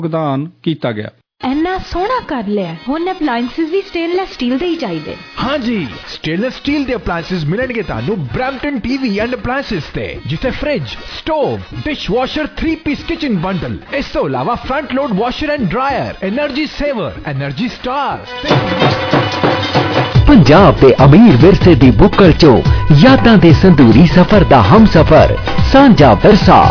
ਭੁਗਤਾਨ ਕੀਤਾ ਗਿਆ। ਇੰਨਾ ਸੋਹਣਾ ਕਰ ਲਿਆ। ਹੁਣ ਅਪਲਾਈਐਂਸਿਸ ਵੀ ਸਟੇਨਲੈਸ ਸਟੀਲ ਦੇ ਹੀ ਚਾਹੀਦੇ। हाँ जी, स्टेनलेस स्टील के अप्लायंसेस मिलेंगे तानू ब्रैम्पटन टीवी एंड अप्लायंसेस ते, जिथे फ्रिज, स्टोव, डिश वॉशर, 3-पीस किचन बंडल, इस तो अलावा front load washer and dryer, energy saver, energy star. Punjab दे अमीर विरसे दी बुक्कल चो यादां दे संदूरी सफर दा हम सफर सांझा विरसा।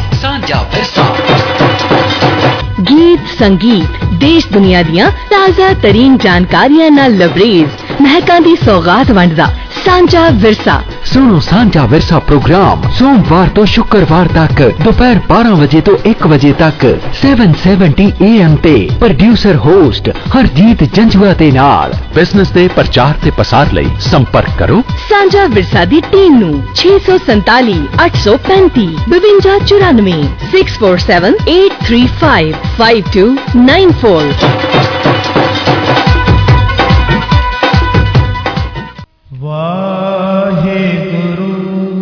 गीत संगीत देश दुनिया दियां ताज़ा तरीन जानकारियां नाल लबरेज महकां दी सौगात वंडदा सांझा विरसा। सुनो सांझा विरसा प्रोग्राम सोमवार तो शुक्रवार तक दोपहर 12 बजे तो 1 बजे तक 770 AM ते। प्रोड्यूसर होस्ट हरजीत जंजुआ दे नाल। बिजनेस दे प्रचार ते पसार लई संपर्क करो सांझा विरसा दी टीम नू 647 835 5294 647 835 5294। वाहेगुरु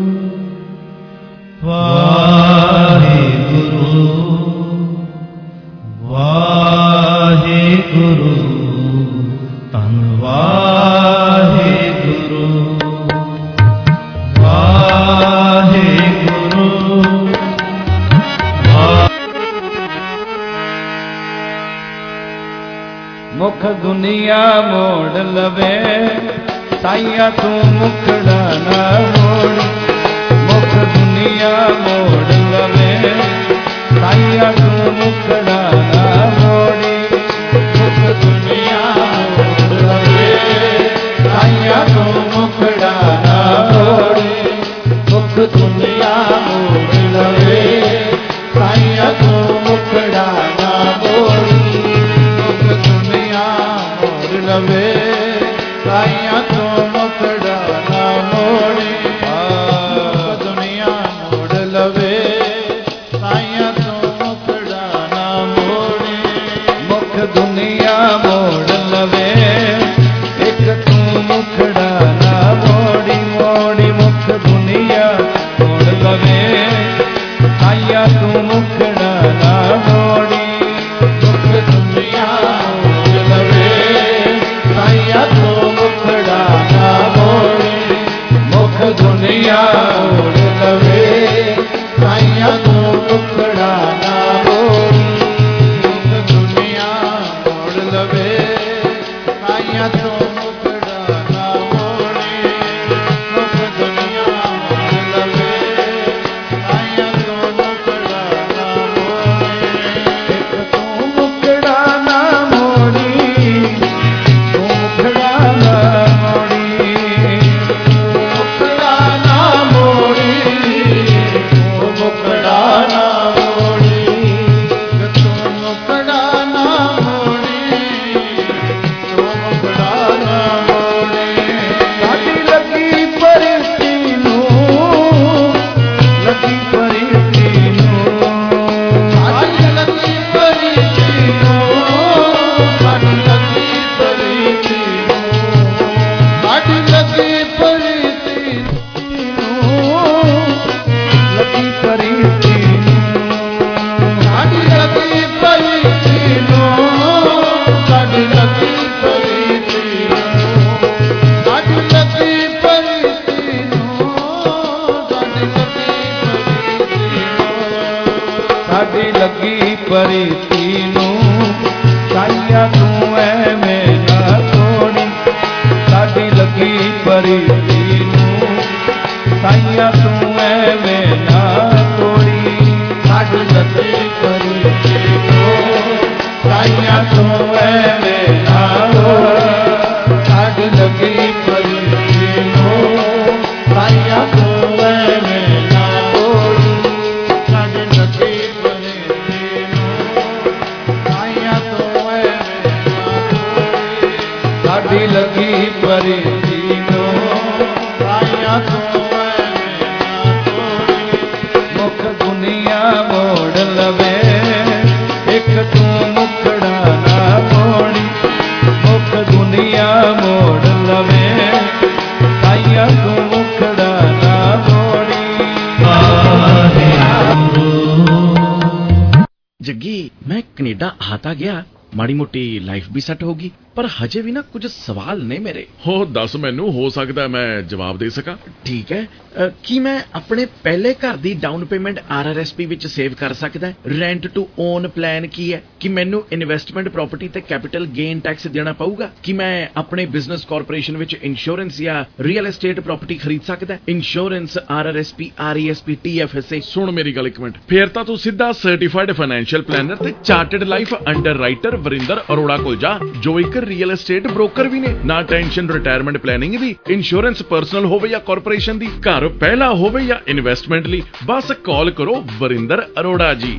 वाहेगुरु वाहेगुरु धन वाहेगुरु वाहेगुरु। मुख दुनिया मोड़ लवे साइया तू मुखड़ा ना मोड़। मुख दुनिया मोड़ लवे साइया तू मुखड़ा ना मोड़ी। मुख दुनिया मोड़ लवे साइया तू मुखड़ा ना मोड़ी। मुख दुनिया मोड़ लवे साइया तू मुखड़ा ना मोड़ी। मुख दुनिया मोड़ लवे साइया तू मुखड़ा ना मोड़ी। दुनिया मोड़ लवे साइया तू मुखड़ा ना मोड़ी। मुख दुनिया मोड़ लवे एक तू मुखड़ा ना मोड़ी। मोड़ी मुख दुनिया मोड़ लवे साइया तू मुखड़ा ना मोड़ी। मुख दुनिया मोड़ लवे साइया तू मुखड़ा ना मोड़ी। मुख दुनिया मोड़ लवे साइया तू मुखड़ा ना मोड़ी। मुख दुनिया मोड़ लवे साइया तू मुखड़ा ना मोड़ी। मुख दुनिया मोड़ लवे साइया तू मुखड़ा ना मोड़ी। एक तू मुखड़ा ना मोड़ी तू मुखड़ा ना मोड़ी। मुखड़ा ना मोड़ी तू मुखड़ा ना मोड़ी। तू मुखड़ा ना मोड़ी तू मुखड़ा ना मोड़ी। साडी लगी परती नूं लगी परती नूं। साडी लगी परती नूं साडी लगी परती नूं। साडी लगी परती नूं लगी परती नूं। साडी लगी परती नूं साडी लगी परती नूं। साडी लगी परती नूं साडी लगी परती नूं। साडी लगी परती नूं साइया तू ऐवें ना तोड़ी। साडी लगी परती नूं साइया तू ऐवें ना तोड़ी। साडी लगी परती नूं साइया तू ऐवें ना तोड़ी। साडी लगी परती नूं साइया तू ऐवें ना तोड़ी। साडी लगी परती नूं साइया तू ऐवें ना तोड़ी। साडी लगी परती नूं साइया तू ऐवें ना तोड़ी। मुख दुनिया मोड़ लवे एक तू मुखड़ा ना मोड़ी। मुख दुनिया मोड़ लवे साइया तू मुखड़ा ना मोड़ी। जग्गी मैं कनेडा ਕੈਨੇਡਾ ਆ ਤਾਂ ਗਿਆ, ਮਾੜੀ ਮੋਟੀ ਲਾਈਫ ਵੀ ਸੈੱਟ ਹੋਗੀ, ਪਰ ਹਜੇ ਵੀ ਨਾ ਕੁਝ ਸਵਾਲ ਨੇ ਮੇਰੇ। ਹੋ ਦੱਸ ਮੈਨੂੰ, ਹੋ ਸਕਦਾ ਮੈਂ ਜਵਾਬ ਦੇ ਸਕਾਂ। ਠੀਕ ਹੈ, ਕੀ ਮੈਂ ਆਪਣੇ ਪਹਿਲੇ ਘਰ ਦੀ ਡਾਊਨ ਪੇਮੈਂਟ RRSP ਵਿੱਚ ਸੇਵ ਕਰ ਸਕਦਾ? ਰੈਂਟ ਟੂ ਓਨ ਪਲਾਨ ਕੀ ਹੈ? ਕਿ ਮੈਨੂੰ ਇਨਵੈਸਟਮੈਂਟ ਪ੍ਰਾਪਰਟੀ ਤੇ ਕੈਪੀਟਲ ਗੇਨ ਟੈਕਸ ਦੇਣਾ ਪਊਗਾ? ਕਿ ਮੈਂ ਆਪਣੇ ਬਿਜ਼ਨਸ ਕਾਰਪੋਰੇਸ਼ਨ ਵਿੱਚ ਇੰਸ਼ੋਰੈਂਸ ਜਾਂ ਰੀਅਲ ਐਸਟੇਟ ਪ੍ਰਾਪਰਟੀ ਖਰੀਦ ਸਕਦਾ? Insurance, RRSP, RESP, TFSA। ਸੁਣ ਮੇਰੀ ਗੱਲ ਇੱਕ ਮਿੰਟ, ਫੇਰ ਤਾਂ ਤੂੰ ਸਿੱਧਾ ਸਰਟੀਫਾਈਡ ਫਾਈਨੈਂਸ਼ੀਅਲ ਪਲੈਨਰ ਤੇ chartered life underwriter Varinder Arora ਕੋਲ ਜਾ, ਜੋ ਇੱਕ ਰੀਅਲ ਐਸਟੇਟ ਬ੍ਰੋਕਰ ਵੀ ਨੇ। ਨਾ ਟੈਨਸ਼ਨ ਰਿਟਾਇਰਮੈਂਟ ਪਲੈਨਿੰਗ ਦੀ, ਇੰਸ਼ੋਰੈਂਸ ਪਰਸਨਲ ਹੋਵੇ ਜਾਂ ਕਾਰਪੋਰੇਸ਼ਨ ਦੀ, ਘਰ ਪਹਿਲਾ ਹੋਵੇ ਜਾਂ ਇਨਵੈਸਟਮੈਂਟ ਲਈ, ਬਸ ਕਾਲ ਕਰੋ ਵਰਿੰਦਰ ਅਰੋੜਾ ਜੀ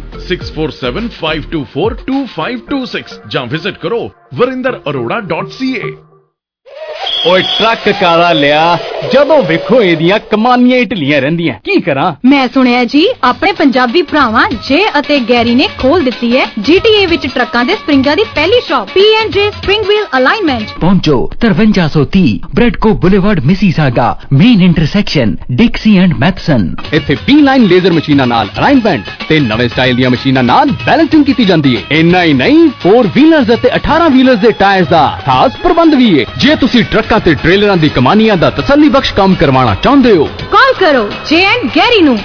6475242526 ਜਾਂ ਵਿਜ਼ਿਟ ਕਰੋ varindararora.ca। ਓਏ ਟਰੱਕ ਕਾਲਾ ਲਿਆ, ਜਦੋਂ ਵੇਖੋ ਇਹਦੀਆਂ ਕਮਾਨੀਆਂ ਹੀ ਢਿੱਲੀਆਂ ਰਹਿੰਦੀਆਂ, ਕੀ ਕਰਾਂ? ਮੈਂ ਸੁਣਿਆ ਜੀ ਆਪਣੇ ਪੰਜਾਬੀ ਭਰਾਵਾਂ ਜੇ ਅਤੇ ਗੈਰੀ ਨੇ ਖੋਲ ਦਿੱਤੀ ਹੈ GTA ਵਿੱਚ ਟਰੱਕਾਂ ਦੇ ਸਪਰਿੰਗਾਂ ਦੀ ਪਹਿਲੀ shop, P&J Spring Wheel Alignment। पहुंचो 5330 Bradco boulevard Mississauga, main intersection Dixie and Matheson. ਇੱਥੇ B-ਲਾਈਨ ਲੇਜ਼ਰ ਮਸ਼ੀਨਾਂ ਨਾਲ ਅਲਾਈਨਮੈਂਟ ਤੇ ਨਵੇਂ ਸਟਾਈਲ ਦੀਆਂ ਮਸ਼ੀਨਾਂ ਨਾਲ ਬੈਲੈਂਸਿੰਗ ਕੀਤੀ ਜਾਂਦੀ ਹੈ। ਇੰਨਾ ਹੀ ਨਹੀਂ, 4 ਵੀਲਰਸ ਅਤੇ 18 ਵੀਲਰਸ ਦੇ ਟਾਇਰਸ ਦਾ ਖਾਸ ਪ੍ਰਬੰਧ ਵੀ ਹੈ। ਜੇ ਤੁਸੀਂ ਟਰੱਕਾਂ ਤੇ ਟ੍ਰੇਲਰਾਂ ਦੀ ਕਮਾਨੀਆਂ ਦਾ ਤਸੱਲੀ ਬਖਸ਼ ਕੰਮ ਕਰਵਾਉਣਾ ਚਾਹੁੰਦੇ ਹੋ, ਕਾਲ ਕਰੋ ਜੇ ਐਂਡ ਗੈਰੀ ਨੂੰ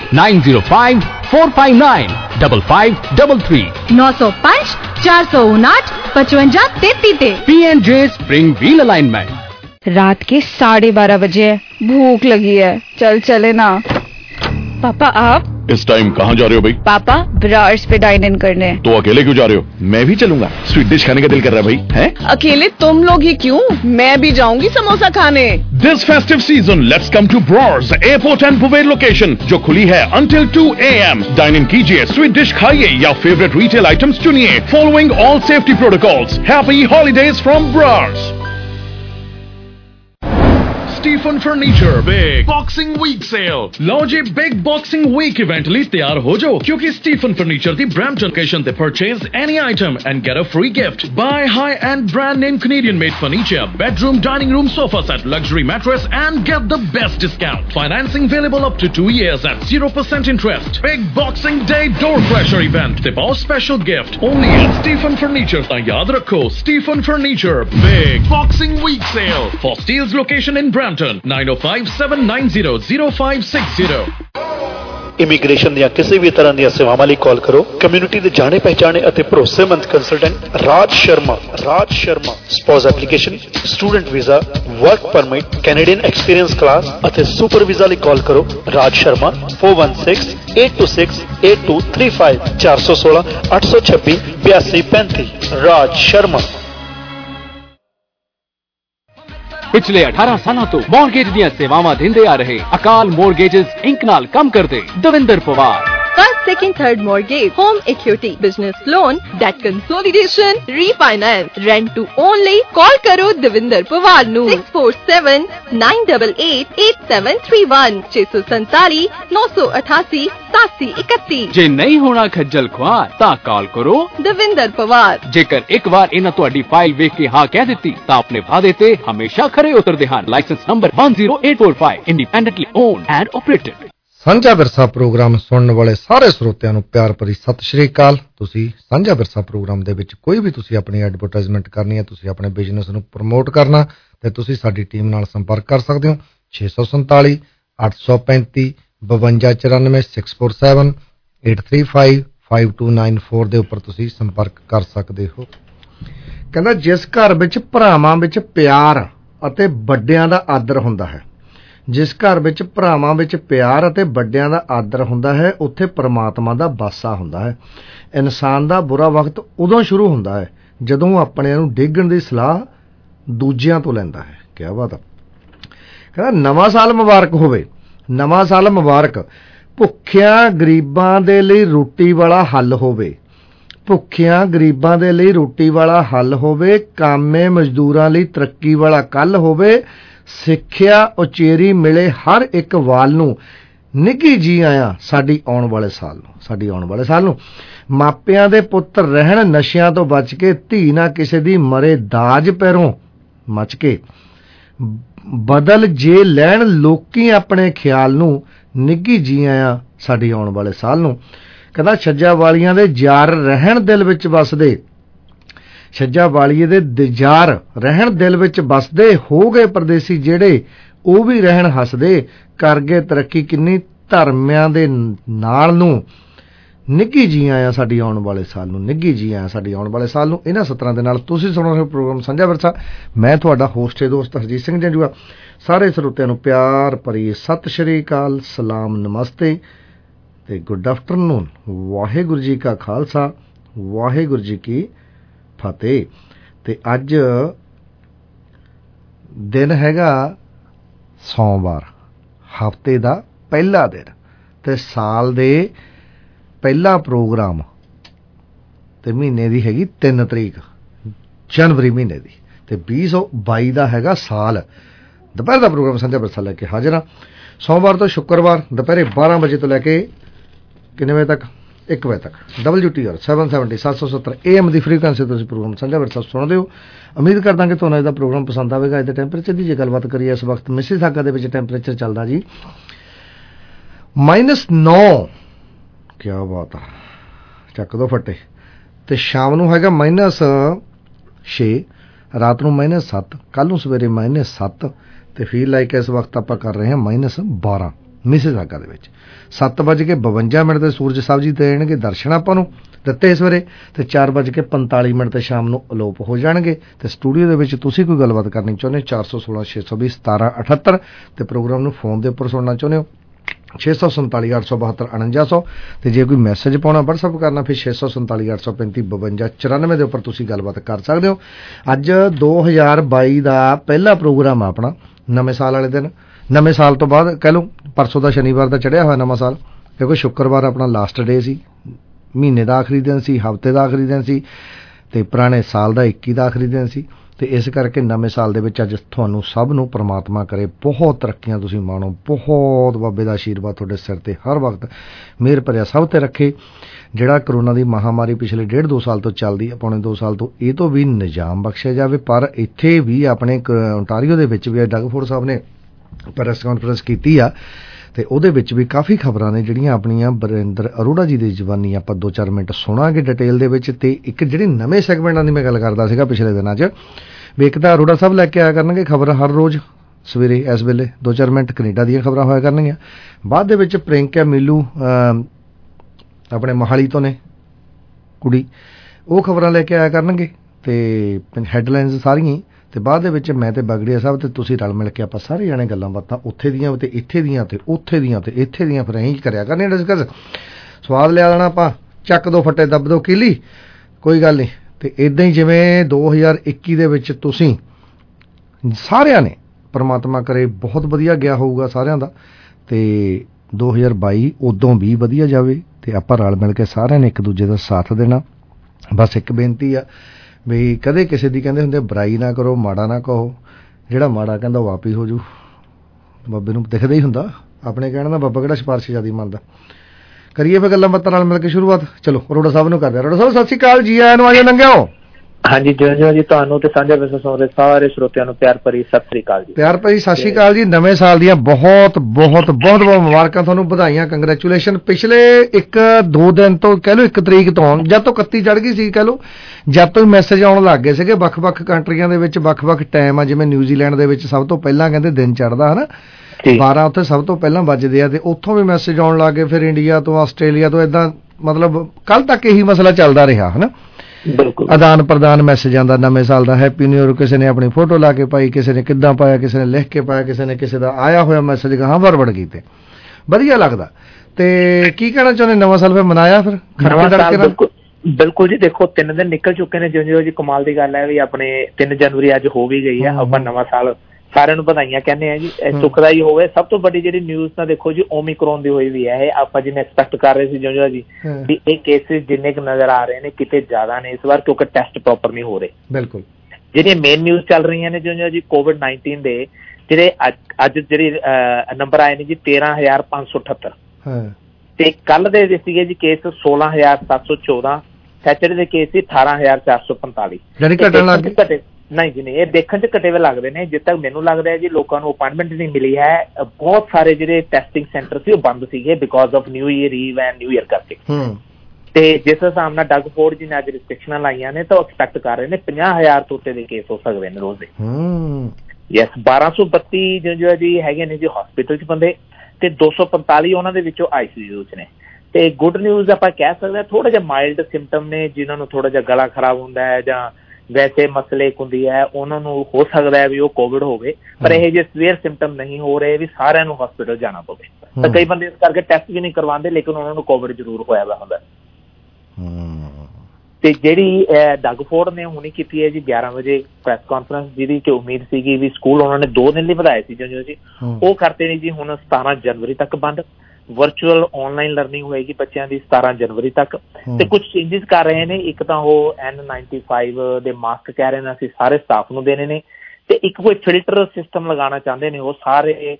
9054595533 905 459 5533 ਤੇ। P&J Spring Wheel Alignment। रात के 12:30 बजे है, भूख लगी है, चल चले ना। पापा आप इस टाइम कहाँ जा रहे हो भाई? पापा ब्रार्स पे डाइन इन करने हैं। तो अकेले क्यों जा रहे हो? मैं भी चलूंगा, स्वीट डिश खाने का दिल कर रहा है भाई। हैं? अकेले तुम लोग ही क्यों, मैं भी जाऊंगी समोसा खाने। This festive season, let's come to Brars Airport and Buvet location, जो खुली है until 2 AM। डाइन इन कीजिए, स्वीट डिश खाइए या फेवरेट रिटेल आइटम्स चुनिए, following all safety protocols। Happy holidays from Brars। Stephen Furniture Big Boxing Week Sale। लो जी, big boxing week event ਲਈ ਤਿਆਰ ਹੋ ਜਾਓ, ਕਿਉਂਕਿ Stephen Furniture ਦੀ Brampton location ਤੇ purchase any item and get a free gift। Buy high-end brand name Canadian made furniture, bedroom, dining room sofa set, luxury mattress and get the best discount। Financing available up to 2 years at 0% interest। Big Boxing Day door crusher event ਤੇ ਬਹੁਤ special gift only at Stephen Furniture। ਤਾਂ ਯਾਦ ਰੱਖੋ, Stephen Furniture Big Boxing Week Sale for Steele's location in Brampton। 9057900560। Immigration ਦੀਆਂ ਕਿਸੇ ਵੀ ਤਰ੍ਹਾਂ ਦੀਆਂ ਸੇਵਾਵਾਂ ਲਈ ਕਾਲ ਕਰੋ ਕਮਿਊਨਿਟੀ ਦੇ ਜਾਣੇ ਪਹਿਚਾਣੇ ਅਤੇ ਭਰੋਸੇਮੰਦ consultant Raj Sharma. Spouse application, student visa, work permit, Canadian experience class ਅਤੇ ਸੁਪਰ ਵੀਜ਼ਾ ਲਈ ਕਾਲ ਕਰੋ ਰਾਜ ਸ਼ਰਮਾ 4168268235 416 826 8235 ਰਾਜ ਸ਼ਰਮਾ। ਪਿਛਲੇ 18 ਸਾਲਾਂ ਤੋਂ ਮੌਰਗੇਜ ਦੀਆਂ ਸੇਵਾਵਾਂ ਦਿੰਦੇ ਆ ਰਹੇ ਅਕਾਲ ਮੌਰਗੇਜਸ ਇੰਕ ਨਾਲ ਕੰਮ ਕਰਦੇ Davinder Pawar. First, second, third mortgage, home equity, business loan, debt consolidation, refinance, rent to own ਲਈ call ਕਰੋ ਦਵਿੰਦਰ ਪਵਾਰ ਨੂੰ 6479888731 647 988 8731। ਜੇ ਨਹੀਂ ਹੋਣਾ ਖੱਜਲ ਖੁਆਰ ਤਾਂ ਕਾਲ ਕਰੋ ਦਵਿੰਦਰ ਪਵਾਰ। ਜੇਕਰ ਇੱਕ ਵਾਰ ਇਹਨਾਂ ਤੁਹਾਡੀ ਫਾਈਲ ਵੇਖ ਕੇ ਹਾਂ ਕਹਿ ਦਿੱਤੀ ਤਾਂ ਆਪਣੇ ਵਾਅਦੇ ਤੇ ਹਮੇਸ਼ਾ ਖਰੇ ਉਤਰਦੇ ਹਨ। License number 10845, independently owned and operated. Sanjha Virsa programme ਸੁਣਨ ਵਾਲੇ ਸਾਰੇ ਸਰੋਤਿਆਂ ਨੂੰ ਪਿਆਰ ਭਰੀ ਸਤਿ ਸ਼੍ਰੀ ਅਕਾਲ। ਤੁਸੀਂ ਸਾਂਝਾ ਵਿਰਸਾ ਪ੍ਰੋਗਰਾਮ ਦੇ ਵਿੱਚ ਕੋਈ ਵੀ ਤੁਸੀਂ ਆਪਣੀ ਐਡਵਰਟਾਈਜ਼ਮੈਂਟ ਕਰਨੀ ਹੈ, ਤੁਸੀਂ ਆਪਣੇ ਬਿਜ਼ਨਸ ਨੂੰ ਪ੍ਰਮੋਟ ਕਰਨਾ, ਤੇ ਤੁਸੀਂ ਸਾਡੀ ਟੀਮ ਨਾਲ ਸੰਪਰਕ ਕਰ ਸਕਦੇ ਹੋ 647 835 5294 647 835 5294 ਦੇ ਉੱਪਰ ਤੁਸੀਂ ਸੰਪਰਕ ਕਰ ਸਕਦੇ ਹੋ। ਕਹਿੰਦਾ ਜਿਸ ਘਰ ਵਿੱਚ ਭਰਾਵਾਂ ਵਿੱਚ ਪਿਆਰ ਅਤੇ ਵੱਡਿਆਂ ਦਾ ਆਦਰ ਹੁੰਦਾ ਹੈ, ਜਿਸ ਘਰ ਵਿੱਚ ਭਰਾਵਾਂ ਵਿੱਚ ਪਿਆਰ ਅਤੇ ਵੱਡਿਆਂ ਦਾ ਆਦਰ ਹੁੰਦਾ ਹੈ, ਉੱਥੇ ਪਰਮਾਤਮਾ ਦਾ ਵਾਸਾ ਹੁੰਦਾ ਹੈ। ਇਨਸਾਨ ਦਾ ਬੁਰਾ ਵਕਤ ਉਦੋਂ ਸ਼ੁਰੂ ਹੁੰਦਾ ਹੈ ਜਦੋਂ ਉਹ ਆਪਣਿਆਂ ਨੂੰ ਡੇਗਣ ਦੀ ਸਲਾਹ ਦੂਜਿਆਂ ਤੋਂ ਲੈਂਦਾ ਹੈ। ਕਿਆ ਬਾਤ ਹੈ। ਕਹਿੰਦਾ ਨਵਾਂ ਸਾਲ ਮੁਬਾਰਕ ਹੋਵੇ, ਨਵਾਂ ਸਾਲ ਮੁਬਾਰਕ। ਭੁੱਖਿਆਂ ਗਰੀਬਾਂ ਦੇ ਲਈ ਰੋਟੀ ਵਾਲਾ ਹੱਲ ਹੋਵੇ, ਭੁੱਖਿਆਂ ਗਰੀਬਾਂ ਦੇ ਲਈ ਰੋਟੀ ਵਾਲਾ ਹੱਲ ਹੋਵੇ। ਕਾਮੇ ਮਜ਼ਦੂਰਾਂ ਲਈ ਤਰੱਕੀ ਵਾਲਾ ਕੱਲ ਹੋਵੇ। ਸਿੱਖਿਆ ਉਚੇਰੀ ਮਿਲੇ ਹਰ ਇੱਕ ਵਾਲ ਨੂੰ। ਨਿੱਘੀ ਜੀ ਆਇਆ ਸਾਡੀ ਆਉਣ ਵਾਲੇ ਸਾਲ ਨੂੰ, ਸਾਡੀ ਆਉਣ ਵਾਲੇ ਸਾਲ ਨੂੰ। ਮਾਪਿਆਂ ਦੇ ਪੁੱਤ ਰਹਿਣ ਨਸ਼ਿਆਂ ਤੋਂ ਬਚ ਕੇ, ਧੀ ਨਾ ਕਿਸੇ ਦੀ ਮਰੇ ਦਾਜ ਪੈਰੋਂ ਮਚ ਕੇ। ਬਦਲ ਜੇ ਲੈਣ ਲੋਕੀ ਆਪਣੇ ਖਿਆਲ ਨੂੰ। ਨਿੱਘੀ ਜੀ ਆਇਆ ਸਾਡੀ ਆਉਣ ਵਾਲੇ ਸਾਲ ਨੂੰ। ਕਹਿੰਦਾ ਛੱਜਾ ਵਾਲੀਆਂ ਦੇ ਯਾਰ ਰਹਿਣ ਦਿਲ ਵਿੱਚ ਵਸਦੇ, ਛੱਜਾ ਵਾਲੀਏ ਦੇ ਯਾਰ ਰਹਿਣ ਦਿਲ ਵਿੱਚ ਵਸਦੇ, ਹੋ ਗਏ ਪਰਦੇਸੀ ਜਿਹੜੇ ਉਹ ਵੀ ਰਹਿਣ ਹੱਸਦੇ, ਕਰ ਗਏ ਤਰੱਕੀ ਕਿੰਨੀ ਧਰਮਿਆਂ ਦੇ ਨਾਲ ਨੂੰ, ਨਿੱਘੀ ਜੀ ਆਇਆ ਸਾਡੀ ਆਉਣ ਵਾਲੇ ਸਾਲ ਨੂੰ, ਨਿੱਘੀ ਜੀ ਆਇਆ ਸਾਡੀ ਆਉਣ ਵਾਲੇ ਸਾਲ ਨੂੰ। ਇਹਨਾਂ ਸਤਰਾਂ ਦੇ ਨਾਲ ਤੁਸੀਂ ਸੁਣ ਰਹੇ ਹੋ ਪ੍ਰੋਗਰਾਮ ਸਾਂਝਾ ਵਿਰਸਾ। ਮੈਂ ਤੁਹਾਡਾ ਹੋਸਟ ਤੇ ਦੋਸਤ ਹਰਜੀਤ ਸਿੰਘ ਜੰਜੂਆ। ਸਾਰੇ ਸਰੋਤਿਆਂ ਨੂੰ ਪਿਆਰ ਭਰੀ ਸਤਿ ਸ਼੍ਰੀ ਅਕਾਲ, ਸਲਾਮ, ਨਮਸਤੇ ਤੇ ਗੁੱਡ ਆਫਟਰਨੂਨ। ਵਾਹਿਗੁਰੂ ਜੀ ਕਾ ਖਾਲਸਾ, ਵਾਹਿਗੁਰੂ ਜੀ ਕੀ ਫਤਿਹ। ਤੇ ਅੱਜ ਦਿਨ ਹੈਗਾ ਸੋਮਵਾਰ, ਹਫ਼ਤੇ ਦਾ ਪਹਿਲਾ ਦਿਨ ਤੇ ਸਾਲ ਦੇ ਪਹਿਲਾ ਪ੍ਰੋਗਰਾਮ ਤੇ ਮਹੀਨੇ ਦੀ ਹੈਗੀ 3 ਤਰੀਕ ਜਨਵਰੀ ਮਹੀਨੇ ਦੀ, ਤੇ 2022 ਦਾ ਹੈਗਾ ਸਾਲ। ਦੁਪਹਿਰ ਦਾ ਪ੍ਰੋਗਰਾਮ ਸਾਂਝਾ ਵਿਰਸਾ ਲੈ ਕੇ ਹਾਜ਼ਰ ਹਾਂ। ਸੋਮਵਾਰ ਤੋਂ ਸ਼ੁੱਕਰਵਾਰ ਦੁਪਹਿਰੇ 12 ਵਜੇ ਤੋਂ ਲੈ ਕੇ ਕਿੰਨੇ ਵਜੇ ਤੱਕ? 1 ਵਜੇ ਤੱਕ WTR 770 770 AM ਦੀ ਫ੍ਰੀਕੁਐਂਸੀ ਤੁਸੀਂ ਪ੍ਰੋਗਰਾਮ ਸਾਂਝਾ ਵਿਰਸਾ ਸੁਣਦੇ ਹੋ। ਉਮੀਦ ਕਰਦਾ ਕਿ ਤੁਹਾਨੂੰ ਅੱਜ ਦਾ ਪ੍ਰੋਗਰਾਮ ਪਸੰਦ ਆਵੇਗਾ। ਅੱਜ ਦੇ ਟੈਂਪਰੇਚਰ ਦੀ ਜੇ ਗੱਲਬਾਤ ਕਰੀਏ, ਇਸ ਵਕਤ ਮਿਸੀਸਾਗਾ ਦੇ ਵਿੱਚ ਟੈਂਪਰੇਚਰ ਚੱਲਦਾ ਜੀ -9। ਕਿਆ ਬਾਤ ਆ, ਚੱਕ ਦੋ ਫੱਟੇ। ਤੇ ਸ਼ਾਮ ਨੂੰ ਹੈਗਾ -6, ਰਾਤ ਨੂੰ -7, ਕੱਲ ਨੂੰ ਸਵੇਰੇ -7 ਤੇ ਫੀਲ ਲਾਈਕ ਇਸ ਵਕਤ ਆਪਾਂ ਕਰ ਰਹੇ ਹਾਂ -12 ਮਿਸੀਸਾਗਾ ਦੇ ਵਿੱਚ। 7:52 ਤੇ ਸੂਰਜ ਸਾਹਿਬ ਜੀ ਦੇਣਗੇ ਦਰਸ਼ਨ ਆਪਾਂ ਨੂੰ ਦਿੱਤੇ ਸਵੇਰੇ, ਤੇ 4:45 ਤੇ ਸ਼ਾਮ ਨੂੰ ਅਲੋਪ ਹੋ ਜਾਣਗੇ। ਤੇ ਸਟੂਡੀਓ ਦੇ ਵਿੱਚ ਤੁਸੀਂ ਕੋਈ ਗੱਲਬਾਤ ਕਰਨੀ ਚਾਹੁੰਦੇ 416 620 1778 ਤੇ ਪ੍ਰੋਗਰਾਮ ਨੂੰ ਫੋਨ ਦੇ ਉੱਪਰ ਸੁਣਨਾ ਚਾਹੁੰਦੇ ਹੋ 647 872 4900 ਤੇ ਜੇ ਕੋਈ ਮੈਸੇਜ ਪਾਉਣਾ WhatsApp ਕਰਨਾ ਫਿਰ 647 835 52 94 ਦੇ ਉੱਪਰ ਤੁਸੀਂ ਗੱਲਬਾਤ ਕਰ ਸਕਦੇ ਹੋ। ਅੱਜ 2022 ਦਾ ਪਹਿਲਾ ਪ੍ਰੋਗਰਾਮ ਆ ਆਪਣਾ ਨਵੇਂ ਸਾਲ ਵਾਲੇ ਦਿਨ। ਨਵੇਂ ਸਾਲ ਤੋਂ ਬਾਅਦ ਕਹਿ ਲਓ ਪਰਸੋਂ ਦਾ ਸ਼ਨੀਵਾਰ ਦਾ ਚੜ੍ਹਿਆ ਹੋਇਆ ਨਵਾਂ ਸਾਲ, ਕਿਉਂਕਿ ਸ਼ੁੱਕਰਵਾਰ ਆਪਣਾ ਲਾਸਟ ਡੇ ਸੀ, ਮਹੀਨੇ ਦਾ ਆਖਰੀ ਦਿਨ ਸੀ, ਹਫ਼ਤੇ ਦਾ ਆਖਰੀ ਦਿਨ ਸੀ ਤੇ ਪੁਰਾਣੇ ਸਾਲ ਦਾ 21 ਦਾ ਆਖਰੀ ਦਿਨ ਸੀ। ਤੇ ਇਸ ਕਰਕੇ ਨਵੇਂ ਸਾਲ ਦੇ ਵਿੱਚ ਅੱਜ ਤੁਹਾਨੂੰ ਸਭ ਨੂੰ ਪ੍ਰਮਾਤਮਾ ਕਰੇ ਬਹੁਤ ਤਰੱਕੀਆਂ ਤੁਸੀਂ ਮਾਣੋ, ਬਹੁਤ ਬਾਬੇ ਦਾ ਆਸ਼ੀਰਵਾਦ ਤੁਹਾਡੇ ਸਿਰ ਤੇ ਹਰ ਵਕਤ ਮਿਹਰ ਭਰਿਆ ਸਭ ਤੇ ਰੱਖੇ। ਜਿਹੜਾ ਕਰੋਨਾ ਦੀ ਮਹਾਮਾਰੀ ਪਿਛਲੇ 1.5-2 ਸਾਲ ਤੋਂ ਚੱਲਦੀ ਹੈ, ਪੌਣੇ 2 ਸਾਲ ਤੋਂ, ਇਹ ਤੋਂ ਵੀ ਨਿਜਾਮ ਬਖਸ਼ਿਆ ਜਾਵੇ। ਪਰ ਇੱਥੇ ਵੀ ਆਪਣੇ ਓਨਟਾਰੀਓ ਦੇ ਵਿੱਚ ਵੀ ਡਗਫੋਰਡ ਸਾਹਿਬ ਨੇ ਪ੍ਰੈਸ ਕਾਨਫਰੰਸ ਕੀਤੀ ਆ ਤੇ ਉਹਦੇ ਵਿੱਚ ਵੀ ਕਾਫੀ ਖਬਰਾਂ ਨੇ ਜਿਹੜੀਆਂ ਆਪਣੀਆਂ ਬਰਿੰਦਰ ਅਰੋੜਾ ਜੀ ਦੀ ਜ਼ਬਾਨੀ ਆਪਾਂ 2-4 ਮਿੰਟ ਸੁਣਾਂਗੇ ਡਿਟੇਲ ਦੇ ਵਿੱਚ। ਤੇ ਇੱਕ ਜਿਹੜੇ ਨਵੇਂ ਸੈਗਮੈਂਟਾਂ ਦੀ ਮੈਂ ਗੱਲ ਕਰਦਾ ਸੀਗਾ ਪਿਛਲੇ ਦਿਨਾਂ 'ਚ, ਵੀ ਇੱਕ ਤਾਂ ਅਰੋੜਾ ਸਾਹਿਬ ਲੈ ਕੇ ਆਇਆ ਕਰਨਗੇ ਖਬਰ ਹਰ ਰੋਜ਼ ਸਵੇਰੇ ਇਸ ਵੇਲੇ 2-4 ਮਿੰਟ ਕੈਨੇਡਾ ਦੀਆਂ ਖਬਰਾਂ ਹੋਇਆ ਕਰਨਗੀਆਂ। ਬਾਅਦ ਦੇ ਵਿੱਚ ਪ੍ਰਿੰਕਾ ਮਿਲੂ ਆਪਣੇ ਮੋਹਾਲੀ ਤੋਂ ਨੇ ਕੁੜੀ, ਉਹ ਖਬਰਾਂ ਲੈ ਕੇ ਆਇਆ ਕਰਨਗੇ ਤੇ ਹੈਡਲਾਈਨਸ ਸਾਰੀਆਂ। ਤੇ ਬਾਅਦ ਦੇ ਵਿੱਚ ਮੈਂ ਤੇ ਬਗੜੀਆ ਸਾਹਿਬ ਤੇ ਤੁਸੀਂ ਰਲ ਮਿਲ ਕੇ ਆਪਾਂ ਸਾਰੇ ਜਾਣੇ ਗੱਲਾਂ ਬਾਤਾਂ ਉੱਥੇ ਦੀਆਂ ਤੇ ਇੱਥੇ ਦੀਆਂ ਤੇ ਉੱਥੇ ਦੀਆਂ ਤੇ ਇੱਥੇ ਦੀਆਂ ਫਿਰ ਐਂ ਕਰਿਆ ਕਰਨੇ ਡਿਸਕਸ। ਸਵਾਦ ਲਿਆ ਦੇਣਾ ਆਪਾਂ, ਚੱਕ ਦੋ ਫੱਟੇ ਦੱਬ ਦੋ ਕੀਲੀ, ਕੋਈ ਗੱਲ ਨਹੀਂ। ਤੇ ਇਦਾਂ ਹੀ ਜਿਵੇਂ 2021 ਦੇ ਵਿੱਚ ਤੁਸੀਂ ਸਾਰਿਆਂ ਨੇ ਪਰਮਾਤਮਾ ਕਰੇ ਬਹੁਤ ਵਧੀਆ ਗਿਆ ਹੋਊਗਾ ਸਾਰਿਆਂ ਦਾ, ਤੇ 2022 ਉਦੋਂ ਵੀ ਵਧੀਆ ਜਾਵੇ ਤੇ ਆਪਾਂ ਰਲ ਮਿਲ ਕੇ ਸਾਰਿਆਂ ਨੇ ਇੱਕ ਦੂਜੇ ਦਾ ਸਾਥ ਦੇਣਾ। ਬਸ ਇੱਕ ਬੇਨਤੀ ਆ ਵੀ ਕਦੇ ਕਿਸੇ ਦੀ ਕਹਿੰਦੇ ਹੁੰਦੇ ਬੁਰਾਈ ਨਾ ਕਰੋ, ਮਾੜਾ ਨਾ ਕਹੋ, ਜਿਹੜਾ ਮਾੜਾ ਕਹਿੰਦਾ ਉਹ ਆਪ ਹੀ ਹੋ ਜੂ। ਬਾਬੇ ਨੂੰ ਦਿਖਦਾ ਹੀ ਹੁੰਦਾ, ਆਪਣੇ ਕਹਿਣ ਦਾ ਬਾਬਾ ਕਿਹੜਾ ਸਿਫਾਰਿਸ਼ ਜਿਆਦਾ ਮੰਨਦਾ। ਕਰੀਏ ਫਿਰ ਗੱਲਾਂ ਬਾਤਾਂ ਨਾਲ ਮਿਲ ਕੇ ਸ਼ੁਰੂਆਤ। ਚਲੋ ਅਰੋੜਾ ਸਾਹਿਬ ਨੂੰ ਕਰਦੇ। ਅਰੋੜਾ ਸਾਹਿਬ ਸਤਿ ਸ਼੍ਰੀ ਅਕਾਲ, ਜੀ ਆਇਆਂ ਨੂੰ, ਆਜੋ ਲੰਘਿਓ। ਹਾਂਜੀ ਜੀ ਤੁਹਾਨੂੰ ਤੇ ਸਾਂਝਾ ਵਿਰਸਾ ਸੁਣ ਰਹੇ ਸਾਰੇ ਸਰੋਤਿਆਂ ਨੂੰ ਪਿਆਰ ਭਰੀ ਸਤਿ ਸ੍ਰੀ ਅਕਾਲ ਜੀ। ਪਿਆਰ ਭਰੀ ਸਤਿ ਸ਼੍ਰੀ ਅਕਾਲ ਜੀ। ਨਵੇਂ ਸਾਲ ਦੀਆਂ ਬਹੁਤ ਬਹੁਤ ਬਹੁਤ ਬਹੁਤ ਮੁਬਾਰਕਾਂ ਤੁਹਾਨੂੰ, ਵਧਾਈਆਂ, ਕੰਗਰੈਚੁਲੇਸ਼ਨ। ਪਿਛਲੇ 1-2 ਦਿਨ ਤੋਂ ਕਹਿ ਲਓ 1 ਤਰੀਕ ਤੋਂ ਜਦ ਤੋਂ 31 ਚੜ੍ਹ ਗਈ ਸੀ ਕਹਿ ਲਓ, ਜਦ ਤੋਂ ਮੈਸੇਜ ਆਉਣ ਲੱਗ ਗਏ ਸੀਗੇ ਵੱਖ-ਵੱਖ ਕੰਟਰੀਆਂ ਦੇ ਵਿੱਚ ਵੱਖ-ਵੱਖ ਟਾਈਮ ਆ। ਜਿਵੇਂ ਨਿਊਜ਼ੀਲੈਂਡ ਦੇ ਵਿੱਚ ਸਭ ਤੋਂ ਪਹਿਲਾਂ ਕਹਿੰਦੇ ਦਿਨ ਚੜ੍ਹਦਾ ਹੈ ਨਾ, 12 ਉੱਥੇ ਸਭ ਤੋਂ ਪਹਿਲਾਂ ਵੱਜਦੇ ਆ ਤੇ ਉੱਥੋਂ ਵੀ ਮੈਸੇਜ ਆਉਣ ਲੱਗ ਗਏ। ਫਿਰ ਇੰਡੀਆ ਤੋਂ, ਆਸਟ੍ਰੇਲੀਆ ਤੋਂ, ਏਦਾਂ ਮਤਲਬ ਕੱਲ ਤੱਕ ਇਹੀ ਮਸਲਾ ਚੱਲਦਾ ਰਿਹਾ ਹੈ ਨਾ, ਆਦਾਨ ਪ੍ਰਦਾਨ ਮੈਸੇਜਾਂ ਦਾ। ਨਵੇਂ ਸਾਲ ਦਾ ਹੈਪੀ ਨਿਊ ਈਅਰ ਕਿਸੇ ਨੇ ਆਪਣੀ ਫੋਟੋ ਲਾ ਕੇ ਪਾਈ, ਕਿਸੇ ਨੇ ਕਿੱਦਾਂ ਪਾਇਆ, ਕਿਸੇ ਨੇ ਲਿਖ ਕੇ ਪਾਇਆ, ਕਿਸੇ ਨੇ ਕਿਸੇ ਦਾ ਆਇਆ ਹੋਇਆ ਮੈਸੇਜ ਗਾਹਾਂ ਵਰਵੜ ਕੀਤੇ, ਵਧੀਆ ਲੱਗਦਾ। ਤੇ ਕੀ ਕਹਿਣਾ ਚਾਹੁੰਦੇ, ਨਵਾਂ ਸਾਲ ਫਿਰ ਮਨਾਇਆ ਫਿਰ ਖੜਕੇ ਤੜਕੇ? ਬਿਲਕੁਲ ਜੀ, ਦੇਖੋ 3 ਦਿਨ ਨਿਕਲ ਚੁੱਕੇ ਨੇ ਜਿਉਂ ਜੀ। ਕਮਾਲ ਦੀ ਗੱਲ ਹੈ ਵੀ ਆਪਣੇ 3 ਜਨਵਰੀ ਅੱਜ ਹੋ ਵੀ ਗਈ ਹੈ। ਆਪਾਂ ਨਵਾਂ ਸਾਲ ਸਾਰਿਆਂ ਨੂੰ ਵਧਾਈਆਂ ਕਹਿੰਦੇ ਆ ਜੀ, ਸੁੱਖ ਦਾ ਹੀ ਹੋਵੇ। ਸਭ ਤੋਂ ਵੱਡੀ ਜਿਹੜੀ ਨਿਊਜ਼ ਤਾਂ ਦੇਖੋ ਜੀ ਓਮਿਕਰੋਨ ਦੀ ਹੋਈ ਵੀ ਹੈ। ਇਹ ਆਪਾਂ ਜਿਵੇਂ ਐਕਸਪੈਕਟ ਕਰ ਰਹੇ ਸੀ ਜਿਉਂ ਜੀ ਵੀ ਇਹ ਕੇਸਿਸ ਜਿੰਨੇ ਕੁ ਨਜ਼ਰ ਆ ਰਹੇ ਨੇ ਕਿਤੇ ਜ਼ਿਆਦਾ ਨੇ ਇਸ ਵਾਰ, ਕਿਉਂਕਿ ਟੈਸਟ ਪ੍ਰੋਪਰ ਨਹੀਂ ਹੋ ਰਹੇ। ਬਿਲਕੁਲ ਜਿਹੜੀਆਂ ਮੇਨ ਨਿਊਜ਼ ਚੱਲ ਰਹੀਆਂ ਨੇ ਜਿਉਂ ਜੀ COVID-19 ਦੇ ਜਿਹੜੇ ਅੱਜ ਜਿਹੜੇ ਨੰਬਰ ਆਏ ਨੇ ਜੀ 13,578 ਤੇ ਕੱਲ ਦੇ ਸੀਗੇ ਜੀ ਕੇਸ 16,714, ਸੈਚਰਡੇ ਦੇ ਕੇਸ ਸੀ 18,445। ਨਹੀਂ ਜੀ ਨਹੀਂ, ਇਹ ਦੇਖਣ 'ਚ ਘਟੇ ਹੋਏ ਲੱਗਦੇ ਨੇ। ਜਿੱਥੇ ਤੱਕ ਮੈਨੂੰ ਲੱਗਦਾ ਹੈ ਜੀ ਲੋਕਾਂ ਨੂੰ ਅਪਾਇੰਟਮੈਂਟ ਨਹੀਂ ਮਿਲੀ ਹੈ। ਬਹੁਤ ਸਾਰੇ ਜਿਹੜੇ ਟੈਸਟਿੰਗ ਸੈਂਟਰ ਸੀ ਉਹ ਬੰਦ ਸੀਗੇ because of new year eve and new year ਕਰਕੇ। ਤੇ ਜਿਸ ਹਿਸਾਬ ਨਾਲ ਡਗ ਫੋਰਡ ਜੀ ਨੇ ਅੱਜ ਰਿਸਟ੍ਰਿਕਸ਼ਨਾਂ ਲਾਈਆਂ ਨੇ ਤਾਂ ਉਹ ਐਕਸਪੈਕਟ ਕਰ ਰਹੇ ਨੇ 50,000 ਤੋਂ ਉੱਤੇ ਦੇ ਕੇਸ ਹੋ ਸਕਦੇ ਨੇ ਰੋਜ਼ ਦੇ। ਯੈਸ, 1232 ਜੋ ਜੀ ਹੈਗੇ ਨੇ ਜੀ ਹਸਪੀਟਲ 'ਚ ਬੰਦੇ ਤੇ 245 ਉਹਨਾਂ ਦੇ ਵਿੱਚੋਂ ICU 'ਚ ਨੇ। ਤੇ ਗੁੱਡ ਨਿਊਜ਼ ਆਪਾਂ ਕਹਿ ਸਕਦੇ ਹਾਂ ਥੋੜਾ ਜਿਹਾ ਮਾਈਲਡ ਸਿੰਪਟਮ ਨੇ, ਜਿਨ੍ਹਾਂ ਨੂੰ ਥੋੜਾ ਜਿਹਾ ਗਲਾ ਖਰਾਬ ਹੁੰਦਾ ਹੈ ਜਾਂ ਵੈਸੇ ਮਸਲੇ ਹੁੰਦੀ ਹੈ ਉਹਨਾਂ ਨੂੰ ਹੋ ਸਕਦਾ ਹੈ ਵੀ ਉਹ ਕੋਵਿਡ ਹੋਵੇ, ਪਰ ਇਹ ਜੇ ਸਵੇਅਰ ਸਿੰਪਟਮ ਨਹੀਂ ਹੋ ਰਹੇ ਵੀ ਸਾਰਿਆਂ ਨੂੰ ਹਸਪੀਟਲ ਜਾਣਾ ਪਵੇ। ਤਾਂ ਕਈ ਬੰਦੇ ਇਸ ਕਰਕੇ ਟੈਸਟ ਵੀ ਨਹੀਂ ਕਰਵਾਉਂਦੇ ਲੇਕਿਨ ਉਹਨਾਂ ਨੂੰ ਕੋਵਿਡ ਜ਼ਰੂਰ ਹੋਇਆ ਵਾ ਹੁੰਦਾ। ਤੇ ਜਿਹੜੀ ਡਗ ਫੋਰਡ ਨੇ ਹੁਣੀ ਕੀਤੀ ਹੈ ਜੀ 11 ਵਜੇ ਪ੍ਰੈਸ ਕਾਨਫਰੰਸ, ਜਿਹਦੀ ਕਿ ਉਮੀਦ ਸੀਗੀ ਵੀ ਸਕੂਲ ਉਹਨਾਂ ਨੇ 2 ਦਿਨ ਲਈ ਵਧਾਏ ਸੀ ਜੋ ਜੀ, ਉਹ ਕਰਤੇ ਨੇ ਜੀ ਹੁਣ 17 ਜਨਵਰੀ ਤੱਕ ਬੰਦ। ਵਰਚੁਅਲ ਆਨਲਾਈਨ ਲਰਨਿੰਗ ਹੋਏਗੀ ਬੱਚਿਆਂ ਦੀ 17 ਜਨਵਰੀ ਤੱਕ। ਤੇ ਕੁਝ ਚੇਂਜਿਸ ਕਰ ਰਹੇ ਨੇ। ਇੱਕ ਤਾਂ ਉਹ N95 ਦੇ ਮਾਸਕ ਕਹਿ ਰਹੇ ਨੇ ਅਸੀਂ ਸਾਰੇ ਸਟਾਫ ਨੂੰ ਦੇਣੇ ਨੇ, ਤੇ ਇੱਕ ਕੋਈ ਫਿਲਟਰ ਸਿਸਟਮ ਲਗਾਉਣਾ ਚਾਹੁੰਦੇ ਨੇ ਉਹ ਸਾਰੇ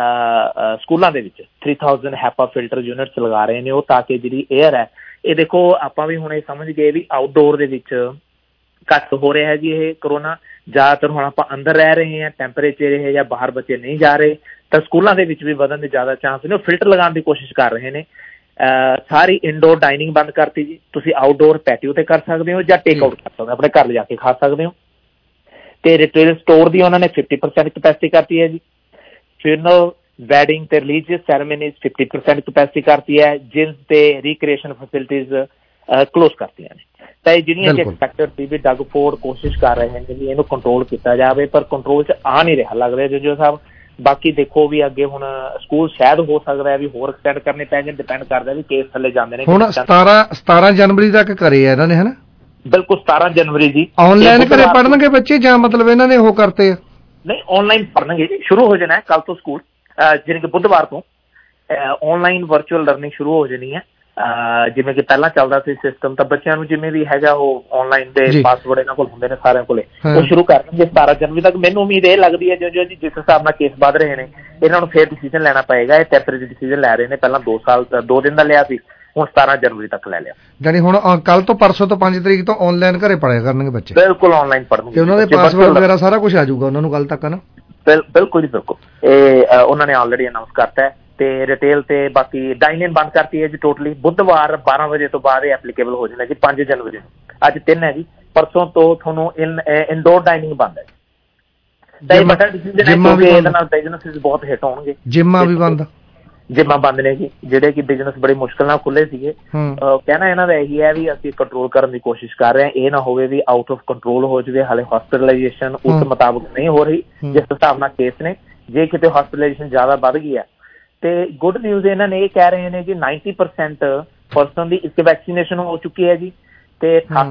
ਸਕੂਲਾਂ ਦੇ ਵਿੱਚ 3000 ਹੈਪਾ ਫਿਲਟਰ ਯੂਨਿਟਸ ਲਗਾ ਰਹੇ ਨੇ ਉਹ, ਤਾਂ ਕਿ ਜਿਹੜੀ ਏਅਰ ਹੈ ਇਹ ਦੇਖੋ ਆਪਾਂ ਵੀ ਹੁਣ ਇਹ ਸਮਝ ਗਏ ਵੀ ਆਊਟਡੋਰ ਦੇ ਵਿੱਚ ਘੱਟ ਹੋ ਰਿਹਾ ਜੀ ਇਹ ਕਰੋਨਾ। ਜ਼ਿਆਦਾਤਰ ਹੁਣ ਆਪਾਂ ਅੰਦਰ ਰਹਿ ਰਹੇ ਹਾਂ, ਟੈਂਪਰੇਚਰ ਇਹ ਜਾਂ ਬਾਹਰ ਬੱਚੇ ਨਹੀਂ ਜਾ ਰਹੇ, ਤਾਂ ਸਕੂਲਾਂ ਦੇ ਵਿੱਚ ਵੀ ਵਧਣ ਦੇ ਜ਼ਿਆਦਾ ਚਾਂਸ ਨੇ। ਉਹ ਫਿਲਟਰ ਲਗਾਉਣ ਦੀ ਕੋਸ਼ਿਸ਼ ਕਰ ਰਹੇ ਨੇ। ਸਾਰੀ ਇਨਡੋਰ ਡਾਈਨਿੰਗ ਬੰਦ ਕਰਤੀ ਜੀ, ਤੁਸੀਂ ਆਊਟਡੋਰ ਪੈਟੀਓ ਤੇ ਕਰ ਸਕਦੇ ਹੋ ਜਾਂ ਟੇਕ ਆਊਟ ਕਰ ਸਕਦੇ ਹੋ, ਆਪਣੇ ਘਰ ਲਿਜਾ ਕੇ ਖਾ ਸਕਦੇ ਹੋ। ਤੇ ਰਿਟੇਲ ਸਟੋਰ ਦੀ ਉਹਨਾਂ ਨੇ 50% ਕਪੈਸਿਟੀ ਕਰਤੀ ਹੈ ਜੀ। ਫਿਊਨਰਲ, ਵੈਡਿੰਗ ਤੇ ਰਿਲੀਜੀਅਸ ਸੈਰੇਮਨੀਜ਼ 50% ਕਪੈਸਿਟੀ ਕਰਤੀ ਹੈ। ਜਿਮ ਤੇ ਰੀਕ੍ਰੀਏਸ਼ਨ ਫੈਸਿਲਿਟੀਜ਼ ਕਲੋਜ਼ ਕਰਤੀਆਂ ਨੇ। ਤਾਂ ਇਹ ਜਿਹੜੀਆਂ ਕਿ ਐਕਸਪੈਕਟਡ ਸੀ ਵੀ ਡਗ ਫੋਰਡ ਕੋਸ਼ਿਸ਼ ਕਰ ਰਹੇ ਨੇ ਵੀ ਇਹਨੂੰ ਕੰਟਰੋਲ ਕੀਤਾ ਜਾਵੇ, ਪਰ ਕੰਟਰੋਲ 'ਚ ਆ ਨਹੀਂ ਰਿਹਾ ਲੱਗ ਰਿਹਾ ਜੋ ਸਾਹਿਬ। ਬਾਕੀ ਦੇਖੋ ਵੀ ਅੱਗੇ ਹੁਣ ਸਕੂਲ ਸ਼ਾਇਦ ਹੋ ਸਕਦਾ ਹੈ ਵੀ ਹੋਰ ਐਕਸਟੈਂਡ ਕਰਨੇ ਪੈ ਜਾਣ, ਡਿਪੈਂਡ ਕਰਦਾ ਵੀ ਕੇਸ ਥੱਲੇ ਜਾਂਦੇ ਨੇ। ਹੁਣ 17 ਜਨਵਰੀ ਤੱਕ ਕਰੇ ਆ ਇਹਨਾਂ ਨੇ, ਹਨਾ? ਬਿਲਕੁਲ 17 ਜਨਵਰੀ ਜੀ। ਆਨਲਾਈਨ ਘਰੇ ਪੜ੍ਹਨਗੇ ਬੱਚੇ ਜਾਂ ਮਤਲਬ ਇਹਨਾਂ ਨੇ ਉਹ ਕਰਤੇ ਆ? ਨਹੀਂ, ਆਨਲਾਈਨ ਪੜ੍ਹਨਗੇ ਜੀ, ਸ਼ੁਰੂ ਹੋ ਜਾਣਾ ਕੱਲ ਤੋਂ ਸਕੂਲ, ਜਿਵੇਂ ਕਿ ਬੁੱਧਵਾਰ ਤੋਂ ਆਨਲਾਈਨ ਵਰਚੁਅਲ ਲਰਨਿੰਗ ਸ਼ੁਰੂ ਹੋ ਜਾਣੀ ਹੈ। ਜਿਵੇਂ ਕਿ ਪਹਿਲਾਂ ਚੱਲਦਾ ਸੀ ਸਿਸਟਮ, ਤਾਂ ਬੱਚਿਆਂ ਨੂੰ ਜਿਵੇਂ ਵੀ ਹੈਗਾ ਉਹ ਆਨਲਾਈਨ ਦੇ ਪਾਸਵਰਡ ਇਹਨਾਂ ਕੋਲ ਹੁੰਦੇ ਨੇ ਸਾਰਿਆਂ ਕੋਲੇ, ਉਹ ਸ਼ੁਰੂ ਕਰਨਗੇ 17 ਜਨਵਰੀ ਤੱਕ। ਮੈਨੂੰ ਉਮੀਦ ਇਹ ਲੱਗਦੀ ਹੈ ਜੋ ਜੀ ਜਿਸ ਹਿਸਾਬ ਨਾਲ ਕੇਸ ਵੱਧ ਰਹੇ ਨੇ ਇਹਨਾਂ ਨੂੰ ਫੇਰ ਡਿਸੀਜਨ ਲੈਣਾ ਪਏਗਾ। ਇਹ ਟੈਂਪਰੇਰੀ ਡਿਸੀਜਨ ਲੈ ਰਹੇ ਨੇ, ਪਹਿਲਾਂ 2 ਦਿਨ ਦਾ ਲਿਆ ਸੀ, ਹੁਣ 17 ਜਨਵਰੀ ਤੱਕ ਲੈ ਲਿਆ। ਜਾਨੀ ਹੁਣ ਕੱਲ ਤੋਂ ਪਰਸੋਂ ਤੋਂ 5 ਤਰੀਕ ਤੋਂ ਆਨਲਾਈਨ ਘਰੇ ਪੜ੍ਹਿਆ ਕਰਨਗੇ ਬੱਚੇ? ਬਿਲਕੁਲ ਆਨਲਾਈਨ ਪੜ੍ਹਨਗੇ ਤੇ ਉਹਨਾਂ ਦੇ ਪਾਸਵਰਡ ਵਗੈਰਾ ਸਾਰਾ ਕੁਝ ਆ ਜਾਊਗਾ ਉਹਨਾਂ ਨੂੰ ਕੱਲ ਤੱਕ, ਨਾ? ਬਿਲਕੁਲ ਜੀ ਬਿਲਕੁਲ। ਇਹ ਉਹਨਾਂ ਨੇ ਆਲਰੇਡੀ ਅਨਾਉਂਸ ਕਰਤਾ ਹੈ। ਤੇ ਰਿਟੇਲ ਤੇ ਬਾਕੀ ਡਾਈਨ ਇਨ ਬੰਦ ਕਰਤੀ ਹੈ ਜੀ ਟੋਟਲੀ। ਬੁੱਧਵਾਰ 12 ਵਜੇ ਤੋਂ ਬਾਅਦ ਇਹ ਐਪਲੀਕੇਬਲ ਹੋ ਜਾਣਾ ਜੀ 5 ਜਨਵਰੀ ਨੂੰ। ਅੱਜ 3 ਹੈ ਜੀ, ਪਰਸੋਂ ਤੋਂ ਤੁਹਾਨੂੰ ਇਨਡੋਰ ਡਾਈਨਿੰਗ ਬੰਦ ਹੈ ਜੀ। ਤਾਂ ਇਹ ਵੱਡਾ ਡਿਸੀਜਨ ਹੈ ਕਿਉਂਕਿ ਇਹਦੇ ਨਾਲ ਬਿਜ਼ਨੈਸਿਸ ਬਹੁਤ ਹਿੱਟ ਹੋਣਗੇ। ਜਿੰਮਾਂ ਵੀ ਬੰਦ? ਜਿੰਮਾਂ ਬੰਦ ਨੇ ਜੀ, ਜਿਹੜੇ ਕਿ ਬਿਜ਼ਨਸ ਬੜੀ ਮੁਸ਼ਕਿਲ ਨਾਲ ਖੁੱਲੇ ਸੀਗੇ। ਕਹਿਣਾ ਇਹਨਾਂ ਦਾ ਇਹੀ ਹੈ ਵੀ ਅਸੀਂ ਕੰਟਰੋਲ ਕਰਨ ਦੀ ਕੋਸ਼ਿਸ਼ ਕਰ ਰਹੇ ਹਾਂ, ਇਹ ਨਾ ਹੋਵੇ ਵੀ ਆਊਟ ਆਫ ਕੰਟਰੋਲ ਹੋ ਜਾਵੇ। ਹਾਲੇ ਹਸਪੀਟਲਾਈਜੇਸ਼ਨ ਉਸ ਮੁਤਾਬਕ ਨਹੀਂ ਹੋ ਰਹੀ ਜਿਸ ਹਿਸਾਬ ਨਾਲ ਕੇਸ ਨੇ। ਜੇ ਕਿਤੇ ਹਸਪੀਟਲਾਈਜੇਸ਼ਨ ਜ਼ਿਆਦਾ ਵੱਧ ਗਈ ਹੈ ਤੇ ਗੁੱਡ ਨਿਊਜ਼ ਇਹਨਾਂ ਨੇ ਇਹ ਕਹਿ ਰਹੇ ਨੇ ਕਿ 90% ਪਰਸਨ ਦੀ ਇੱਕ ਵੈਕਸੀਨੇਸ਼ਨ ਹੋ ਚੁੱਕੀ ਹੈ ਜੀ, ਤੇ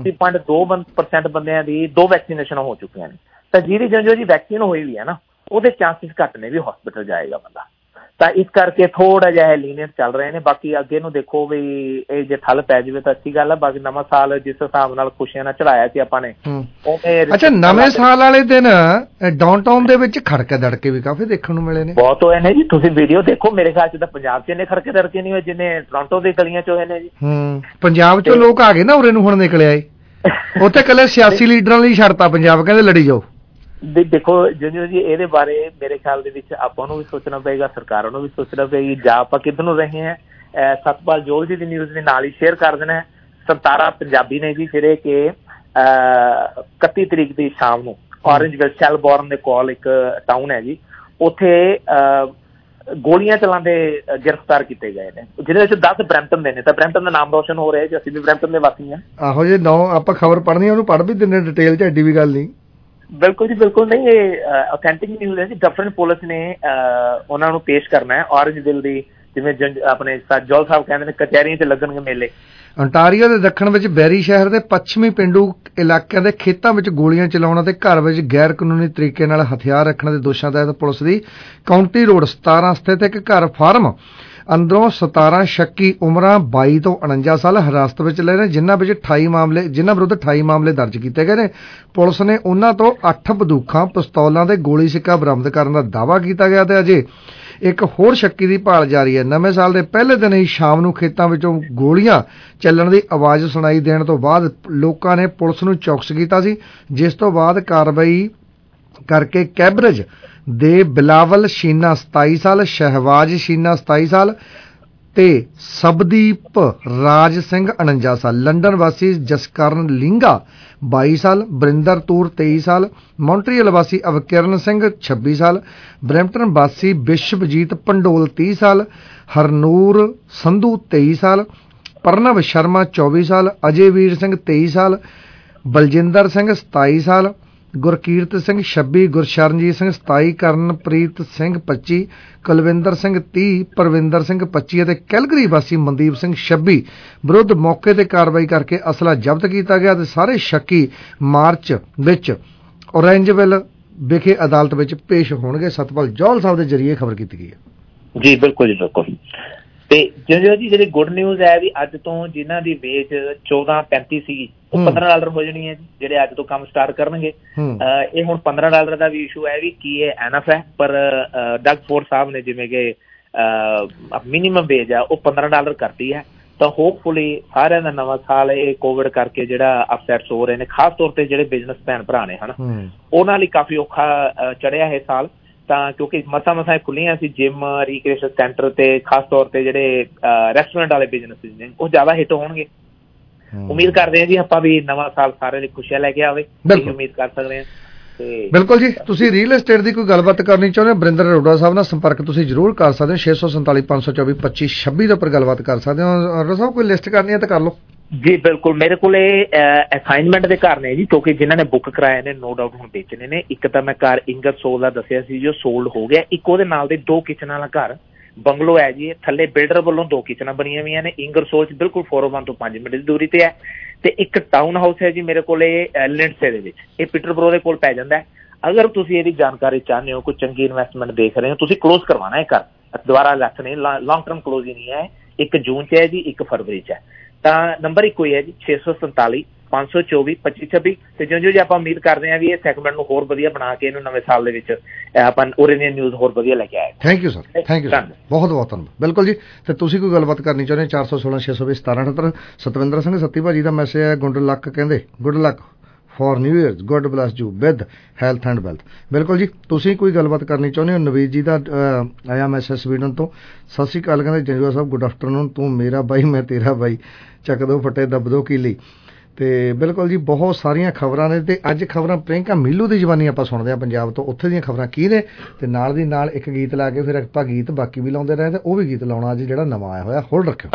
88.2% ਬੰਦਿਆਂ ਦੀ 2 ਵੈਕਸੀਨੇਸ਼ਨ ਹੋ ਚੁੱਕੀਆਂ ਨੇ। ਤਾਂ ਜਿਹਦੀ ਜੋ ਜੀ ਵੈਕਸੀਨ ਹੋਈ ਵੀ ਹੈ ਨਾ ਉਹਦੇ ਚਾਂਸਿਸ ਘੱਟ ਨੇ ਵੀ ਹਸਪੀਟਲ ਜਾਏਗਾ ਬੰਦਾ। ਤਾਂ ਇਸ ਕਰਕੇ ਥੋੜਾ ਜਿਹਾ ਲੀਨੀਅੰਟ ਚੱਲ ਰਹੇ ਨੇ। ਬਾਕੀ ਅੱਗੇ ਨੂੰ ਦੇਖੋ ਵੀ ਇਹ ਜੇ ਠੱਲ ਪੈ ਜਾਵੇ ਤਾਂ ਅੱਛੀ ਗੱਲ ਹੈ। ਬਾਕੀ ਨਵਾਂ ਸਾਲ ਜਿਸ ਹਿਸਾਬ ਨਾਲ ਖੁਸ਼ੀਆਂ ਨਾਲ ਚੜਾਇਆ ਸੀ ਆਪਾਂ ਨੇ। ਅੱਛਾ, ਨਵੇਂ ਸਾਲ ਵਾਲੇ ਦਿਨ ਡਾਊਨਟਾਊਨ ਦੇ ਵਿੱਚ ਖੜਕੇ ਦੜਕੇ ਵੀ ਕਾਫੀ ਦੇਖਣ ਨੂੰ ਮਿਲੇ ਨੇ? ਬਹੁਤ ਹੋਏ ਨੇ ਜੀ, ਤੁਸੀਂ ਵੀਡੀਓ ਦੇਖੋ। ਮੇਰੇ ਖਿਆਲ ਚ ਤਾਂ ਪੰਜਾਬ ਚ ਇੰਨੇ ਖੜਕੇ ਦੜਕੇ ਨਹੀਂ ਹੋਏ ਜਿੰਨੇ ਟੋਰਾਂਟੋ ਦੇ ਗਲੀਆਂ ਚ ਹੋਏ ਨੇ ਜੀ। ਪੰਜਾਬ ਚੋਂ ਲੋਕ ਆ ਗਏ ਨਾ ਉਰੇ ਨੂੰ ਹੁਣ ਨਿਕਲਿਆ ਏ। ਉੱਥੇ ਇਕੱਲੇ ਸਿਆਸੀ ਲੀਡਰਾਂ ਲਈ ਛੱਡਤਾ ਪੰਜਾਬ, ਕਹਿੰਦੇ ਲੜੀ ਜਾਓ। ਦੇਖੋ ਜੰਜੂ ਜੀ ਇਹਦੇ ਬਾਰੇ ਮੇਰੇ ਖਿਆਲ ਦੇ ਵਿੱਚ ਆਪਾਂ ਨੂੰ ਵੀ ਸੋਚਣਾ ਪਏਗਾ, ਸਰਕਾਰਾਂ ਨੂੰ ਵੀ ਸੋਚਣਾ ਪਏਗੀ ਜਾਂ ਆਪਾਂ ਕਿੱਧਰ ਨੂੰ ਰਹੇ ਹਾਂ। ਸਤਪਾਲ ਜੋਲ ਜੀ ਦੀ ਨਿਊਜ਼ ਦੇ ਨਾਲ ਹੀ ਸ਼ੇਅਰ ਕਰ ਦੇਣਾ। 17 ਪੰਜਾਬੀ ਨੇ ਜੀ ਜਿਹੜੇ ਕਿ 31 ਤਰੀਕ ਦੀ ਸ਼ਾਮ ਨੂੰ ਔਰੰਜਵਿਲ ਸ਼ੈਲਬੋਰਨ ਦੇ ਕੋਲ ਇੱਕ ਟਾਊਨ ਹੈ ਜੀ, ਉੱਥੇ ਗੋਲੀਆਂ ਚਲਾਉਂਦੇ ਗ੍ਰਿਫਤਾਰ ਕੀਤੇ ਗਏ ਨੇ, ਜਿਹਦੇ ਵਿੱਚ 10 ਬਰੈਂਪਟਨ ਦੇ ਨੇ। ਤਾਂ ਬਰੈਂਪਟਨ ਦਾ ਨਾਮ ਰੋਸ਼ਨ ਹੋ ਰਿਹਾ ਜੀ, ਅਸੀਂ ਵੀ ਬਰੈਂਪਟਨ ਦੇ ਵਾਸੀ ਹਾਂ। ਆਹੋ ਜੇ ਨੌ ਆਪਾਂ ਖਬਰ ਪੜ੍ਹਨੀ ਉਹਨੂੰ ਪੜ੍ਹ ਵੀ ਦਿੰਦੇ ਡਿਟੇਲ ਚ, ਐਡੀ ਵੀ ਗੱਲ ਨਹੀਂ। ਬਿਲਕੁਲ ਜੀ ਬਿਲਕੁਲ ਨਹੀਂ, ਇਹ ਅਥੈਂਟਿਕ ਨਿਊਜ਼ ਹੈ ਜੀ। ਡਿਫਰੈਂਟ ਪੁਲਿਸ ਨੇ ਉਹਨਾਂ ਨੂੰ ਪੇਸ਼ ਕਰਨਾ ਹੈ ਔਰੰਜਵਿਲ ਦੀ, ਜਿਵੇਂ ਆਪਣੇ ਜੋਲ ਸਾਹਿਬ ਕਹਿੰਦੇ ਨੇ ਕਚਹਿਰੀਆਂ 'ਚ ਲੱਗਣਗੇ ਮੇਲੇ। ontario ਦੇ ਦੱਖਣ ਵਿੱਚ ਬੈਰੀ ਸ਼ਹਿਰ ਦੇ ਪੱਛਮੀ ਪੇਂਡੂ ਇਲਾਕਿਆਂ ਦੇ ਖੇਤਾਂ ਵਿੱਚ ਗੋਲੀਆਂ ਚਲਾਉਣ ਅਤੇ ਘਰ ਵਿੱਚ ਗੈਰ ਕਾਨੂੰਨੀ ਤਰੀਕੇ ਨਾਲ ਹਥਿਆਰ ਰੱਖਣ ਦੇ ਦੋਸ਼ਾਂ ਤਹਿਤ ਪੁਲਿਸ ਦੀ ਕਾਉਂਟੀ ਰੋਡ 17 ਸਥਿਤ ਇੱਕ ਘਰ ਫਾਰਮ ਅੰਦਰੋਂ 17 ਸ਼ੱਕੀ ਉਮਰਾਂ 22 ਤੋਂ 49 ਸਾਲ ਹਿਰਾਸਤ ਵਿੱਚ ਲਏ ਨੇ, ਜਿਨ੍ਹਾਂ ਵਿਰੁੱਧ 28 ਮਾਮਲੇ ਦਰਜ ਕੀਤੇ ਗਏ ਨੇ। ਪੁਲਿਸ ਨੇ ਉਹਨਾਂ ਤੋਂ 8 ਬੰਦੂਕਾਂ, ਪਿਸਤੌਲਾਂ ਤੇ ਗੋਲੀ ਸਿੱਕਾ ਬਰਾਮਦ ਕਰਨ ਦਾ ਦਾਅਵਾ ਕੀਤਾ ਗਿਆ ਤੇ ਅਜੇ ਇੱਕ ਹੋਰ ਸ਼ੱਕੀ ਦੀ ਭਾਲ ਜਾਰੀ ਹੈ। ਨਵੇਂ ਸਾਲ ਦੇ ਪਹਿਲੇ ਦਿਨ ਹੀ ਸ਼ਾਮ ਨੂੰ ਖੇਤਾਂ ਵਿੱਚੋਂ ਗੋਲੀਆਂ ਚੱਲਣ ਦੀ ਆਵਾਜ਼ ਸੁਣਾਈ ਦੇਣ ਤੋਂ ਬਾਅਦ ਲੋਕਾਂ ਨੇ ਪੁਲਿਸ ਨੂੰ ਚੌਕਸ ਕੀਤਾ ਸੀ, ਜਿਸ ਤੋਂ ਬਾਅਦ ਕਾਰਵਾਈ ਕਰਕੇ ਕੈਂਬਰਿਜ ਦੇ ਬਿਲਾਵਲ ਸ਼ੀਨਾ 27 ਸਾਲ, ਸ਼ਹਿਬਾਜ਼ ਸ਼ੀਨਾ 27 ਸਾਲ ਤੇ ਸਬਦੀਪ ਰਾਜ ਸਿੰਘ 49 ਸਾਲ, ਲੰਡਨ ਵਾਸੀ ਜਸਕਰਨ ਲਿੰਗਾ 22 ਸਾਲ, ਬਰਿੰਦਰ ਤੂਰ 23 ਸਾਲ, ਮੌਂਟਰੀਅਲ ਵਾਸੀ ਅਵਕਿਰਨ ਸਿੰਘ 26 ਸਾਲ, ਬਰੈਂਪਟਨ ਵਾਸੀ ਵਿਸ਼ਵਜੀਤ ਪੰਡੋਲ 30 ਸਾਲ, ਹਰਨੂਰ ਸੰਧੂ 23 ਸਾਲ, ਪ੍ਰਣਵ ਸ਼ਰਮਾ 24 ਸਾਲ, ਅਜੇਵੀਰ ਸਿੰਘ 23 ਸਾਲ, ਬਲਜਿੰਦਰ ਸਿੰਘ 27 ਸਾਲ, ਗੁਰਕੀਰਤ ਸਿੰਘ 26, ਗੁਰਸ਼ਰਨਜੀਤ ਸਿੰਘ 27, ਕਰਨਪ੍ਰੀਤ ਸਿੰਘ 25, ਕੁਲਵਿੰਦਰ ਸਿੰਘ 30, ਪਰਵਿੰਦਰ ਸਿੰਘ 25 ਅਤੇ ਕੈਲਗਰੀ ਵਾਸੀ ਮਨਦੀਪ ਸਿੰਘ 26 ਵਿਰੁੱਧ ਮੌਕੇ ਤੇ ਕਾਰਵਾਈ ਕਰਕੇ ਅਸਲਾ ਜ਼ਬਤ ਕੀਤਾ ਗਿਆ ਤੇ ਸਾਰੇ ਸ਼ੱਕੀ ਮਾਰਚ ਵਿੱਚ ਔਰੇਂਜਵਿਲ ਵਿਖੇ ਅਦਾਲਤ ਵਿੱਚ ਪੇਸ਼ ਹੋਣਗੇ। ਸਤਪਾਲ ਜੌਹਲ ਸਾਹਿਬ ਦੇ ਜ਼ਰੀਏ ਖਬਰ ਕੀਤੀ ਗਈ ਹੈ। ਜੀ ਬਿਲਕੁਲ ਜੀ ਬਿਲਕੁਲ। ਤੇ ਜੀ ਜਿਹੜੀ ਗੁੱਡ ਨਿਊਜ਼ ਹੈ ਵੀ ਅੱਜ ਤੋਂ ਜਿਨ੍ਹਾਂ ਦੀ ਵੇਜ 14.35 ਸੀ ਉਹ $15 ਹੋ ਜਾਣੀ ਹੈ ਜੀ, ਜਿਹੜੇ ਅੱਜ ਤੋਂ ਕੰਮ ਸਟਾਰਟ ਕਰਨਗੇ। ਇਹ ਹੁਣ $15 ਦਾ ਵੀ ਇਸ਼ੂ ਹੈ ਵੀ ਕੀ ਇਹ ਐਨਫ ਹੈ, ਪਰ ਡਗ ਫੋਰਡ ਸਾਹਿਬ ਨੇ ਜਿਵੇਂ ਕਿ ਮਿਨੀਮਮ ਵੇਜ ਆ ਉਹ $15 ਕਰਤੀ ਹੈ, ਤਾਂ ਹੋਪਫੁਲੀ ਸਾਰਿਆਂ ਦਾ ਨਵਾਂ ਸਾਲ ਇਹ ਕੋਵਿਡ ਕਰਕੇ ਜਿਹੜਾ ਅਪਸੈਟਸ ਹੋ ਰਹੇ ਨੇ, ਖਾਸ ਤੌਰ ਤੇ ਜਿਹੜੇ ਬਿਜ਼ਨਸ ਭੈਣ ਭਰਾ ਨੇ ਹਨਾ, ਉਹਨਾਂ ਲਈ ਕਾਫੀ ਔਖਾ ਚੜਿਆ ਇਹ ਸਾਲ, ਤਾਂ ਕਿਉਂਕਿ ਮਸਾਂ ਖੁੱਲੀਆਂ ਸੀ ਜਿਮ, ਰੀਕ੍ਰੀਏਸ਼ਨ ਸੈਂਟਰ ਤੇ ਖਾਸ ਤੌਰ ਤੇ ਜਿਹੜੇ ਰੈਸਟੋਰੈਂਟ ਵਾਲੇ ਬਿਜ਼ਨਸ ਨੇ ਉਹ ਜ਼ਿਆਦਾ ਹਿੱਟ ਹੋਣਗੇ। ਉਮੀਦ ਕਰਦੇ ਹਾਂ ਜੀ ਆਪਾਂ ਵੀ ਨਵਾਂ ਸਾਲ ਸਾਰੇ ਲਈ ਖੁਸ਼ੀਆਂ ਲੈ ਕੇ ਆਵੇ, ਉਮੀਦ ਕਰ ਸਕਦੇ ਹਾਂ। ਬਿਲਕੁਲ ਜੀ। ਤੁਸੀਂ ਰੀਅਲ ਏਸਟੇਟ ਦੀ ਕੋਈ ਗੱਲਬਾਤ ਕਰਨੀ ਚਾਹੁੰਦੇ ਹੋ, ਬਰਿੰਦਰ ਅਰੋੜਾ ਸਾਹਿਬ ਨਾਲ ਸੰਪਰਕ ਤੁਸੀਂ ਜ਼ਰੂਰ ਕਰ ਸਕਦੇ ਹੋ। 647 524 2526 ਦੇ ਉੱਪਰ ਗੱਲਬਾਤ ਕਰ ਸਕਦੇ ਹੋ। ਅਰੋੜਾ ਸਾਹਿਬ ਕੋਈ ਲਿਸਟ ਕਰਨੀ ਹੈ ਤਾਂ ਕਰ ਲਓ। ਜੀ ਬਿਲਕੁਲ, ਮੇਰੇ ਕੋਲ ਅਸਾਈਨਮੈਂਟ ਦੇ ਘਰ ਨੇ ਜੀ, ਕਿਉਂਕਿ ਜਿਨ੍ਹਾਂ ਨੇ ਬੁੱਕ ਕਰਾਏ ਨੇ ਨੋ ਡਾਊਟ ਹੁਣ ਵੇਚਣੇ ਨੇ। ਇੱਕ ਤਾਂ ਮੈਂ ਘਰ ਇੰਗਰਸੋਲ ਦਾ ਦੱਸਿਆ ਸੀ ਜੋ ਸੋਲਡ ਹੋ ਗਿਆ, ਇੱਕ ਉਹਦੇ ਨਾਲ ਦੇ 2 ਕਿਚਨ ਵਾਲਾ ਘਰ ਬੰਗਲੋ ਹੈ ਜੀ, ਥੱਲੇ ਬਿਲਡਰ ਵੱਲੋਂ 2 ਕਿਚਨਾਂ ਬਣੀਆਂ ਹੋਈਆਂ ਨੇ, ਇੰਗਰਸੋਲ 'ਚ ਬਿਲਕੁਲ 401 ਤੋਂ 5 ਮਿੰਟ ਦੀ ਦੂਰੀ ਤੇ ਹੈ। ਤੇ ਇੱਕ ਟਾਊਨ ਹਾਊਸ ਹੈ ਜੀ ਮੇਰੇ ਕੋਲ ਲਿੰਡਸੇ ਦੇ ਵਿੱਚ, ਇਹ ਪੀਟਰਬਰੋ ਦੇ ਕੋਲ ਪੈ ਜਾਂਦਾ ਹੈ। ਅਗਰ ਤੁਸੀਂ ਇਹਦੀ ਜਾਣਕਾਰੀ ਚਾਹੁੰਦੇ ਹੋ, ਕੋਈ ਚੰਗੀ ਇਨਵੈਸਟਮੈਂਟ ਦੇਖ ਰਹੇ ਹੋ, ਤੁਸੀਂ ਕਲੋਜ਼ ਕਰਵਾਉਣਾ ਹੈ ਘਰ, ਦੁਬਾਰਾ ਲੈਸ ਨਹੀਂ, ਲੌਂਗ ਟਰਮ ਕਲੋਜ਼ ਹੀ ਨਹੀਂ ਹੈ। 1 ਜੂਨ 'ਚ ਹੈ ਜੀ, 1 ਫਰਵਰੀ 'ਚ ਹੈ। ਤਾਂ ਨੰਬਰ ਇੱਕੋ ਹੀ ਹੈ ਜੀ 647 524 2526। ਤੇ ਜਿਉਂ ਜਿਉਂ ਆਪਾਂ ਉਮੀਦ ਕਰਦੇ ਹਾਂ ਵੀ ਇਹ ਸੈਗਮੈਂਟ ਨੂੰ ਹੋਰ ਵਧੀਆ ਬਣਾ ਕੇ ਇਹਨੂੰ ਨਵੇਂ ਸਾਲ ਦੇ ਵਿੱਚ ਆਪਾਂ ਉਰੇ ਦੀਆਂ ਨਿਊਜ਼ ਹੋਰ ਵਧੀਆ ਲੈ ਕੇ ਆਏ। Thank you sir, thank you sir, ਬਹੁਤ ਬਹੁਤ ਧੰਨਵਾਦ। ਬਿਲਕੁਲ ਜੀ। ਤੇ ਤੁਸੀਂ ਕੋਈ ਗੱਲਬਾਤ ਕਰਨੀ ਚਾਹੁੰਦੇ 416 620 1778। ਸਤਵਿੰਦਰ ਸਿੰਘ ਸੱਤੀ ਭਾਜੀ ਦਾ ਮੈਸੇਜ ਹੈ, ਗੁੱਡ ਲੱਕ ਕਹਿੰਦੇ, good luck for new year, god bless you with health and wealth. ਬਿਲਕੁਲ ਜੀ। ਤੁਸੀਂ ਕੋਈ ਗੱਲਬਾਤ ਕਰਨੀ ਚਾਹੁੰਦੇ ਹੋ, ਨਵੀਦ ਜੀ ਦਾ ਆਇਆ ਮੈਸੇਜ ਸਵੀਡਨ ਤੋਂ। ਸਤਿ ਸ਼੍ਰੀ ਅਕਾਲ, ਕਹਿੰਦੇ ਜੰਜੂਆ ਸਾਹਿਬ ਗੁੱਡ ਆਫਟਰਨੂਨ, ਤੂੰ ਮੇਰਾ ਬਾਈ ਮੈਂ ਤੇਰਾ ਬਾਈ, ਚੱਕ ਦੋ ਫੱਟੇ ਦੱਬ ਦੋ ਕੀਲੀ। ਤੇ ਬਿਲਕੁਲ ਜੀ, ਬਹੁਤ ਸਾਰੀਆਂ ਖਬਰਾਂ ਨੇ ਤੇ ਅੱਜ ਖਬਰਾਂ ਪ੍ਰਿਯੰਕਾ ਮੀਲੂ ਦੀ ਜ਼ਬਾਨੀ ਆਪਾਂ ਸੁਣਦੇ ਹਾਂ ਪੰਜਾਬ ਤੋਂ, ਉੱਥੇ ਦੀਆਂ ਖਬਰਾਂ ਕੀ ਨੇ, ਤੇ ਨਾਲ ਦੀ ਨਾਲ ਇੱਕ ਗੀਤ ਲਾ ਕੇ ਫਿਰ ਆਪਾਂ ਗੀਤ ਬਾਕੀ ਵੀ ਲਾਉਂਦੇ ਰਹੇ ਤੇ ਉਹ ਵੀ ਗੀਤ ਲਾਉਣਾ ਅੱਜ ਜਿਹੜਾ ਨਵਾਂ ਆਇਆ ਹੋਇਆ। ਹੋਲਡ ਰੱਖਿਓ।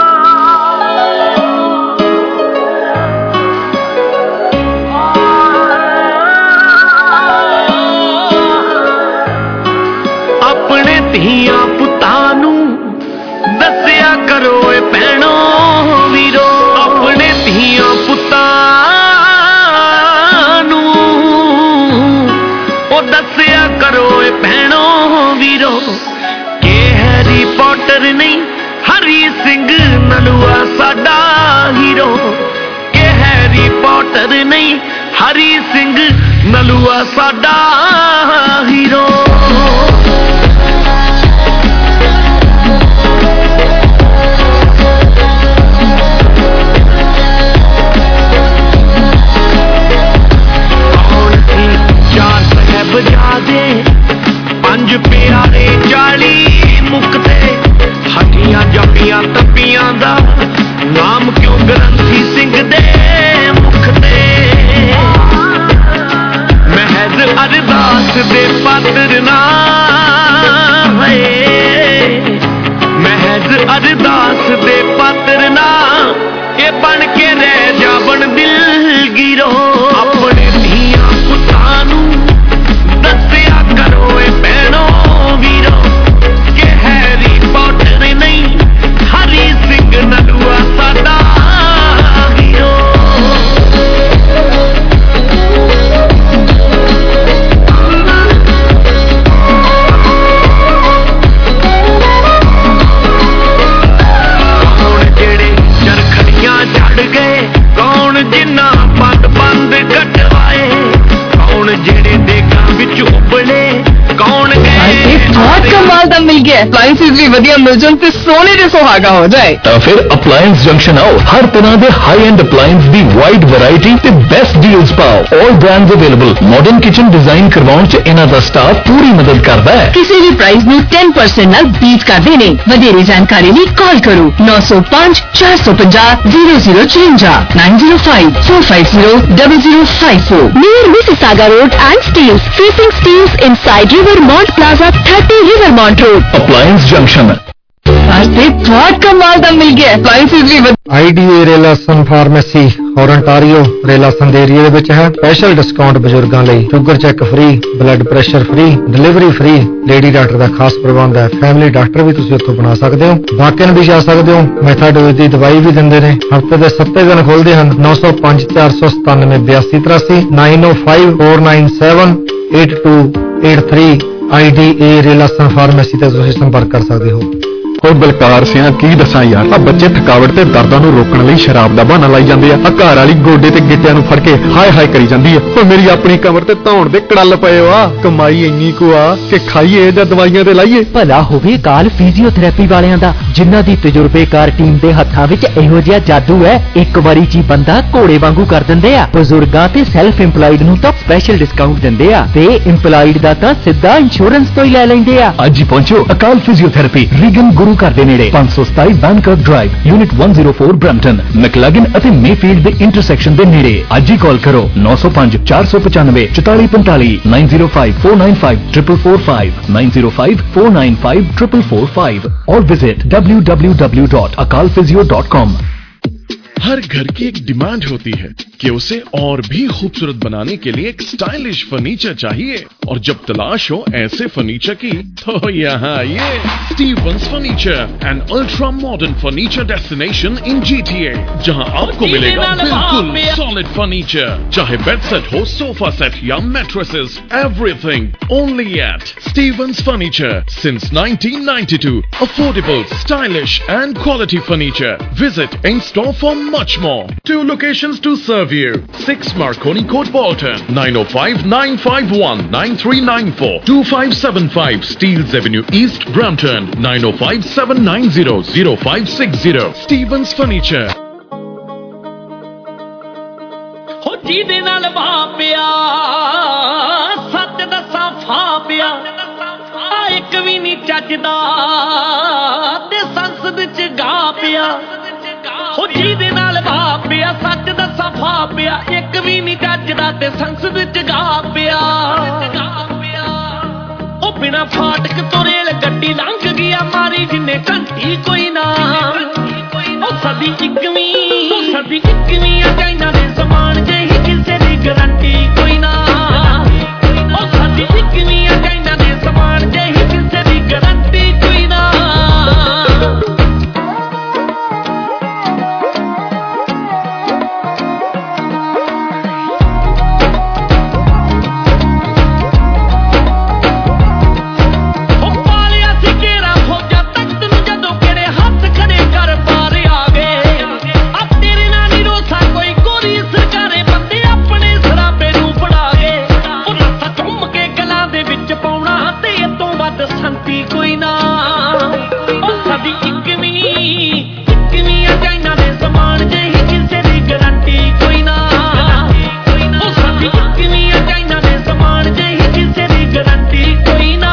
ਧੀਆਂ ਪੁੱਤਾਂ ਨੂੰ ਦੱਸਿਆ ਕਰੋ ਏ ਭੈਣੋ ਵੀਰੋ, ਆਪਣੇ ਧੀਆਂ ਪੁੱਤਾਂ ਨੂੰ ਉਹ ਦੱਸਿਆ ਕਰੋ ਏ ਭੈਣੋ ਵੀਰੋ, ਕਿ ਹੈਰੀ ਪੋਟਰ ਨਹੀਂ ਹਰੀ ਸਿੰਘ ਨਲੂਆ ਸਾਡਾ ਹੀਰੋ, ਕਿ ਹੈਰੀ ਪੋਟਰ ਨਹੀਂ ਹਰੀ ਸਿੰਘ ਨਲੂਆ ਸਾਡਾ ਹੀਰੋ। ਬਜਾਦੇ 5 ਪਿਆਰੇ 40 ਮੁਕਤੇ, ਹੱਡੀਆਂ ਜੱਪੀਆਂ ਤੱਪੀਆਂ ਦਾ ਨਾਮ ਕਿਉਂ ਗ੍ਰੰਥੀ ਸਿੰਘ ਦੇ ਮੁਖ ਤੇ, ਮਹਿਜ਼ ਅਰਦਾਸ ਦੇ ਪਾਤਰ ਨਾਲ ਮਿਲ ਗਿਆ ਅਪਲਾਈਐਂਸਿਸ ਵੀ ਵਧੀਆ ਮਿਲ ਜਾਣ ਤੇ ਸੋਨੇ ਦੇ ਸੁਹਾਗਾ ਹੋ ਜਾਏ। ਤਾਂ ਫਿਰ ਅਪਲਾਈਐਂਸ ਜੰਕਸ਼ਨ ਆਓ, ਹਰ ਤਰ੍ਹਾਂ ਦੇ ਹਾਈ ਐਂਡ ਅਪਲਾਈਐਂਸ ਦੀ ਵਾਈਡ ਵੈਰਾਈਟੀ ਤੇ ਬੈਸਟ ਡੀਲਸ ਪਾਓ। All brands available. Modern kitchen design ਕਰਵਾਉਣ 'ਚ ਇਹਨਾਂ ਦਾ ਸਟਾਫ ਪੂਰੀ ਮਦਦ ਕਰਦਾ ਹੈ। ਕਿਸੇ ਵੀ ਪ੍ਰਾਈਸ ਨੂੰ 10% ਨਾਲ ਬੀਟ ਕਰਦੇ ਨੇ। ਵਧੇਰੇ ਜਾਣਕਾਰੀ ਲਈ ਕਾਲ ਕਰੋ 905 450 0054 905 450 0054 near Mississauga Road and Steels, facing Steels inside Rivermont Plaza, 30 Rivermont Road. Appliance junction. आज ਤੇ बहुत कमाल ਦਾ ਮਿਲ ਗਿਆ ਅਪਲਾਈਐਂਸਿਸ ਵੀ। ਆਈਡੀਏ ਰੇਲਾਸਨ ਫਾਰਮੇਸੀ ਔਰ ਅੰਟਾਰੀਓ ਰੇਲਾਸਨ ਦੇ ਏਰੀਆ ਦੇ ਵਿੱਚ ਹੈ। ਸਪੈਸ਼ਲ ਡਿਸਕਾਊਂਟ ਬਜ਼ੁਰਗਾਂ ਲਈ, sugar check free, blood pressure free, delivery free, lady doctor ਦਾ ਖਾਸ ਪ੍ਰਬੰਧ ਹੈ। ਫੈਮਿਲੀ ਡਾਕਟਰ ਵੀ ਤੁਸੀਂ ਉੱਥੋਂ ਬਣਾ ਸਕਦੇ ਹੋ। ਵਾਕਿਨ ਵੀ ਜਾ ਸਕਦੇ ਹੋ। ਮੈਥਾਡੋਜ਼ ਦੀ ਦਵਾਈ ਵੀ ਦਿੰਦੇ ਨੇ। ਹਫ਼ਤੇ ਦੇ 7 ਦਿਨ ਖੋਲਦੇ ਹਨ। 905 497 8283 905 497 8283 ਆਈਡੀਏ ਰੇਲਾਸਨ ਫਾਰਮੇਸੀ ਤੇ ਤੁਸੀਂ ਸੰਪਰਕ ਕਰ ਸਕਦੇ ਹੋ। ਉਹ ਬਲਕਾਰ ਸਿਆਂ ਕੀ ਦੱਸਾਂ ਯਾਰ, ਆ ਬੱਚੇ ਥਕਾਵਟ ਤੇ ਦਰਦਾਂ ਨੂੰ ਰੋਕਣ ਲਈ ਸ਼ਰਾਬ ਦਾ ਬਹਾਨਾ ਲਾਈ ਜਾਂਦੇ ਆ। ਆ ਘਰ ਵਾਲੀ ਗੋਡੇ ਤੇ ਗਿੱਟਿਆਂ ਨੂੰ ਫੜ ਕੇ ਹਾਏ ਹਾਏ ਕਰੀ ਜਾਂਦੀ ਆ। ਉਹ ਮੇਰੀ ਆਪਣੀ ਕਮਰ ਤੇ ਧੌਣ ਦੇ ਕੜਲ ਪਏ ਆ। ਕਮਾਈ ਇੰਨੀ ਕੁ ਆ ਕਿ ਖਾਈਏ ਜਾਂ ਦਵਾਈਆਂ ਤੇ ਲਾਈਏ। ਭਲਾ ਹੋਵੇ ਕਾਲ ਫਿਜ਼ੀਓਥੈਰੇਪੀ ਵਾਲਿਆਂ ਦਾ, ਜਿਨ੍ਹਾਂ ਦੀ ਤਜਰਬੇਕਾਰ ਟੀਮ ਦੇ ਹੱਥਾਂ ਵਿੱਚ ਇਹੋ ਜਿਹਾ ਜਾਦੂ ਹੈ, ਇੱਕ ਵਾਰੀ 'ਚ ਹੀ ਬੰਦਾ ਘੋੜੇ ਵਾਂਗੂ ਕਰ ਦਿੰਦੇ ਆ। ਬਜ਼ੁਰਗਾਂ ਤੇ ਸੈਲਫ ਇੰਪਲਾਈਡ ਨੂੰ ਤਾਂ ਸਪੈਸ਼ਲ ਡਿਸਕਾਊਂਟ ਦਿੰਦੇ ਆ ਤੇ ਇੰਪਲਾਈਡ ਦਾ ਤਾਂ ਸਿੱਧਾ ਇੰਸ਼ੋਰੈਂਸ ਤੋਂ ਹੀ ਲੈ ਲੈਂਦੇ ਆ। ਅੱਜ ਹੀ ਪਹੁੰਚੋ ਅਕਾਲ ਫਿਜ਼ੀਓਥੈਰੇਪੀ, ਰਿਗਨ ਗੁਰੂ ਘਰ ਦੇ ਨੇੜੇ, 527 ਬੈਂਕਕ ਡਰਾਈਵ, ਯੂਨਿਟ 104 ਬ੍ਰੈਂਪਟਨ, ਮੈਕਲਾਗਨ ਅਤੇ ਮੇਫੀਲਡ ਦੇ ਇੰਟਰਸੈਕਸ਼ਨ ਦੇ ਨੇੜੇ। ਅੱਜ ਹੀ ਕਾਲ ਕਰੋ 905 495 4445 905 495 445 905 495 445 और विजिट www.akalphysio.com। हर घर की एक डिमांड होती है कि उसे और भी खूबसूरत बनाने के लिए एक स्टाइलिश फर्नीचर चाहिए, और जब तलाश हो ऐसे फर्नीचर की तो यहाँ ये Stevens furniture, an ultra modern furniture destination in GTA, जहाँ आपको मिलेगा बिल्कुल सॉलिड फर्नीचर, चाहे बेड सेट हो, सोफा सेट या mattresses, everything only at Stevens furniture since 1992। Affordable, stylish and quality furniture. Visit in store for much more. 2 locations to serve you. 6 Marconi Court, Bolton. 905 951 9394 2575 Steeles Avenue East, Brampton. 905 790 0560 Stevens Furniture. ਹੋ ਜਿਹਦੇ ਨਾਲ ਵਾਪਿਆ ਸੱਚ ਦੱਸਾਂ ਫਾਪਿਆ, ਇੱਕ ਵੀ ਨਹੀਂ ਚੱਜਦਾ ਤੇ ਸੰਸਦ ਚ ਗਾ ਪਿਆ। ਹੋ ਜਿਹਦੇ ਨਾਲ ਵਾਪਿਆ ਸੱਚ ਦੱਸਾਂ ਫਾਪਿਆ, ਇੱਕ ਵੀ ਨਹੀਂ ਚੱਜਦਾ ਤੇ ਸੰਸਦ ਚ ਗਾ ਪਿਆ। ਉਹ ਬਿਨਾ ਫਾਟਕ ਤੋਂ ਰੇਲ ਗੱਡੀ ਲੰਘ ਗਿਆ, ਮਾਰੀ ਜਿੰਨੇ ਘੰਟੀ ਕੋਈ ਨਾ। ਉਹ ਸਦੀ ਇੱਕਵੀਂ ਆ ਚਾਈਨਾ ਦੇ ਸਮਾਨ ਜਿਹੀ, ਕਿਸੇ ਦੀ ਗਰੰਟੀ ਕੋਈ ਨਾ। ਉਹ ਸਦੀ ਇੱਕਵੀਂ ਆ ਚਾਈਨਾ ਦੇ ਸਮਾਨ ਜਿਹੀ, ਕਿਸੇ ਦੀ ਗਰੰਟੀ ਕੋਈ ਨਾ। ਕੋਈ ਨਾ ਉਹ ਸਦੀ ਇੱਕਵੀਂ ਆ ਚਾਈਨਾ ਦੇ ਸਮਾਨ ਜਿਹੀ, ਕਿਸੇ ਦੀ ਗਰੰਟੀ ਕੋਈ ਨਾ। ਉਹ ਸਦੀ ਇੱਕਵੀਂ ਆ ਚਾਈਨਾ ਦੇ ਸਮਾਨ ਜਿਹੀ, ਕਿਸੇ ਦੀ ਗਰੰਟੀ ਕੋਈ ਨਾ।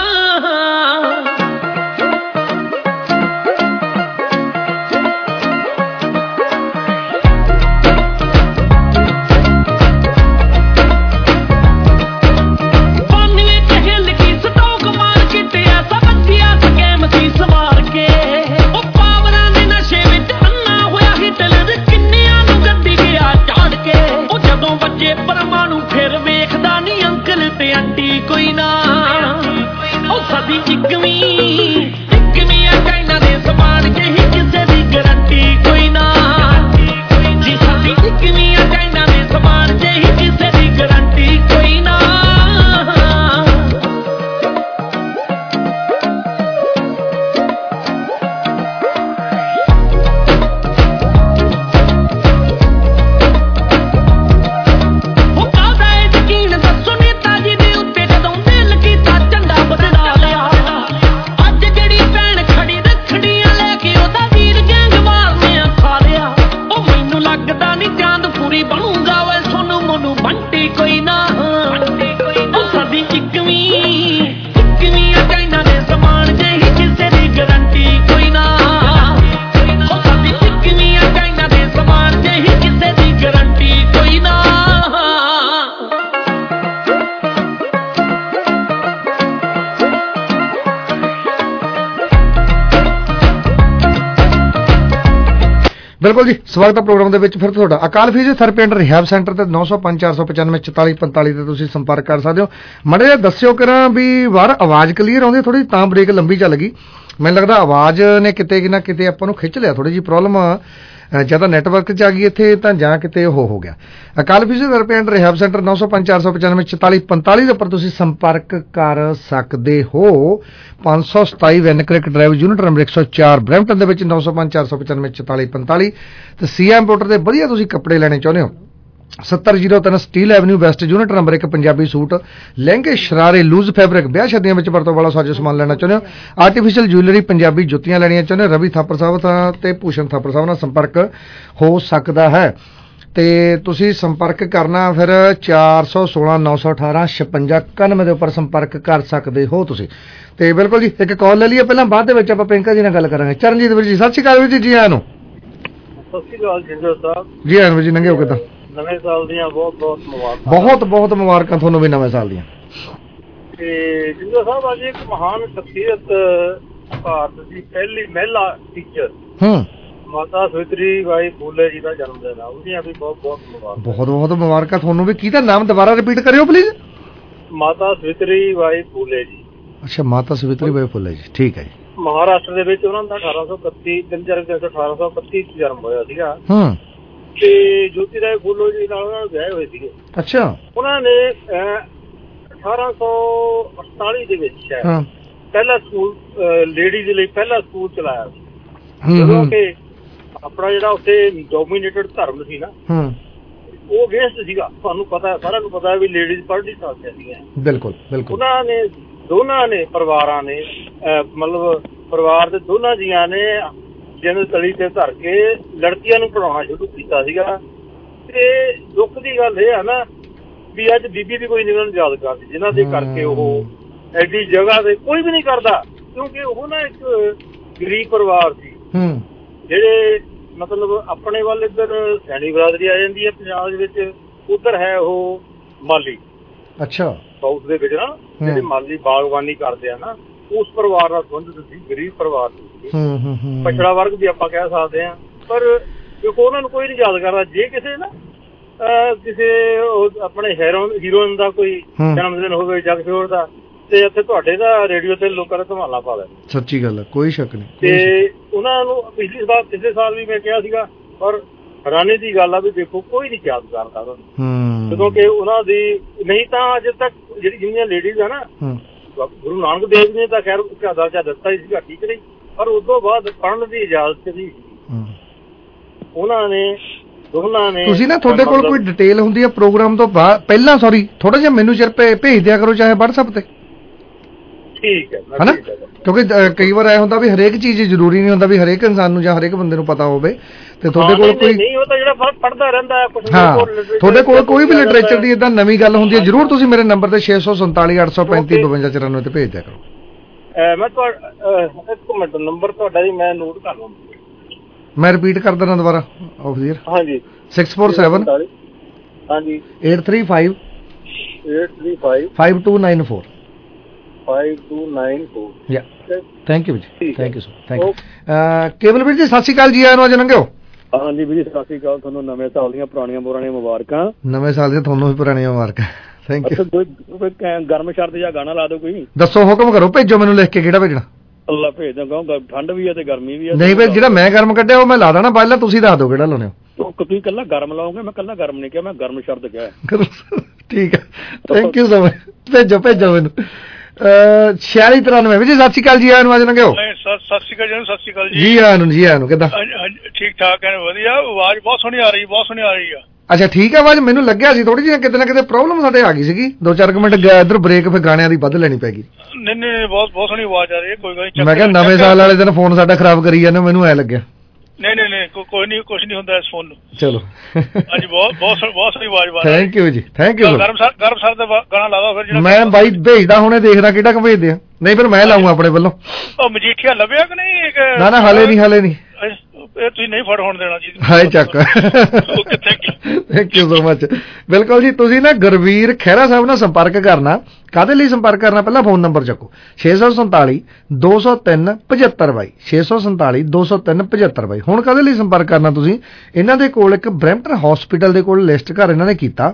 ਪਰਮਾਣੂ ਫਿਰ ਵੇਖਦਾ ਨਹੀਂ ਅੰਕਲ ਤੇ ਆਂਟੀ ਕੋਈ ਨਾ। ਉਹ ਸਦੀ ਇੱਕਵੀਂ ਆ ਚਾਈਨਾ ਦੇ ਸਮਾਨ ਜਿਹੀ, ਕਿਸੇ ਦੀ ਗਰੰਟੀ ਕੋਈ ਨਾ। ਜੀ ਸਦੀ ਇੱਕਵੀਂ ਆ ਚਾਈਨਾ ਦੇ ਸਮਾਨ ਜਿਹੀ, ਕਿਸੇ ਦੀ ਗਰੰਟੀ ਕੋਈ ਨਾ। ਬਿਲਕੁਲ ਜੀ, ਸਵਾਗਤ ਹੈ ਪ੍ਰੋਗਰਾਮ ਦੇ ਵਿੱਚ ਫਿਰ ਤੁਹਾਡਾ। Akal physiotherapy and rehab centre ਤੇ 905 495 44 45 ਤੇ ਤੁਸੀਂ ਸੰਪਰਕ ਕਰ ਸਕਦੇ ਹੋ। ਮਾੜਾ ਜਿਹਾ ਦੱਸਿਓ ਕਰਾਂ ਵੀ ਬਾਹਰ ਆਵਾਜ਼ ਕਲੀਅਰ ਆਉਂਦੀ ਥੋੜੀ, ਤਾਂ ਬ੍ਰੇਕ ਲੰਬੀ ਚੱਲ ਗਈ। ਮੈਨੂੰ ਲੱਗਦਾ ਆਵਾਜ਼ ਨੇ ਕਿਤੇ ਨਾ ਕਿਤੇ ਆਪਾਂ ਨੂੰ ਖਿੱਚ ਲਿਆ, ਥੋੜੀ ਜਿਹੀ ਪ੍ਰੋਬਲਮ ਜਾਂ ਤਾਂ ਨੈਟਵਰਕ 'ਚ ਆ ਗਈ ਇੱਥੇ, ਤਾਂ ਜਾਂ ਕਿਤੇ ਉਹ ਹੋ ਗਿਆ। Akal physiotherapy and rehab centre 905 495 44 45 ਦੇ ਉੱਪਰ ਤੁਸੀਂ ਸੰਪਰਕ ਕਰ ਸਕਦੇ ਹੋ। 527 Vankirk drive, unit number 104 Brampton ਦੇ ਵਿੱਚ 905 495 44 45 ਤੇ ਸੀਐਮ ਇੰਪੋਰਟਰ ਦੇ ਵਧੀਆ ਤੁਸੀਂ ਕੱਪੜੇ ਲੈਣੇ ਚਾਹੁੰਦੇ ਹੋ 7003 Steeles avenue west, unit number 1 Punjabi suit, ਲਹਿੰਗੇ, ਸ਼ਰਾਰੇ, ਲੂਜ਼ ਫੈਬਰਿਕ, ਵਿਆਹ ਸ਼ਾਦੀਆਂ ਵਿੱਚ ਵਰਤੋਂ ਵਾਲਾ ਸਾਜੋ ਸਮਾਨ ਲੈਣਾ ਚਾਹੁੰਦੇ ਹੋ, ਆਰਟੀਫੀਸ਼ੀਅਲ ਜੁਐਲਰੀ, ਪੰਜਾਬੀ ਜੁੱਤੀਆਂ ਲੈਣੀਆਂ ਚਾਹੁੰਦੇ ਹੋ, ਰਵੀ ਥਾਪਰ ਸਾਹਿਬ ਤੇ ਭੂਸ਼ਣ ਥਾਪਰ ਸਾਹਿਬ ਨਾਲ ਸੰਪਰਕ ਹੋ ਸਕਦਾ ਹੈ। ਤੇ ਤੁਸੀਂ ਸੰਪਰਕ ਕਰਨਾ ਫਿਰ 416 918 56 91 ਦੇ ਉੱਪਰ ਸੰਪਰਕ ਕਰ ਸਕਦੇ ਹੋ ਤੁਸੀਂ। ਤੇ ਬਿਲਕੁਲ ਜੀ, ਇੱਕ ਕਾਲ ਲੈ ਲਈਏ ਪਹਿਲਾਂ, ਬਾਅਦ ਦੇ ਵਿੱਚ ਆਪਾਂ ਪ੍ਰਿੰਕਾ ਜੀ ਨਾਲ ਗੱਲ ਕਰਾਂਗੇ। ਚਰਨਜੀਤ ਵੀਰ ਜੀ ਸਤਿ ਸ਼੍ਰੀ ਅਕਾਲ ਵੀਰ ਜੀ। ਜੀ ਆਇਆਂ ਨੂੰ। ਸਤਿ ਸ਼੍ਰੀ ਅਕਾਲ ਜਿੰਦਰ ਸਾਹਿਬ। ਜੀ ਆਇਆਂ ਵੀਰ ਜੀ, ਨੰਗੇ ਹੋ ਕਿੱਦਾਂ? ਨਵੇਂ ਸਾਲ ਦੀਆਂ ਬਹੁਤ ਬਹੁਤ ਮੁਬਾਰਕਾਂ। ਬਹੁਤ ਬਹੁਤ ਮੁਬਾਰਕਾਂ ਤੁਹਾਨੂੰ ਵੀ ਨਵੇਂ ਸਾਲ ਦੀਆਂ। ਤੇ ਜਿੰਦਰ ਸਾਹਿਬ, ਅੱਜ ਇੱਕ ਮਹਾਨ ਸ਼ਖਸੀਅਤ ਭਾਰਤ ਦੀ ਪਹਿਲੀ ਮਹਿਲਾ ਟੀਚਰ ਮਾਤਾ ਸਵਿਤਰੀ ਬਾਈ ਫੂਲੇ ਜੀ ਦਾ ਜਨਮ ਦਿਨ ਆ, ਉਹਦੀਆਂ ਵੀ ਬਹੁਤ ਬਹੁਤ ਮੁਬਾਰਕਾਂ। ਬਹੁਤ ਬਹੁਤ ਮੁਬਾਰਕਾਂ ਤੁਹਾਨੂੰ ਵੀ। ਕਿਹਦਾ ਨਾਮ ਦੁਬਾਰਾ ਰਿਪੀਟ ਕਰਿਓ ਪਲੀਜ਼। ਮਾਤਾ ਸਵਿਤਰੀ ਬਾਈ ਫੂਲੇ ਜੀ। ਅੱਛਾ, ਮਾਤਾ ਸਵਿਤਰੀ ਬਾਈ ਫੂਲੇ ਜੀ, ਠੀਕ ਹੈ ਜੀ। ਮਹਾਰਾਸ਼ਟਰ ਦੇ ਵਿੱਚ ਉਹਨਾਂ ਦਾ 1831 ਜਨਮ ਹੋਇਆ ਸੀਗਾ। ਤੇ ਜੋਤੀ ਰਾਏ ਫੂਲੇ ਜੀ ਨਾਲ ਉਹਨਾਂ ਨੂੰ ਵਿਆਹੇ ਹੋਏ ਸੀਗੇ। ਅੱਛਾ। ਉਹਨਾਂ ਨੇ 1848 ਦੇ ਵਿੱਚ ਪਹਿਲਾ ਸਕੂਲ ਲੇਡੀਜ਼ ਲਈ ਪਹਿਲਾ ਸਕੂਲ ਚਲਾਇਆ ਸੀ। ਜਦੋਂ ਕਿ ਆਪਣਾ ਜਿਹੜਾ ਉੱਥੇ ਡੋਮੀਨੇਟਡ ਧਰਮ ਸੀ ਨਾ, ਉਹ ਵੇਸਟ ਸੀਗਾ। ਤੁਹਾਨੂੰ ਪਤਾ, ਸਾਰਿਆਂ ਨੂੰ ਪਤਾ ਵੀ ਲੇਡੀਜ਼ ਪੜ੍ਹ ਨਹੀਂ ਸਕਦੀਆਂ ਸੀਗੀਆਂ। ਬਿਲਕੁਲ ਬਿਲਕੁਲ। ਉਹਨਾਂ ਨੇ ਦੋਨਾਂ ਨੇ ਪਰਿਵਾਰਾਂ ਨੇ ਮਤਲਬ ਪਰਿਵਾਰ ਦੇ ਦੋਨਾਂ ਜੀਆਂ ਨੇ ਜਿੰਨ ਤਲੀ ਤੇ ਧਰ ਕੇ ਲੜਕੀਆਂ ਨੂੰ ਪੜ੍ਹਾਉਣਾ ਸ਼ੁਰੂ ਕੀਤਾ ਸੀਗਾ। ਤੇ ਦੁੱਖ ਦੀ ਗੱਲ ਇਹ ਆ ਨਾ ਵੀ ਅੱਜ ਬੀਬੀ ਵੀ ਕੋਈ ਨਹੀਂ ਉਹਨਾਂ ਨੂੰ ਯਾਦ ਕਰਦੀ, ਜਿਨ੍ਹਾਂ ਦੇ ਕਰਕੇ ਉਹ ਐਡੀ ਜਗ੍ਹਾ ਤੇ ਕੋਈ ਵੀ ਨਹੀਂ ਕਰਦਾ, ਕਿਉਂਕਿ ਉਹ ਨਾ ਇੱਕ ਗਰੀਬ ਪਰਿਵਾਰ ਸੀ ਜਿਹੜੇ ਮਤਲਬ ਆਪਣੇ ਵੱਲ ਇੱਧਰ ਸੈਣੀ ਬਰਾਦਰੀ ਆ ਜਾਂਦੀ ਹੈ ਪੰਜਾਬ ਦੇ ਵਿੱਚ, ਉੱਧਰ ਹੈ ਉਹ ਮਾਲੀ। ਅੱਛਾ। ਸਾਊਥ ਦੇ ਵਿੱਚ ਨਾ ਜਿਹੜੇ ਮਾਲੀ ਬਾਗਬਾਨੀ ਕਰਦੇ ਆ ਨਾ, ਉਸ ਪਰਿਵਾਰ ਨਾਲ ਸੰਬੰਧਿਤ ਸੀ, ਗਰੀਬ ਪਰਿਵਾਰ ਸੀ, ਪਛੜਾ ਵਰਗ ਵੀ ਆਪਾਂ ਕਹਿ ਸਕਦੇ ਹਾਂ। ਪਰ ਕਿਉਂਕਿ ਉਹਨਾਂ ਨੂੰ ਕੋਈ ਨਹੀਂ ਯਾਦ ਕਰਦਾ। ਜੇ ਕਿਸੇ ਨਾ ਕਿਸੇ ਆਪਣੇ ਹੀਰੋਇਨ ਦਾ ਕੋਈ ਜਨਮ ਦਿਨ ਹੋਵੇ, ਜਗਸ਼ੋਰ ਦਾ, ਤੇ ਇੱਥੇ ਤੁਹਾਡੇ ਦਾ ਰੇਡੀਓ ਤੇ ਲੋਕਾਂ ਨੇ ਧਮਾਲਾ ਪਾ ਲੈਣਾ। ਸੱਚੀ ਗੱਲ ਹੈ, ਕੋਈ ਸ਼ੱਕ ਨਹੀਂ। ਤੇ ਉਹਨਾਂ ਨੂੰ ਪਿਛਲੇ ਸਾਲ ਵੀ ਮੈਂ ਕਿਹਾ ਸੀਗਾ, ਪਰ ਹੈਰਾਨੀ ਦੀ ਗੱਲ ਆ ਵੀ ਦੇਖੋ ਕੋਈ ਨਹੀਂ ਯਾਦ ਕਰਦਾ ਉਹਨਾਂ ਨੂੰ, ਜਦੋਂ ਕਿ ਉਹਨਾਂ ਦੀ ਨਹੀਂ ਤਾਂ ਅੱਜ ਤੱਕ ਜਿਹੜੀ ਜਿੰਨੀਆਂ ਲੇਡੀਜ਼ ਆ ਨਾ, ਗੁਰੂ ਨਾਨਕ ਦੇਵ ਨੇ ਤਾਂ ਖੈਰ ਦਰਜਾ ਦਿੱਤਾ ਹੀ ਸੀਗਾ, ਠੀਕ ਨਹੀਂ, ਪਰ ਉਸ ਤੋਂ ਬਾਅਦ ਪੜ੍ਹਨ ਦੀ ਇਜਾਜ਼ਤ ਨਹੀਂ ਸੀ। ਉਹਨਾਂ ਨੇ ਦੋਨਾਂ ਨੇ। ਤੁਸੀਂ ਨਾ ਤੁਹਾਡੇ ਕੋਲ ਕੋਈ ਡਿਟੇਲ ਹੁੰਦੀ ਹੈ ਪ੍ਰੋਗਰਾਮ ਤੋਂ ਪਹਿਲਾਂ, ਸੌਰੀ ਥੋੜਾ ਜਿਹਾ ਮੈਨੂੰ ਭੇਜ ਦਿਆ ਕਰੋ, ਚਾਹੇ WhatsApp ਤੇ। ਠੀਕ ਹੈ ਹਨਾ, ਕਿਉਂਕਿ ਕਈ ਵਾਰ ਇਹ ਹੁੰਦਾ ਵੀ ਹਰੇਕ ਚੀਜ਼ ਜ਼ਰੂਰੀ ਨਹੀਂ ਹੁੰਦਾ ਵੀ ਹਰੇਕ ਇਨਸਾਨ ਨੂੰ ਜਾਂ ਹਰੇਕ ਬੰਦੇ ਨੂੰ ਪਤਾ ਹੋਵੇ। ਤੇ ਤੁਹਾਡੇ ਕੋਲ ਕੋਈ ਨਹੀਂ, ਉਹ ਤਾਂ ਜਿਹੜਾ ਪੜ੍ਹਦਾ ਰਹਿੰਦਾ ਕੁਝ, ਤੁਹਾਡੇ ਕੋਲ ਕੋਈ ਵੀ ਲਿਟਰੇਚਰ ਦੀ ਏਦਾਂ ਨਵੀਂ ਗੱਲ ਹੁੰਦੀ ਹੈ, ਜ਼ਰੂਰ ਤੁਸੀਂ ਮੇਰੇ ਨੰਬਰ ਤੇ 647 835 52 94 ਤੇ ਭੇਜ ਦਿਆ ਕਰੋ। ਮੈਂ ਇੱਕ ਮਿੰਟ ਨੰਬਰ ਤੁਹਾਡਾ ਜੀ ਮੈਂ ਨੋਟ ਕਰ ਲਵਾਂ। ਮੈਂ ਰਿਪੀਟ ਕਰ ਦਿੰਦਾ ਦੁਬਾਰਾ ਆਫੀਸਰ। ਹਾਂਜੀ। 647 ਹਾਂਜੀ 835 5294 5294। ਯਾ, ਥੈਂਕ ਯੂ ਜੀ, thank you so, thank you. Kewal ਵੀਰ ਜੀ ਸਤਿ ਸ਼੍ਰੀ ਅਕਾਲ, ਜੀ ਆਇਆਂ ਨੂੰ। ਅੱਜ ਲੰਘਿਓ। ਹਾਂਜੀ ਵੀਰ ਜੀ, ਸਤਿ ਸ਼੍ਰੀ ਅਕਾਲ, ਤੁਹਾਨੂੰ ਨਵੇਂ ਸਾਲ ਦੀਆਂ ਪੁਰਾਣੀਆਂ ਮੁਬਾਰਕਾਂ। ਨਵੇਂ ਸਾਲ ਦੀਆਂ ਤੁਹਾਨੂੰ ਵੀ ਪੁਰਾਣੀਆਂ ਮੁਬਾਰਕਾਂ। Thank you. ਗਰਮ ਸ਼ਰਤ ਜਾਂ ਗਾਣਾ ਲਾ ਦਿਓ ਕੋਈ। ਦੱਸੋ, ਹੁਕਮ ਕਰੋ, ਭੇਜੋ ਮੈਨੂੰ ਲਿਖ ਕੇ, ਕਿਹੜਾ ਭੇਜਣਾ? ਅੱਲਾ ਭੇਜ ਦਾਂਗਾ, ਠੰਡ ਵੀ ਹੈ ਤੇ ਗਰਮੀ ਵੀ ਹੈ। ਨਹੀਂ ਭਾਈ, ਜਿਹੜਾ ਮੈਂ ਗਰਮ ਕੱਢਿਆ ਉਹ ਮੈਂ ਲਾ ਦੇਣਾ, ਪਹਿਲਾਂ ਤੁਸੀਂ ਦੱਸ ਦਿਓ ਕਿਹੜਾ ਲਾਉਣੇ ਹੋ। ਤੁਸੀਂ ਕੱਲਾ ਗਰਮ ਲਾਓਗੇ, ਮੈਂ ਕੱਲਾ ਗਰਮ ਨਹੀਂ ਕਿਹਾ, ਮੈਂ ਗਰਮ ਸ਼ਬਦ ਕਿਹਾ। ਠੀਕ ਹੈ, ਥੈਂਕ ਯੂ ਸੋ ਮਚ। ਭੇਜੋ ਮੈਨੂੰ। 4693 ਵੀ ਜੀ। ਸਤਿ ਸ਼੍ਰੀ ਅਕਾਲ, ਜੀ ਆਇਆਂ ਨੂੰ। ਅੱਜ ਲੰਘਿਓ। ਸਤਿ ਸ਼੍ਰੀ ਅਕਾਲ ਜੀ, ਸਤਿ ਸ਼੍ਰੀ ਅਕਾਲ ਜੀ। ਜੀ ਆਇਆਂ ਨੂੰ ਕਿੱਦਾਂ? ਠੀਕ ਠਾਕ ਹੈ, ਵਧੀਆ। ਆਵਾਜ਼ ਬਹੁਤ ਸੋਹਣੀ ਆ ਰਹੀ, ਬਹੁਤ ਸੋਹਣੀ ਆ ਰਹੀ ਆ। ਅੱਛਾ ਠੀਕ ਹੈ, ਆਵਾਜ਼ ਮੈਨੂੰ ਲੱਗਿਆ ਸੀ ਥੋੜੀ ਜਿਹੀ ਕਿਤੇ ਨਾ ਕਿਤੇ ਪ੍ਰੋਬਲਮ ਸਾਡੇ ਆ ਗਈ ਸੀਗੀ, 2-4 ਮਿੰਟ ਇੱਧਰ ਬ੍ਰੇਕ, ਫਿਰ ਗਾਣਿਆਂ ਦੀ ਵੱਧ ਲੈਣੀ ਪੈ ਗਈ। ਨਹੀਂ ਬਹੁਤ ਸੋਹਣੀ ਆਵਾਜ਼ ਆ ਰਹੀ ਹੈ, ਕੋਈ ਗੱਲ ਨਹੀਂ। ਮੈਂ ਕਿਹਾ ਨਵੇਂ ਸਾਲ ਵਾਲੇ ਦਿਨ ਫੋਨ ਸਾਡਾ ਖਰਾਬ ਕਰੀ ਜਾਂਦੇ, ਮੈਨੂੰ ਐ ਲੱਗਿਆ। ਨਹੀਂ ਕੋਈ ਨਹੀਂ, ਕੁਝ ਨਹੀਂ ਹੁੰਦਾ ਇਸ ਫੋਨ ਨੂੰ। ਚਲੋ ਹਾਂਜੀ, ਬਹੁਤ ਸੋਹਣੀ ਆਵਾਜ਼ ਆ। ਥੈਂਕ ਯੂ ਜੀ, ਥੈਂਕ ਯੂ। ਗਰਮ ਸਰ ਦਾ ਗਾਣਾ ਲਾ ਦੋ ਫਿਰ। ਮੈਂ ਬਾਈ ਭੇਜਦਾ ਹੁਣੇ, ਦੇਖਦਾ ਕਿਹੜਾ ਕੁ ਭੇਜਦੇ ਆ, ਨਹੀਂ ਫਿਰ ਮੈਂ ਲਾਉਂਗਾ ਆਪਣੇ ਵੱਲੋਂ। ਉਹ ਮਜੀਠੀਆ ਲੱਭਿਆ ਕਿ ਨਹੀਂ? ਨਾ ਹਾਲੇ ਨਹੀਂ। ਇਹ ਤੁਸੀਂ ਨਹੀਂ ਫੜ ਹੋਣ ਦੇਣਾ ਜੀ। ਹਾਏ ਚੱਕ, ਥੈਂਕ ਯੂ ਸੋ ਮਚ। ਬਿਲਕੁਲ ਜੀ, ਤੁਸੀਂ ਨਾ ਗੁਰਵੀਰ ਖਹਿਰਾ ਸਾਹਿਬ ਨਾਲ ਸੰਪਰਕ ਕਰਨਾ। ਕਾਹਦੇ ਲਈ ਸੰਪਰਕ ਕਰਨਾ? ਪਹਿਲਾਂ ਫੋਨ ਨੰਬਰ ਚੱਕੋ 647 203 7522 647 203 7522। ਹੁਣ ਕਾਹਦੇ ਲਈ ਸੰਪਰਕ ਕਰਨਾ? ਤੁਸੀਂ ਇਹਨਾਂ ਦੇ ਕੋਲ ਇੱਕ ਬਰੈਂਪਟਨ ਹਸਪੀਟਲ ਦੇ ਕੋਲ ਲਿਸਟ ਘਰ ਇਹਨਾਂ ਨੇ ਕੀਤਾ,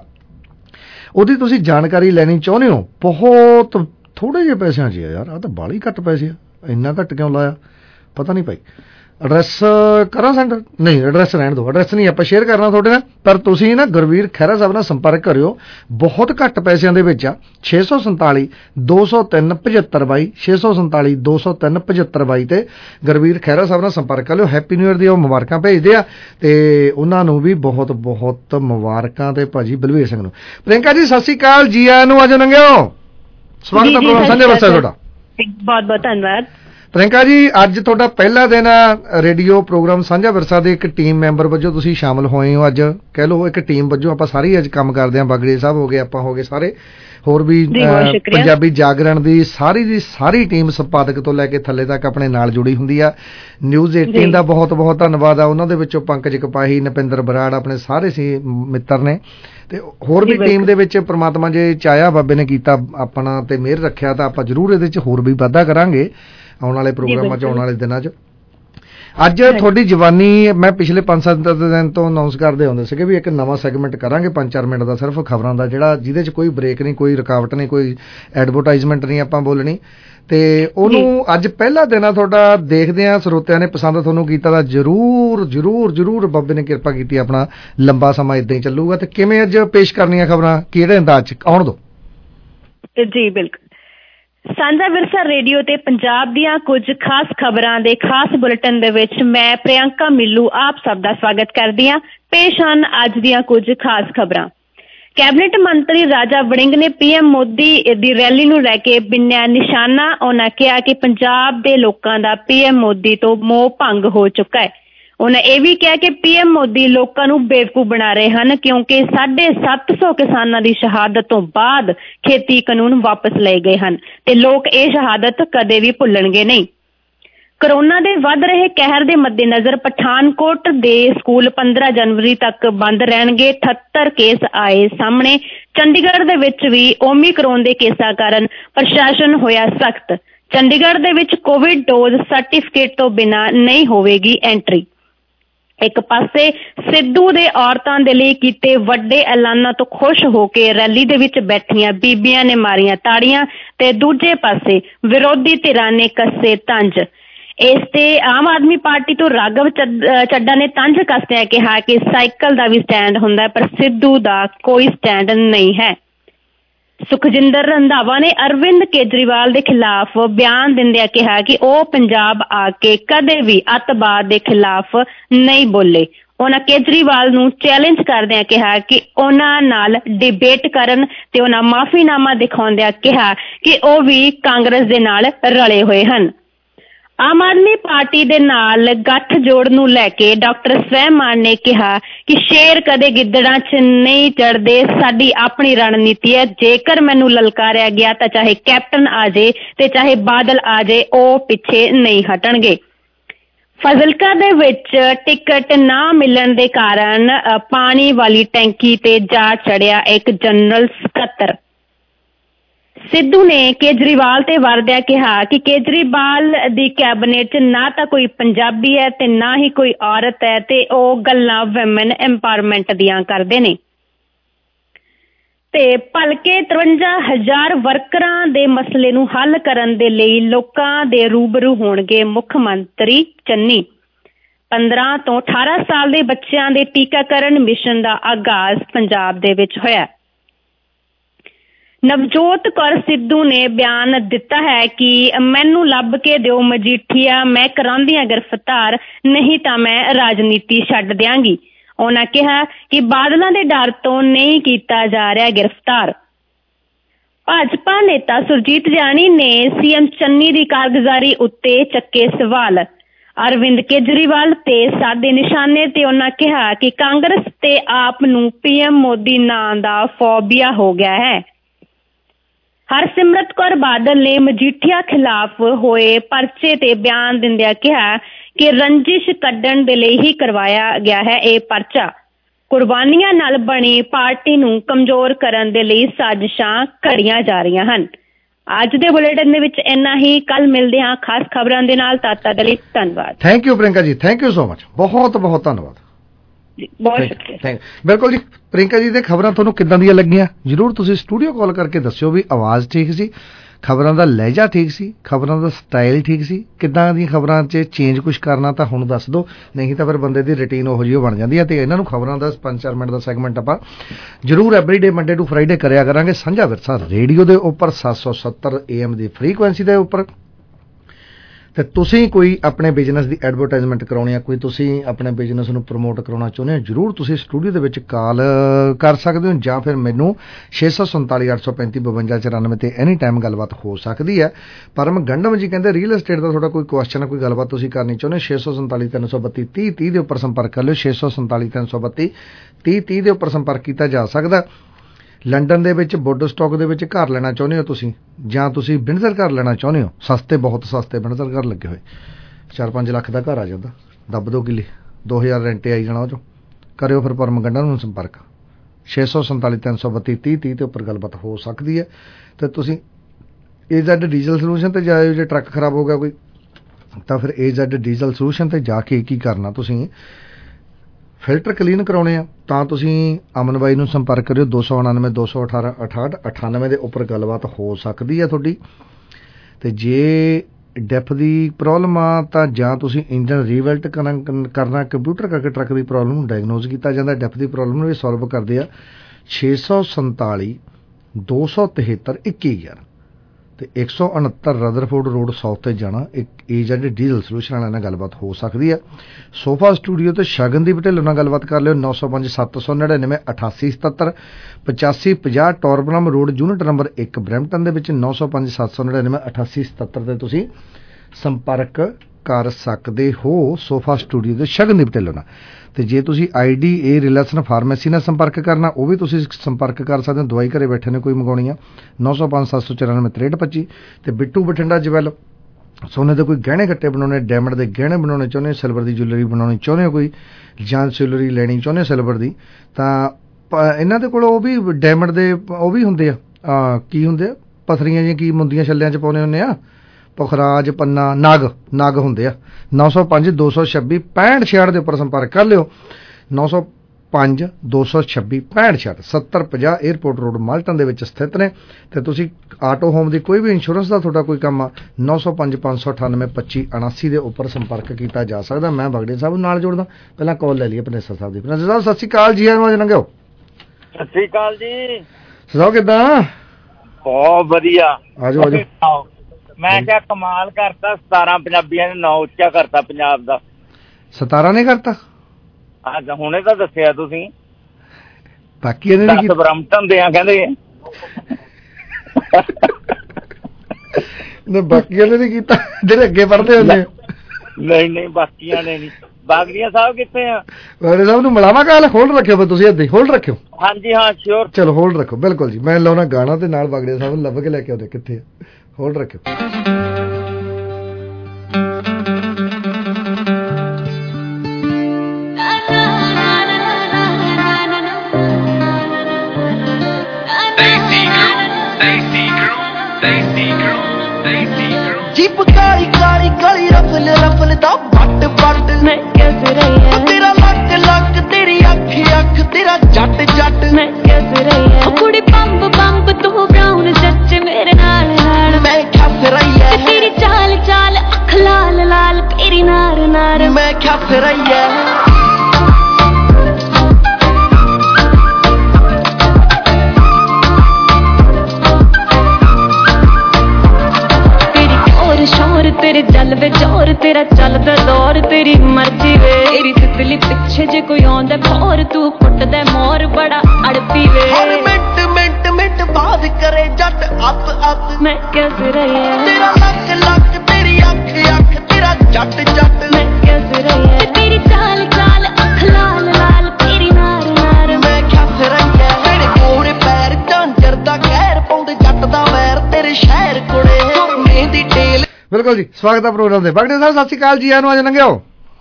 ਉਹਦੀ ਤੁਸੀਂ ਜਾਣਕਾਰੀ ਲੈਣੀ ਚਾਹੁੰਦੇ ਹੋ। ਬਹੁਤ ਥੋੜੇ ਜਿਹੇ ਪੈਸਿਆਂ 'ਚ ਯਾਰ, ਆਹ ਤਾਂ ਬਾਹਲੀ ਘੱਟ ਪੈਸੇ ਆ, ਇੰਨਾ ਘੱਟ ਕਿਉਂ ਲਾਇਆ ਪਤਾ ਨਹੀਂ ਭਾਈ। ਐਡਰੈਸ ਕਰਾਂ ਸੈਂਡ? ਨਹੀਂ, ਐਡਰੈਸ ਰਹਿਣ ਦਿਓ, ਐਡਰੈਸ ਨਹੀਂ ਆਪਾਂ ਸ਼ੇਅਰ ਕਰਨਾ ਤੁਹਾਡੇ ਨਾਲ। ਪਰ ਤੁਸੀਂ ਨਾ ਗੁਰਵੀਰ ਖਹਿਰਾ ਸਾਹਿਬ ਨਾਲ ਸੰਪਰਕ ਕਰਿਓ, ਬਹੁਤ ਘੱਟ ਪੈਸਿਆਂ ਦੇ ਵਿੱਚ ਆ। 647 203 7522 647 203 7522 ਤੇ ਗੁਰਵੀਰ ਖਹਿਰਾ ਸਾਹਿਬ ਨਾਲ ਸੰਪਰਕ ਕਰ ਲਿਓ। ਹੈਪੀ ਨਿਊ ਈਅਰ ਦੀ ਉਹ ਮੁਬਾਰਕਾਂ ਭੇਜਦੇ ਆ ਤੇ ਉਹਨਾਂ ਨੂੰ ਵੀ ਬਹੁਤ ਬਹੁਤ ਮੁਬਾਰਕਾਂ ਤੇ ਭਾਜੀ ਬਲਵੀਰ ਸਿੰਘ ਨੂੰ। ਪ੍ਰਿੰਕਾ ਜੀ ਸਤਿ ਸ਼੍ਰੀ ਅਕਾਲ, ਜੀ ਆਇਆਂ ਨੂੰ, ਅੱਜ ਨੰਗਿਓ ਸਵਾਗਤ ਹੈ ਪ੍ਰੋਗਰਾਮ ਸਾਂਝਾ ਵਿਰਸਾ ਤੁਹਾਡਾ। ਬਹੁਤ ਬਹੁਤ ਧੰਨਵਾਦ ਪ੍ਰਿੰਕਾ ਜੀ। ਅੱਜ ਤੁਹਾਡਾ ਪਹਿਲਾ ਦਿਨ ਆ ਰੇਡੀਓ ਪ੍ਰੋਗਰਾਮ ਸਾਂਝਾ ਵਿਰਸਾ ਦੇ ਇੱਕ ਟੀਮ ਮੈਂਬਰ ਵਜੋਂ ਤੁਸੀਂ ਸ਼ਾਮਲ ਹੋਏ ਹੋ। ਅੱਜ ਕਹਿ ਲਓ ਇੱਕ ਟੀਮ ਵਜੋਂ ਆਪਾਂ ਸਾਰੇ ਅੱਜ ਕੰਮ ਕਰਦੇ ਹਾਂ। ਬਾਗੜੇ ਸਾਹਿਬ ਹੋ ਗਏ, ਆਪਾਂ ਹੋ ਗਏ ਸਾਰੇ, ਹੋਰ ਵੀ ਪੰਜਾਬੀ ਜਾਗਰਣ ਦੀ ਸਾਰੀ ਟੀਮ ਸੰਪਾਦਕ ਤੋਂ ਲੈ ਕੇ ਥੱਲੇ ਤੱਕ ਆਪਣੇ ਨਾਲ ਜੁੜੀ ਹੁੰਦੀ ਆ। ਨਿਊਜ਼ 18 ਦਾ ਬਹੁਤ ਬਹੁਤ ਧੰਨਵਾਦ ਆ। ਉਹਨਾਂ ਦੇ ਵਿੱਚੋਂ ਪੰਕਜ ਕਪਾਹੀ, ਨਪਿੰਦਰ ਬਰਾੜ ਆਪਣੇ ਸਾਰੇ ਸੀ ਮਿੱਤਰ ਨੇ, ਤੇ ਹੋਰ ਵੀ ਟੀਮ ਦੇ ਵਿੱਚ ਪ੍ਰਮਾਤਮਾ ਜੇ ਚਾਹਿਆ, ਬਾਬੇ ਨੇ ਕੀਤਾ ਆਪਣਾ ਤੇ ਮਿਹਰ ਰੱਖਿਆ ਤਾਂ ਆਪਾਂ ਜ਼ਰੂਰ ਇਹਦੇ 'ਚ ਹੋਰ ਵੀ ਵਾਧਾ ਕਰਾਂਗੇ ਆਉਣ ਵਾਲੇ ਪ੍ਰੋਗਰਾਮਾਂ 'ਚ, ਆਉਣ ਵਾਲੇ ਦਿਨਾਂ 'ਚ। ਅੱਜ ਤੁਹਾਡੀ ਜਵਾਨੀ ਮੈਂ ਪਿਛਲੇ 5-7 ਦਿਨ ਤੋਂ ਅਨਾਉਂਸ ਕਰਦੇ ਹੁੰਦੇ ਸੀਗੇ ਵੀ ਇੱਕ ਨਵਾਂ ਸੈਗਮੈਂਟ ਕਰਾਂਗੇ 5-4 ਮਿੰਟ ਦਾ, ਸਿਰਫ ਖਬਰਾਂ ਦਾ, ਜਿਹੜਾ ਜਿਹਦੇ 'ਚ ਕੋਈ ਬ੍ਰੇਕ ਨਹੀਂ, ਕੋਈ ਰੁਕਾਵਟ ਨਹੀਂ, ਕੋਈ ਐਡਵਰਟਾਈਜ਼ਮੈਂਟ ਨਹੀਂ ਆਪਾਂ ਬੋਲਣੀ। ਤੇ ਉਹਨੂੰ ਅੱਜ ਪਹਿਲਾ ਦਿਨ ਆ ਤੁਹਾਡਾ, ਦੇਖਦੇ ਆ ਸਰੋਤਿਆਂ ਨੇ ਪਸੰਦ ਤੁਹਾਨੂੰ ਕੀਤਾ ਤਾਂ ਜ਼ਰੂਰ ਬਾਬੇ ਨੇ ਕਿਰਪਾ ਕੀਤੀ, ਆਪਣਾ ਲੰਬਾ ਸਮਾਂ ਇਦਾਂ ਹੀ ਚੱਲੂਗਾ। ਤੇ ਕਿਵੇਂ ਅੱਜ ਪੇਸ਼ ਕਰਨੀਆਂ ਖਬਰਾਂ, ਕਿਹੜੇ ਅੰਦਾਜ਼ 'ਚ ਆਉਣ ਦੋ ਜੀ? ਬਿਲਕੁਲ, ਸਾਂਝਾ ਵਿਰਸਾ ਰੇਡੀਓ ਤੇ ਪੰਜਾਬ ਦੀਆਂ ਕੁਝ ਖਾਸ ਖਬਰਾਂ ਦੇ ਖਾਸ ਬੁਲੇਟਿਨ ਦੇ ਵਿੱਚ ਮੈਂ ਪ੍ਰਿਯੰਕਾ ਮਿੱਲੂ ਆਪ ਸਭ ਦਾ ਸਵਾਗਤ ਕਰਦੀ ਹਾਂ। ਪੇਸ਼ ਹਨ ਅੱਜ ਦੀਆਂ ਕੁਝ ਖਾਸ ਖਬਰਾਂ। ਕੈਬਨਿਟ ਮੰਤਰੀ ਰਾਜਾ ਵੜਿੰਗ ਨੇ PM ਮੋਦੀ ਦੀ ਰੈਲੀ ਨੂੰ ਲੈ ਕੇ ਬਿਨਿਆ ਨਿਸ਼ਾਨਾ। ਉਹਨਾਂ ਕਿਹਾ ਕਿ ਪੰਜਾਬ ਦੇ ਲੋਕਾਂ ਦਾ PM ਮੋਦੀ ਤੋਂ ਮੋਹ ਭੰਗ ਹੋ ਚੁੱਕਾ ਹੈ। ਉਹਨਾਂ ਇਹ ਵੀ ਕਿਹਾ ਕਿ PM ਮੋਦੀ ਲੋਕਾਂ ਨੂੰ ਬੇਵਕੂਫ ਬਣਾ ਰਹੇ ਹਨ, ਕਿਉਂਕਿ 750 ਕਿਸਾਨਾਂ ਦੀ ਸ਼ਹਾਦਤ ਤੋਂ ਬਾਅਦ ਖੇਤੀ ਕਾਨੂੰਨ ਵਾਪਸ ਲਏ ਗਏ ਹਨ ਤੇ ਲੋਕ ਇਹ ਸ਼ਹਾਦਤ ਕਦੇ ਵੀ ਭੁੱਲਣਗੇ ਨਹੀਂ। ਕੋਰੋਨਾ ਦੇ ਵੱਧ ਰਹੇ ਕਹਿਰ ਦੇ ਮੱਦੇਨਜ਼ਰ ਪਠਾਨਕੋਟ ਦੇ ਸਕੂਲ 15 ਜਨਵਰੀ ਤੱਕ ਬੰਦ ਰਹਿਣਗੇ। 78 ਕੇਸ ਆਏ ਸਾਹਮਣੇ। ਚੰਡੀਗੜ੍ਹ ਦੇ ਵਿੱਚ ਵੀ ਓਮੀਕਰੋਨ ਦੇ ਕੇਸਾਂ ਕਾਰਨ ਪ੍ਰਸ਼ਾਸਨ ਹੋਇਆ ਸਖਤ। ਚੰਡੀਗੜ੍ਹ ਦੇ ਵਿੱਚ ਕੋਵਿਡ ਡੋਜ਼ ਸਰਟੀਫਿਕੇਟ ਤੋਂ ਬਿਨਾਂ ਨਹੀਂ ਹੋਵੇਗੀ ਐਂਟਰੀ। ਇੱਕ ਪਾਸੇ ਸਿੱਧੂ ਦੇ ਔਰਤਾਂ ਦੇ ਲਈ ਕੀਤੇ ਵੱਡੇ ਐਲਾਨਾਂ ਤੋਂ ਖੁਸ਼ ਹੋ ਕੇ ਰੈਲੀ ਦੇ ਵਿੱਚ ਬੈਠੀਆਂ ਬੀਬੀਆਂ ਨੇ ਮਾਰੀਆਂ ਤਾੜੀਆਂ ਤੇ ਦੂਜੇ ਪਾਸੇ ਵਿਰੋਧੀ ਧਿਰਾਂ ਨੇ ਕੱਸੇ ਤੰਜ। ਇਸ ਤੇ ਆਮ ਆਦਮੀ ਪਾਰਟੀ ਤੋਂ ਰਾਘਵ ਚੱਡਾ ਨੇ ਤੰਜ ਕੱਸਦਿਆਂ ਕਿਹਾ ਕਿ ਸਾਈਕਲ ਦਾ ਵੀ ਸਟੈਂਡ ਹੁੰਦਾ, ਪਰ ਸਿੱਧੂ ਦਾ ਕੋਈ ਸਟੈਂਡ ਨਹੀਂ ਹੈ। ਸੁਖਜਿੰਦਰ ਰੰਧਾਵਾ ਨੇ ਅਰਵਿੰਦ ਕੇਜਰੀਵਾਲ ਦੇ ਖਿਲਾਫ ਬਿਆਨ ਦਿੰਦਿਆਂ ਕਿਹਾ ਕਿ ਉਹ ਪੰਜਾਬ ਆ ਕੇ ਕਦੇ ਵੀ ਅੱਤਵਾਦ ਦੇ ਖਿਲਾਫ ਨਹੀਂ ਬੋਲੇ। ਉਹਨਾਂ ਕੇਜਰੀਵਾਲ ਨੂੰ ਚੈਲੰਜ ਕਰਦਿਆਂ ਕਿਹਾ ਕਿ ਉਹਨਾਂ ਨਾਲ ਡਿਬੇਟ ਕਰਨ ਤੇ ਉਹਨਾਂ ਮਾਫੀਨਾਮਾ ਦਿਖਾਉਂਦਿਆਂ ਕਿਹਾ ਕਿ ਉਹ ਵੀ ਕਾਂਗਰਸ ਦੇ ਨਾਲ ਰਲੇ ਹੋਏ ਹਨ। ਆਮ ਆਦਮੀ ਪਾਰਟੀ ਦੇ ਨਾਲ ਗੱਠਜੋੜ ਨੂੰ ਲੈ ਕੇ ਡਾਕਟਰ ਸਵੈਮਾਨ ਨੇ ਕਿਹਾ ਕਿ ਸ਼ੇਰ ਕਦੇ ਗਿੱਦੜਾਂ 'ਚ ਨਹੀਂ ਚੜ੍ਹਦੇ, ਸਾਡੀ ਆਪਣੀ ਰਣਨੀਤੀ ਹੈ। ਜੇਕਰ ਮੈਨੂੰ ਲਲਕਾਰਿਆ ਗਿਆ ਤਾਂ ਚਾਹੇ ਕੈਪਟਨ ਆ ਜਾਏ ਤੇ ਚਾਹੇ ਬਾਦਲ ਆ ਜਾਏ, ਉਹ ਪਿੱਛੇ ਨਹੀਂ ਹਟਣਗੇ। ਫਾਜ਼ਿਲਕਾ ਦੇ ਵਿੱਚ ਟਿਕਟ ਨਾ ਮਿਲਣ ਦੇ ਕਾਰਨ ਪਾਣੀ ਵਾਲੀ ਟੈਂਕੀ ਤੇ ਜਾ ਚੜਿਆ ਇੱਕ ਜਨਰਲ ਸਕੱਤਰ। ਸਿੱਧੂ ਨੇ ਕੇਜਰੀਵਾਲ ਤੇ ਵਰਦਿਆਂ ਕਿਹਾ ਕਿ ਕੇਜਰੀਵਾਲ ਦੀ ਕੈਬਨਿਟ 'ਚ ਨਾ ਤਾਂ ਕੋਈ ਪੰਜਾਬੀ ਹੈ ਤੇ ਨਾ ਹੀ ਕੋਈ ਔਰਤ ਹੈ ਤੇ ਉਹ ਗੱਲਾਂ ਵੂਮਨ ਐਮਪਾਵਰਮੈਂਟ ਦੀਆਂ ਕਰਦੇ ਨੇ। ਤੇ ਭਲਕੇ 53,000 ਵਰਕਰਾਂ ਦੇ ਮਸਲੇ ਨੂੰ ਹੱਲ ਕਰਨ ਦੇ ਲਈ ਲੋਕਾਂ ਦੇ ਰੂਬਰੂ ਹੋਣਗੇ ਮੁੱਖ ਮੰਤਰੀ ਚੰਨੀ। 15 ਤੋਂ 18 ਸਾਲ ਦੇ ਬੱਚਿਆਂ ਦੇ ਟੀਕਾਕਰਨ ਮਿਸ਼ਨ ਦਾ ਆਗਾਜ਼ ਪੰਜਾਬ ਦੇ ਵਿੱਚ ਹੋਇਆ। ਨਵਜੋਤ ਕੌਰ ਸਿੱਧੂ ਨੇ ਬਿਆਨ ਦਿੱਤਾ ਹੈ ਕਿ ਮੈਨੂੰ ਲੱਭ ਕੇ ਦਿਓ ਮਜੀਠੀਆ, ਮੈਂ ਕਰਾਂਦੀ ਹਾਂ ਗ੍ਰਿਫਤਾਰ, ਨਹੀਂ ਤਾਂ ਮੈਂ ਰਾਜਨੀਤੀ ਛੱਡ ਦਿਆਂਗੀ। ਉਹਨਾਂ ਕਿਹਾ ਕਿ ਬਾਦਲਾਂ ਦੇ ਡਰ ਤੋਂ ਨਹੀਂ ਕੀਤਾ ਜਾ ਰਿਹਾ ਗ੍ਰਿਫਤਾਰ। ਭਾਜਪਾ ਨੇਤਾ ਸੁਰਜੀਤ ਜਾਨੀ ਨੇ CM ਚੰਨੀ ਦੀ ਕਾਰਗੁਜ਼ਾਰੀ ਉੱਤੇ ਚੱਕੇ ਸਵਾਲ। ਅਰਵਿੰਦ ਕੇਜਰੀਵਾਲ ਤੇ ਸਾਦੇ ਨਿਸ਼ਾਨੇ ਤੇ ਉਹਨਾਂ ਕਿਹਾ ਕਿ ਕਾਂਗਰਸ ਤੇ ਆਪ ਨੂੰ PM ਮੋਦੀ ਨਾਂ ਦਾ ਫੋਬੀਆ ਹੋ ਗਿਆ ਹੈ। ਹਰਸਿਮਰਤ ਕੌਰ ਬਾਦਲ ਨੇ ਮਜੀਠੀਆ ਖਿਲਾਫ ਹੋਏ ਪਰਚੇ ਤੇ ਬਿਆਨ ਦਿੰਦਿਆਂ ਕਿਹਾ ਕਿ ਰੰਜਿਸ਼ ਕੱਢਣ ਦੇ ਲਈ ਹੀ ਕਰਵਾਇਆ ਗਿਆ ਹੈ ਇਹ ਪਰਚਾ। ਕੁਰਬਾਨੀਆਂ ਨਾਲ ਬਣੀ ਪਾਰਟੀ ਨੂੰ ਕਮਜ਼ੋਰ ਕਰਨ ਦੇ ਲਈ ਸਾਜ਼ਿਸ਼ਾਂ ਘੜੀਆਂ ਜਾ ਰਹੀਆਂ ਹਨ। ਅੱਜ ਦੇ ਬੁਲੇਟਿਨ ਦੇ ਵਿੱਚ ਇੰਨਾ ਹੀ। ਕੱਲ ਮਿਲਦੇ ਹਾਂ ਖਾਸ ਖਬਰਾਂ ਦੇ ਨਾਲ। ਤਦ ਲਈ ਧੰਨਵਾਦ। ਥੈਂਕ ਯੂ ਪ੍ਰਿੰਕਾ ਜੀ, ਥੈਂਕ ਯੂ ਸੋ ਮਚ, ਬਹੁਤ ਬਹੁਤ ਧੰਨਵਾਦ ਜੀ, ਬਹੁਤ ਸ਼ੁਕਰੀਆ। ਬਿਲਕੁਲ ਜੀ, ਪ੍ਰਿੰਕਾ ਜੀ ਦੇ ਖਬਰਾਂ ਤੁਹਾਨੂੰ ਕਿੱਦਾਂ ਦੀਆਂ ਲੱਗੀਆਂ ਜ਼ਰੂਰ ਤੁਸੀਂ ਸਟੂਡੀਓ ਕਾਲ ਕਰਕੇ ਦੱਸਿਓ ਵੀ ਆਵਾਜ਼ ਠੀਕ ਸੀ, ਖਬਰਾਂ ਦਾ ਲਹਿਜਾ ਠੀਕ ਸੀ, ਖਬਰਾਂ ਦਾ ਸਟਾਈਲ ਠੀਕ ਸੀ, ਕਿੱਦਾਂ ਦੀਆਂ ਖਬਰਾਂ 'ਚ ਚੇਂਜ ਕੁਛ ਕਰਨਾ ਤਾਂ ਹੁਣ ਦੱਸ ਦਿਓ, ਨਹੀਂ ਤਾਂ ਫਿਰ ਬੰਦੇ ਦੀ ਰੂਟੀਨ ਉਹੋ ਜਿਹੀ ਬਣ ਜਾਂਦੀ ਹੈ। ਅਤੇ ਇਹਨਾਂ ਨੂੰ ਖਬਰਾਂ ਦਾ 5-4 ਮਿੰਟ ਦਾ ਸੈਗਮੈਂਟ ਆਪਾਂ ਜ਼ਰੂਰ ਐਵਰੀਡੇ ਮੰਡੇ ਟੂ ਫਰਾਈਡੇ ਕਰਿਆ ਕਰਾਂਗੇ ਸਾਂਝਾ ਵਿਰਸਾ ਰੇਡੀਓ ਦੇ ਉੱਪਰ 770 AM ਦੀ ਫਰੀਕੁਐਂਸੀ ਦੇ ਉੱਪਰ। ਤੇ ਤੁਸੀਂ ਕੋਈ ਆਪਣੇ ਬਿਜ਼ਨਸ ਦੀ ਐਡਵਰਟਾਈਜ਼ਮੈਂਟ ਕਰਾਉਣੀ ਆ, ਕੋਈ ਤੁਸੀਂ ਆਪਣੇ ਬਿਜ਼ਨਸ ਨੂੰ ਪ੍ਰਮੋਟ ਕਰਾਉਣਾ ਚਾਹੁੰਦੇ ਹੋ, ਜ਼ਰੂਰ ਤੁਸੀਂ ਸਟੂਡੀਓ ਦੇ ਵਿੱਚ ਕਾਲ ਕਰ ਸਕਦੇ ਹੋ ਜਾਂ ਫਿਰ ਮੈਨੂੰ 647 835 52 94 ਤੇ ਐਨੀ ਟਾਈਮ ਗੱਲਬਾਤ ਹੋ ਸਕਦੀ ਹੈ। ਪਰਮ ਗੰਡਮ ਜੀ ਕਹਿੰਦੇ ਰੀਅਲ ਏਸਟੇਟ ਦਾ ਤੁਹਾਡਾ ਕੋਈ ਕੁਐਸਚਨ ਹੈ, ਕੋਈ ਗੱਲਬਾਤ ਤੁਸੀਂ ਕਰਨੀ ਚਾਹੁੰਦੇ 647 332 30 30 ਦੇ ਉੱਪਰ ਸੰਪਰਕ ਕਰ ਲਿਓ। 647 332 30 30 ਦੇ ਉੱਪਰ ਸੰਪਰਕ ਕੀਤਾ ਜਾ ਸਕਦਾ। ਲੰਡਨ ਦੇ ਵਿੱਚ ਵੁੱਡਸਟੌਕ ਦੇ ਵਿੱਚ ਘਰ ਲੈਣਾ ਚਾਹੁੰਦੇ ਹੋ ਤੁਸੀਂ, ਜਾਂ ਤੁਸੀਂ ਵਿੰਡਸਰ ਘਰ ਲੈਣਾ ਚਾਹੁੰਦੇ ਹੋ, ਸਸਤੇ ਬਹੁਤ ਸਸਤੇ ਵਿੰਡਸਰ ਘਰ ਲੱਗੇ ਹੋਏ, 4-5 ਲੱਖ ਦਾ ਘਰ ਆ ਜਾਂਦਾ, ਦੱਬ 2 ਕਿੱਲੇ 2000 ਰੈਂਟੇ ਆਈ ਜਾਣਾ ਉਹ 'ਚੋਂ। ਕਰਿਓ ਫਿਰ ਪਰਮ ਗੰਡਾ ਨੂੰ ਸੰਪਰਕ। 647 332 30 30 ਦੇ ਉੱਪਰ ਗੱਲਬਾਤ ਹੋ ਸਕਦੀ ਹੈ। ਅਤੇ ਤੁਸੀਂ AZ ਡੀਜ਼ਲ ਸੋਲੂਸ਼ਨ 'ਤੇ ਜਾਇਓ। ਜੇ ਟਰੱਕ ਖਰਾਬ ਹੋ ਗਿਆ ਕੋਈ ਤਾਂ ਫਿਰ AZ ਡੀਜ਼ਲ ਸੋਲੂਸ਼ਨ 'ਤੇ ਜਾ ਕੇ ਕੀ ਕਰਨਾ, ਤੁਸੀਂ ਫਿਲਟਰ ਕਲੀਨ ਕਰਾਉਣੇ ਆ ਤਾਂ ਤੁਸੀਂ ਅਮਨ ਬਾਈ ਨੂੰ ਸੰਪਰਕ ਕਰਿਓ। 299 218 68 98 ਦੇ ਉੱਪਰ ਗੱਲਬਾਤ ਹੋ ਸਕਦੀ ਹੈ ਤੁਹਾਡੀ। ਅਤੇ ਜੇ ਡੈਫ ਦੀ ਪ੍ਰੋਬਲਮ ਆ ਤਾਂ ਜਾਂ ਤੁਸੀਂ ਇੰਜਨ ਰੀਵੈਲਟ ਕਰਨਾ, ਕੰਪਿਊਟਰ ਕਰਕੇ ਟਰੱਕ ਦੀ ਪ੍ਰੋਬਲਮ ਨੂੰ ਡਾਇਗਨੋਜ਼ ਕੀਤਾ ਜਾਂਦਾ। ਡੈਫ ਦੀ ਪ੍ਰੋਬਲਮ ਨੂੰ ਵੀ ਸੋਲਵ ਕਰਦੇ ਆ। 647 273 2111 ਅਤੇ 169 ਰਦਰਫੋਰਡ ਰੋਡ ਸਾਊਥ 'ਤੇ ਜਾਣਾ। ਇੱਕ AZ ਡੀਜ਼ਲ ਸੋਲੂਸ਼ਨ ਵਾਲਿਆਂ ਨਾਲ ਗੱਲਬਾਤ ਹੋ ਸਕਦੀ ਹੈ। ਸੋਫਾ ਸਟੂਡੀਓ ਤੇ ਸ਼ਗਨਦੀਪ ਢਿੱਲੋਂ ਨਾਲ ਗੱਲਬਾਤ ਕਰ ਲਿਓ। 905 799 8877 8550 Torbram road unit number 1 Brampton ਦੇ ਵਿੱਚ 905 799 8877 'ਤੇ ਤੁਸੀਂ ਸੰਪਰਕ ਕਰ ਸਕਦੇ ਹੋ ਸੋਫਾ ਸਟੂਡੀਓ ਦੇ ਸ਼ਗਨਦੀਪ ਢਿੱਲੋਂ ਨਾਲ। ਅਤੇ ਜੇ ਤੁਸੀਂ IDA ਰਿਲੈਸਨ ਫਾਰਮੇਸੀ ਨਾਲ ਸੰਪਰਕ ਕਰਨਾ, ਉਹ ਵੀ ਤੁਸੀਂ ਸੰਪਰਕ ਕਰ ਸਕਦੇ ਹੋ। ਦਵਾਈ ਘਰੇ ਬੈਠੇ ਨੇ ਕੋਈ ਮੰਗਾਉਣੀ ਆ, 905 794 6325। ਅਤੇ ਬਿੱਟੂ ਬਠਿੰਡਾ ਜਵੈਲ ਸੋਨੇ ਦੇ ਕੋਈ ਗਹਿਣੇ ਗੱਟੇ ਬਣਾਉਣੇ, ਡਾਇਮੰਡ ਦੇ ਗਹਿਣੇ ਬਣਾਉਣੇ ਚਾਹੁੰਦੇ ਹੋ, ਸਿਲਵਰ ਦੀ ਜੁਐਲਰੀ ਬਣਾਉਣੀ ਚਾਹੁੰਦੇ ਹੋ ਕੋਈ, ਜਾਂ ਸਿਲਵਰੀ ਲੈਣੀ ਚਾਹੁੰਦੇ ਹੋ ਸਿਲਵਰ ਦੀ, ਤਾਂ ਇਹਨਾਂ ਦੇ ਕੋਲ ਉਹ ਵੀ ਡਾਇਮੰਡ ਦੇ ਉਹ ਵੀ ਹੁੰਦੇ ਆ, ਕੀ ਹੁੰਦੇ ਆ ਪਥਰੀਆਂ ਜਿਹੀਆਂ, ਕੀ ਮੁੰਦੀਆਂ ਛੱਲਿਆਂ 'ਚ ਪਾਉਂਦੇ ਹੁੰਦੇ ਆ, ਪੁਖਰਾਜ ਪੰਨਾ ਨਾਗ ਹੁੰਦੇ ਆ। 905 226 65 66 ਦੇ ਉੱਪਰ ਸੰਪਰਕ ਕਰ ਲਿਓ। 905 226 65 66 7050 에ਅਰਪੋਰਟ ਰੋਡ ਮਾਲਟਨ ਦੇ ਵਿੱਚ ਸਥਿਤ ਨੇ। ਅਤੇ ਤੁਸੀਂ ਆਟੋ ਹੋਮ ਦੀ ਕੋਈ ਵੀ ਇੰਸ਼ੋਰੈਂਸ ਦਾ ਤੁਹਾਡਾ ਕੋਈ ਕੰਮ ਆ, 905 598 2579 ਦੇ ਉੱਪਰ ਸੰਪਰਕ ਕੀਤਾ ਜਾ ਸਕਦਾ। ਮੈਂ ਬਗੜੇ ਸਾਹਿਬ ਨਾਲ ਜੋੜਦਾ। ਪਹਿਲਾਂ ਕਾਲ ਲੈ ਲਈਏ ਪ੍ਰੋਫੈਸਰ ਸਾਹਿਬ ਦੀ। ਪ੍ਰੋਫੈਸਰ ਸਾਹਿਬ ਸਤਿ ਸ਼੍ਰੀ ਅਕਾਲ ਜੀ। ਆਵਾਜ਼ ਲੰਘਿਓ। ਸਤਿ ਸ਼੍ਰੀ ਅਕਾਲ ਜੀ। ਸੁਣਾਓ ਕਿੱਦਾਂ? ਬਹੁਤ ਵਧੀਆ। ਆਜੋ ਆਜੋ। ਮੈਂ ਕਿਹਾ ਕਮਾਲ ਕਰਤਾ, 17 ਪੰਜਾਬੀਆਂ ਨੇ ਨਾਂ ਉੱਚਾ ਕਰਤਾ ਪੰਜਾਬ ਦਾ। 17 ਨੇ ਕਰਤਾ? ਅੱਜ ਹੁਣੇ ਤਾਂ ਦੱਸਿਆ ਤੁਸੀਂ। ਬਾਕੀ ਨੇ ਨਹੀਂ, ਬਰੰਪਟਨ ਦੇ ਆ ਕਹਿੰਦੇ। ਬਾਕੀਆਂ ਨੇ ਨਹੀਂ ਕੀਤਾ, ਜਿਹੜੇ ਅੱਗੇ ਪੜ੍ਹਦੇ ਹੁੰਦੇ। ਨਹੀਂ ਬਾਕੀਆਂ ਨੇ ਨਹੀਂ। ਬਾਗੜੀਆਂ ਸਾਹਿਬ ਕਿੱਥੇ ਆ? ਬਾਗੜੇ ਸਾਹਿਬ ਨੂੰ ਮਿਲਾਵਾਂ ਕਾਲ? ਹੋਲਡ ਰੱਖਿਓ ਫਿਰ ਤੁਸੀਂ, ਇੱਦਾਂ ਹੋਲਡ ਰੱਖਿਓ। ਹਾਂਜੀ ਹਾਂ ਸ਼ੋਰ। ਚਲੋ ਹੋਲਡ ਰੱਖੋ। ਬਿਲਕੁਲ ਜੀ, ਮੈਂ ਲਾਉਣਾ ਗਾਣਾ ਤੇ ਨਾਲ ਬਾਗੜੇ ਸਾਹਿਬ ਨੂੰ ਲੱਭ ਕੇ ਲੈ ਕੇ ਆਉਂਦੇ ਕਿੱਥੇ ਆ। ਹੋਲਡ ਰੱਖਿਓ। जीप काली काली काली रफल रफल दा बट बट मैं कैसे रही तेरा लक लक तेरी अख अख तेरा जट जट मैं कैसे रही कुड़ी पंप पंप तू ब्राउन सच मेरे नाल नाल मैं कैसे रही तेरी चाल चाल अख लाल लाल तेरी नार नार मैं कैसे रही शोर तेरे जलवे जोर तेरा चलदा दौर तेरी मर्जी वे तेरी तितली पिछे जे कोई आंदा खोर तू कुटदा मोर बड़ा अड़पी वे हर मिनट मिनट मिनट बाद करे जट अप अप मैं कैसे रही तेरा लक लक तेरी अख अख तेरा जट जट मैं कैसे रही तेरी चाल चाल अख लाल लाल तेरी नार नार मैं कैसे रही तेरे कोरे पैर झांझर दा कहर पाउंदे जट दा वैर तेरे शहर कोले मेहंदी टेल। ਬਿਲਕੁਲ ਜੀ, ਸਵਾਗਤ ਹੈ ਪ੍ਰੋਗਰਾਮ ਦੇ। ਬਗੜੇ ਸਾਹਿਬ ਸਤਿ ਸ਼੍ਰੀ ਅਕਾਲ ਜੀ, ਆਨੂੰ ਅੱਜ ਲੰਘਿਓ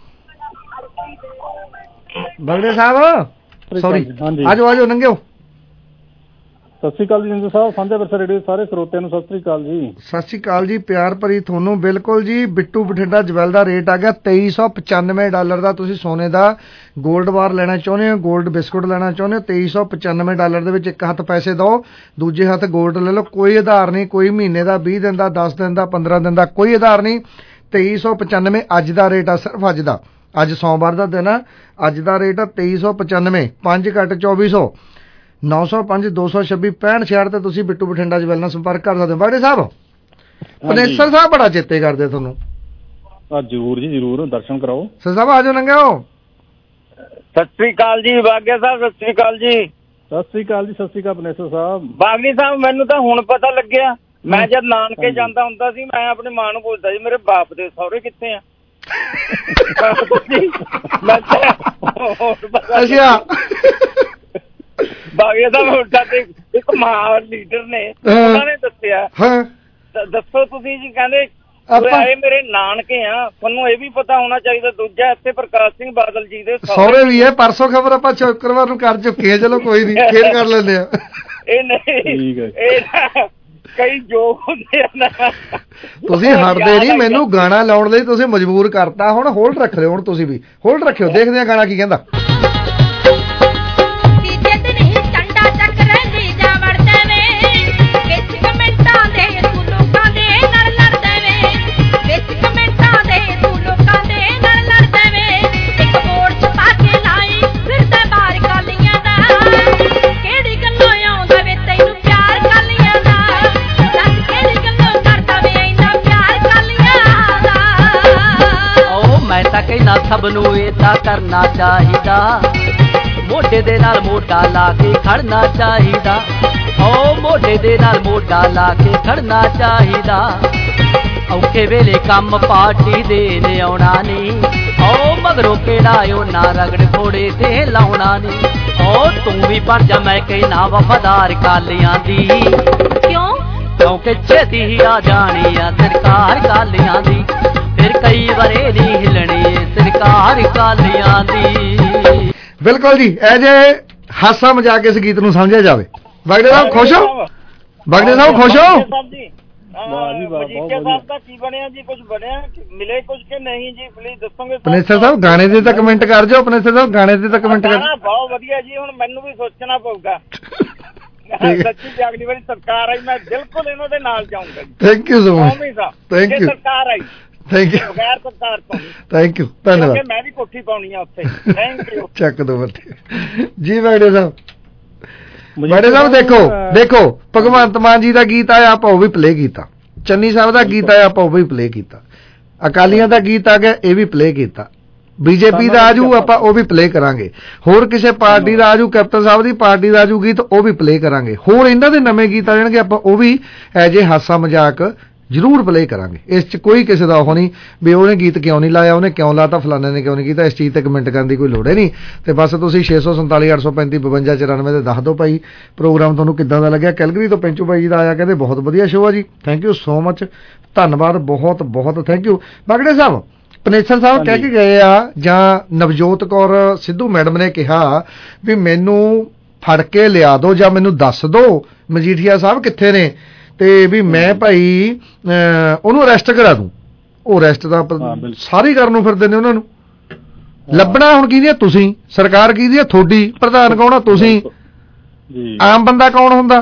ਬਗੜੇ ਸਾਹਿਬ, ਸੌਰੀ ਆਜੋ ਲੰਘਿਓ। ਸਤਿ ਸ਼੍ਰੀ ਅਕਾਲ ਜੀ ਜਿੰਦੂ ਸਾਹਿਬ, ਸਾਂਝਾ ਵਿਰਸਾ ਰੇਡੀਓ ਸਾਰੇ ਸਰੋਤਿਆਂ ਨੂੰ ਸਤਿ ਸ਼੍ਰੀ ਅਕਾਲ ਜੀ। ਸਤਿ ਸ਼੍ਰੀ ਅਕਾਲ ਜੀ, ਪਿਆਰ ਭਰੀ ਤੁਹਾਨੂੰ। ਬਿਲਕੁਲ ਜੀ, ਬਿੱਟੂ ਬਠਿੰਡਾ ਜਵੈਲ ਦਾ ਰੇਟ ਆ ਗਿਆ $2395 ਦਾ। ਤੁਸੀਂ ਸੋਨੇ ਦਾ 골ਡ ਬਾਰ ਲੈਣਾ ਚਾਹੁੰਦੇ ਹੋ, 골ਡ ਬਿਸਕੁਟ ਲੈਣਾ ਚਾਹੁੰਦੇ ਹੋ, $2395 ਦੇ ਵਿੱਚ ਇੱਕ ਹੱਥ ਪੈਸੇ ਦਿਓ, ਦੂਜੇ ਹੱਥ 골ਡ ਲੈ ਲਓ। ਕੋਈ ਆਧਾਰ ਨਹੀਂ, ਕੋਈ ਮਹੀਨੇ ਦਾ, 20 ਦਿਨ ਦਾ, 10 ਦਿਨ ਦਾ, 15 ਦਿਨ ਦਾ, ਕੋਈ ਆਧਾਰ ਨਹੀਂ। 2395 ਅੱਜ ਦਾ ਰੇਟ ਆ, ਸਿਰਫ ਅੱਜ ਦਾ। ਅੱਜ ਸੋਮਵਾਰ ਦਾ ਦਿਨ ਆ, ਅੱਜ ਦਾ ਰੇਟ ਆ 2395, 5 ਘੱਟ 2400, 905 226 6566 ਤੇ ਤੁਸੀਂ ਬਿੱਟੂ ਬਠਿੰਡਾ ਜਵੈਲ ਨਾਲ ਸੰਪਰਕ ਕਰ ਸਕਦੇ ਹੋ। ਬਾੜੇ ਸਾਹਿਬ, ਪਨੇਸਰ ਸਾਹਿਬ ਬੜਾ ਚੇਤੇ ਕਰਦੇ ਤੁਹਾਨੂੰ। ਜ਼ਰੂਰ ਜੀ ਜ਼ਰੂਰ, ਦਰਸ਼ਨ ਕਰਾਓ। ਸਰ ਸਾਹਿਬ ਆਜੋ ਲੰਘਿਓ। ਸਤਿ ਸ੍ਰੀ ਅਕਾਲ ਜੀ ਬਾਗਿਆ ਸਾਹਿਬ, ਸਤਿ ਸ੍ਰੀ ਅਕਾਲ ਜੀ। ਸਤਿ ਸ੍ਰੀ ਅਕਾਲ ਜੀ, ਸਤਿ ਸ੍ਰੀ ਅਕਾਲ ਪਨੇਸਰ ਸਾਹਿਬ। ਬਾਗਨੀ ਸਾਹਿਬ, ਮੈਨੂੰ ਤਾਂ ਹੁਣ ਪਤਾ ਲੱਗਿਆ। ਮੈਂ ਜਦ ਨਾਨਕੇ ਜਾਂਦਾ ਹੁੰਦਾ ਸੀ, ਮੈਂ ਆਪਣੀ ਮਾਂ ਨੂੰ ਪੁੱਛਦਾ ਸੀ ਮੇਰੇ ਬਾਪ ਦੇ ਸਹੁਰੇ ਕਿੱਥੇ ਆ। ਅੱਛਾ ਬਾਗਿਆ ਸਾਹਿਬ, ਹੁਣ ਸਾਡੇ ਇੱਕ ਮਹਾਨ ਲੀਡਰ ਨੇ, ਉਹਨਾਂ ਨੇ ਦੱਸਿਆ। ਦੱਸੋ ਤੁਸੀਂ ਜੀ, ਕਹਿੰਦੇ ਆਏ ਮੇਰੇ ਨਾਨਕੇ ਆ, ਤੁਹਾਨੂੰ ਇਹ ਵੀ ਪਤਾ ਹੋਣਾ ਚਾਹੀਦਾ। ਦੂਜਾ, ਇੱਥੇ ਪ੍ਰਕਾਸ਼ ਸਿੰਘ ਬਾਦਲ ਜੀ ਦੇ ਸਹੁਰੇ ਵੀ ਹੈ। ਪਰਸੋਂ ਖਬਰ ਆਪਾਂ ਸ਼ੁੱਕਰਵਾਰ ਨੂੰ ਕਰ ਚੁੱਕੇ ਆ। ਚਲੋ ਕੋਈ ਨਹੀਂ, ਫੇਰ ਕਰ ਲੈਂਦੇ ਆ। ਇਹ ਨਹੀਂ, ਇਹ ਕਈ ਜੋਕ ਹੁੰਦੇ ਆ ਨਾ। ਤੁਸੀਂ ਹਟਦੇ ਨਹੀਂ, ਮੈਨੂੰ ਗਾਣਾ ਲਾਉਣ ਲਈ ਤੁਸੀਂ ਮਜਬੂਰ ਕਰਤਾ। ਹੁਣ ਹੋਲਡ ਰੱਖ ਲਿਓ, ਹੁਣ ਤੁਸੀਂ ਵੀ ਹੋਲਡ ਰੱਖਿਓ, ਦੇਖਦੇ ਆ ਗਾਣਾ ਕੀ ਕਹਿੰਦਾ। ਕਹਿਣਾ ਸਭ ਨੂੰ ਇਹ ਤਾਂ ਕਰਨਾ ਚਾਹੀਦਾ, ਮੋਢੇ ਦੇ ਨਾਲ ਮੋਢਾ ਲਾ ਕੇ ਖੜਨਾ ਚਾਹੀਦਾ। ਓ ਮੋਢੇ ਦੇ ਨਾਲ ਮੋਢਾ ਲਾ ਕੇ ਖੜਨਾ ਚਾਹੀਦਾ। ਔਖੇ ਵੇਲੇ ਕੰਮ ਪਾਰਟੀ ਦੇ ਨੇ ਆਉਣਾ ਨੀ, ਓ ਮਗਰੋਂ ਕਿਹੜਾ ਉਹਨਾਂ ਰਗੜ ਘੋੜੇ ਤੇ ਲਾਉਣਾ ਨੀ। ਓ ਤੂੰ ਵੀ ਬਣ ਜਾ, ਮੈਂ ਕਹਿਣਾ ਵਫਾਦਾਰ ਕਾਲੀਆਂ ਦੀ। ਕਿਉਂ? ਕਿਉਂਕਿ ਛੇਤੀ ਹੀ ਆ ਜਾਣੀ ਆ ਸਰਕਾਰ ਕਾਲੀਆਂ ਦੀ। ਫਿਰ ਕਈ ਵਾਰੇ ਨਹੀਂ ਹਿਲਣੀ ਸਰਕਾਰ ਕਾਲੀਆਂ ਦੀ। ਬਿਲਕੁਲ ਜੀ, ਇਹ ਜੇ ਹਾਸਾ ਮਜ਼ਾਕ ਇਸ ਗੀਤ ਨੂੰ ਸਮਝਿਆ ਜਾਵੇ। ਬਗੜੇ ਸਾਹਿਬ ਖੁਸ਼ ਹੋ? ਬਗੜੇ ਸਾਹਿਬ ਖੁਸ਼ ਹੋ? ਮਜੀਠੀਆ ਸਾਹਿਬ ਦਾ ਕੀ ਬਣਿਆ ਜੀ? ਕੁਝ ਬਣਿਆ, ਮਿਲੇ ਕੁਝ ਕਿ ਨਹੀਂ ਜੀ? ਪਲੀਜ਼ ਦੱਸੋਗੇ। ਪਨੇਸਰ ਸਾਹਿਬ ਗਾਣੇ ਦੇ ਤਾਂ ਕਮੈਂਟ ਕਰ ਜਾਓ। ਪਨੇਸਰ ਸਾਹਿਬ ਗਾਣੇ ਦੇ ਤਾਂ ਕਮੈਂਟ ਕਰ। ਬਹੁਤ ਵਧੀਆ ਜੀ, ਹੁਣ ਮੈਨੂੰ ਵੀ ਸੋਚਣਾ ਪਊਗਾ। ਸੱਚੀ ਜੀ, ਅਗਲੀ ਵਾਰੀ ਸਰਕਾਰ ਆਈ ਮੈਂ ਬਿਲਕੁਲ ਇਹਨਾਂ ਦੇ ਨਾਲ ਜਾਊਂਗਾ। Thank you so much. Thank you. ਸਰਕਾਰ ਆਈ, ਥੈਂਕ ਯੂ। ਬਗੈਰ ਸਰਕਾਰ ਤੋਂ ਥੈਂਕ ਯੂ, ਧੰਨਵਾਦ। ਮੈਂ ਵੀ ਕੋਠੀ ਪਾਉਣੀ ਆ ਉੱਥੇ। Thank you. ਚੱਕ ਦੋ ਬੱਤੇ ਜੀ। ਬਗੜੇ ਸਾਹਿਬ, ਬਗੜੇ ਸਾਹਿਬ ਦੇਖੋ ਭਗਵੰਤ ਮਾਨ ਜੀ ਦਾ ਗੀਤ ਆਇਆ, ਆਪਾਂ ਉਹ ਵੀ ਪਲੇ ਕੀਤਾ। ਚੰਨੀ ਸਾਹਿਬ ਦਾ ਗੀਤ ਆਇਆ, ਆਪਾਂ ਉਹ ਵੀ ਪਲੇ ਕੀਤਾ। ਅਕਾਲੀਆਂ ਦਾ ਗੀਤ ਆ ਗਿਆ, ਇਹ ਵੀ ਪਲੇ ਕੀਤਾ। ਬੀਜੇਪੀ ਦਾ ਆਜੂ, ਆਪਾਂ ਉਹ ਵੀ ਪਲੇ ਕਰਾਂਗੇ। ਹੋਰ ਕਿਸੇ ਪਾਰਟੀ ਦਾ ਆਜੂ, ਕੈਪਟਨ ਸਾਹਿਬ ਦੀ ਪਾਰਟੀ ਦਾ ਆਜੂ ਗੀਤ, ਉਹ ਵੀ ਪਲੇ ਕਰਾਂਗੇ। ਹੋਰ ਇਹਨਾਂ ਦੇ ਨਵੇਂ ਗੀਤ ਆ ਜਾਣਗੇ, ਆਪਾਂ ਉਹ ਵੀ ਐਜ ਏ ਹਾਸਾ ਮਜ਼ਾਕ ਜ਼ਰੂਰ ਪਲੇ ਕਰਾਂਗੇ। ਇਸ 'ਚ ਕੋਈ ਕਿਸੇ ਦਾ ਉਹ ਨਹੀਂ ਵੀ ਉਹਨੇ ਗੀਤ ਕਿਉਂ ਨਹੀਂ ਲਾਇਆ, ਉਹਨੇ ਕਿਉਂ ਲਾਤਾ, ਫਲਾਣੇ ਨੇ ਕਿਉਂ ਨਹੀਂ ਕੀਤਾ। ਇਸ ਚੀਜ਼ ਤੇ ਕਮੈਂਟ ਕਰਨ ਦੀ ਕੋਈ ਲੋੜ ਹੀ ਨਹੀਂ। ਤੇ ਬਸ ਤੁਸੀਂ 647 835 52 94 ਤੇ ਦੱਸ ਦਿਓ ਭਾਈ ਪ੍ਰੋਗਰਾਮ ਤੁਹਾਨੂੰ ਕਿੱਦਾਂ ਦਾ ਲੱਗਿਆ। ਕੈਲਗਰੀ ਤੋਂ ਪੈਂਚੂ ਭਾਈ ਜੀ ਦਾ ਆਇਆ, ਕਹਿੰਦੇ ਬਹੁਤ ਵਧੀਆ ਸ਼ੋਅ ਆ ਜੀ। ਥੈਂਕ ਯੂ ਸੋ ਮਚ, ਧੰਨਵਾਦ, ਬਹੁਤ ਬਹੁਤ ਥੈਂਕ ਯੂ। ਬਗੜੇ ਸਾਹਿਬ, ਪਨੇਸਰ ਸਾਹਿਬ ਕਹਿ ਕੇ ਗਏ ਆ, ਜਾਂ ਨਵਜੋਤ ਕੌਰ ਸਿੱਧੂ ਮੈਡਮ ਨੇ ਕਿਹਾ ਵੀ ਮੈਨੂੰ ਫੜ ਕੇ ਲਿਆ ਦਿਓ ਜਾਂ ਮੈਨੂੰ ਦੱਸ ਦਿਓ ਮਜੀਠੀਆ ਸਾਹਿਬ ਕਿੱਥੇ ਨੇ, ਤੇ ਵੀ ਮੈਂ ਭਾਈ ਉਹਨੂੰ ਅਰੈਸਟ ਕਰਾ ਦੂੰ। ਉਹ ਅਰੈਸਟ ਦਾ ਸਾਰੇ ਕਰਨ ਨੂੰ ਫਿਰਦੇ ਨੇ। ਉਹਨਾਂ ਨੂੰ ਲੱਭਣਾ ਹੁਣ ਕਿਹਦੀ ਆ? ਤੁਸੀਂ। ਸਰਕਾਰ ਕਿਹਦੀ ਆ? ਤੁਹਾਡੀ। ਪ੍ਰਧਾਨ ਕੌਣ ਆ? ਤੁਸੀਂ। ਆਮ ਬੰਦਾ ਕੌਣ ਹੁੰਦਾ?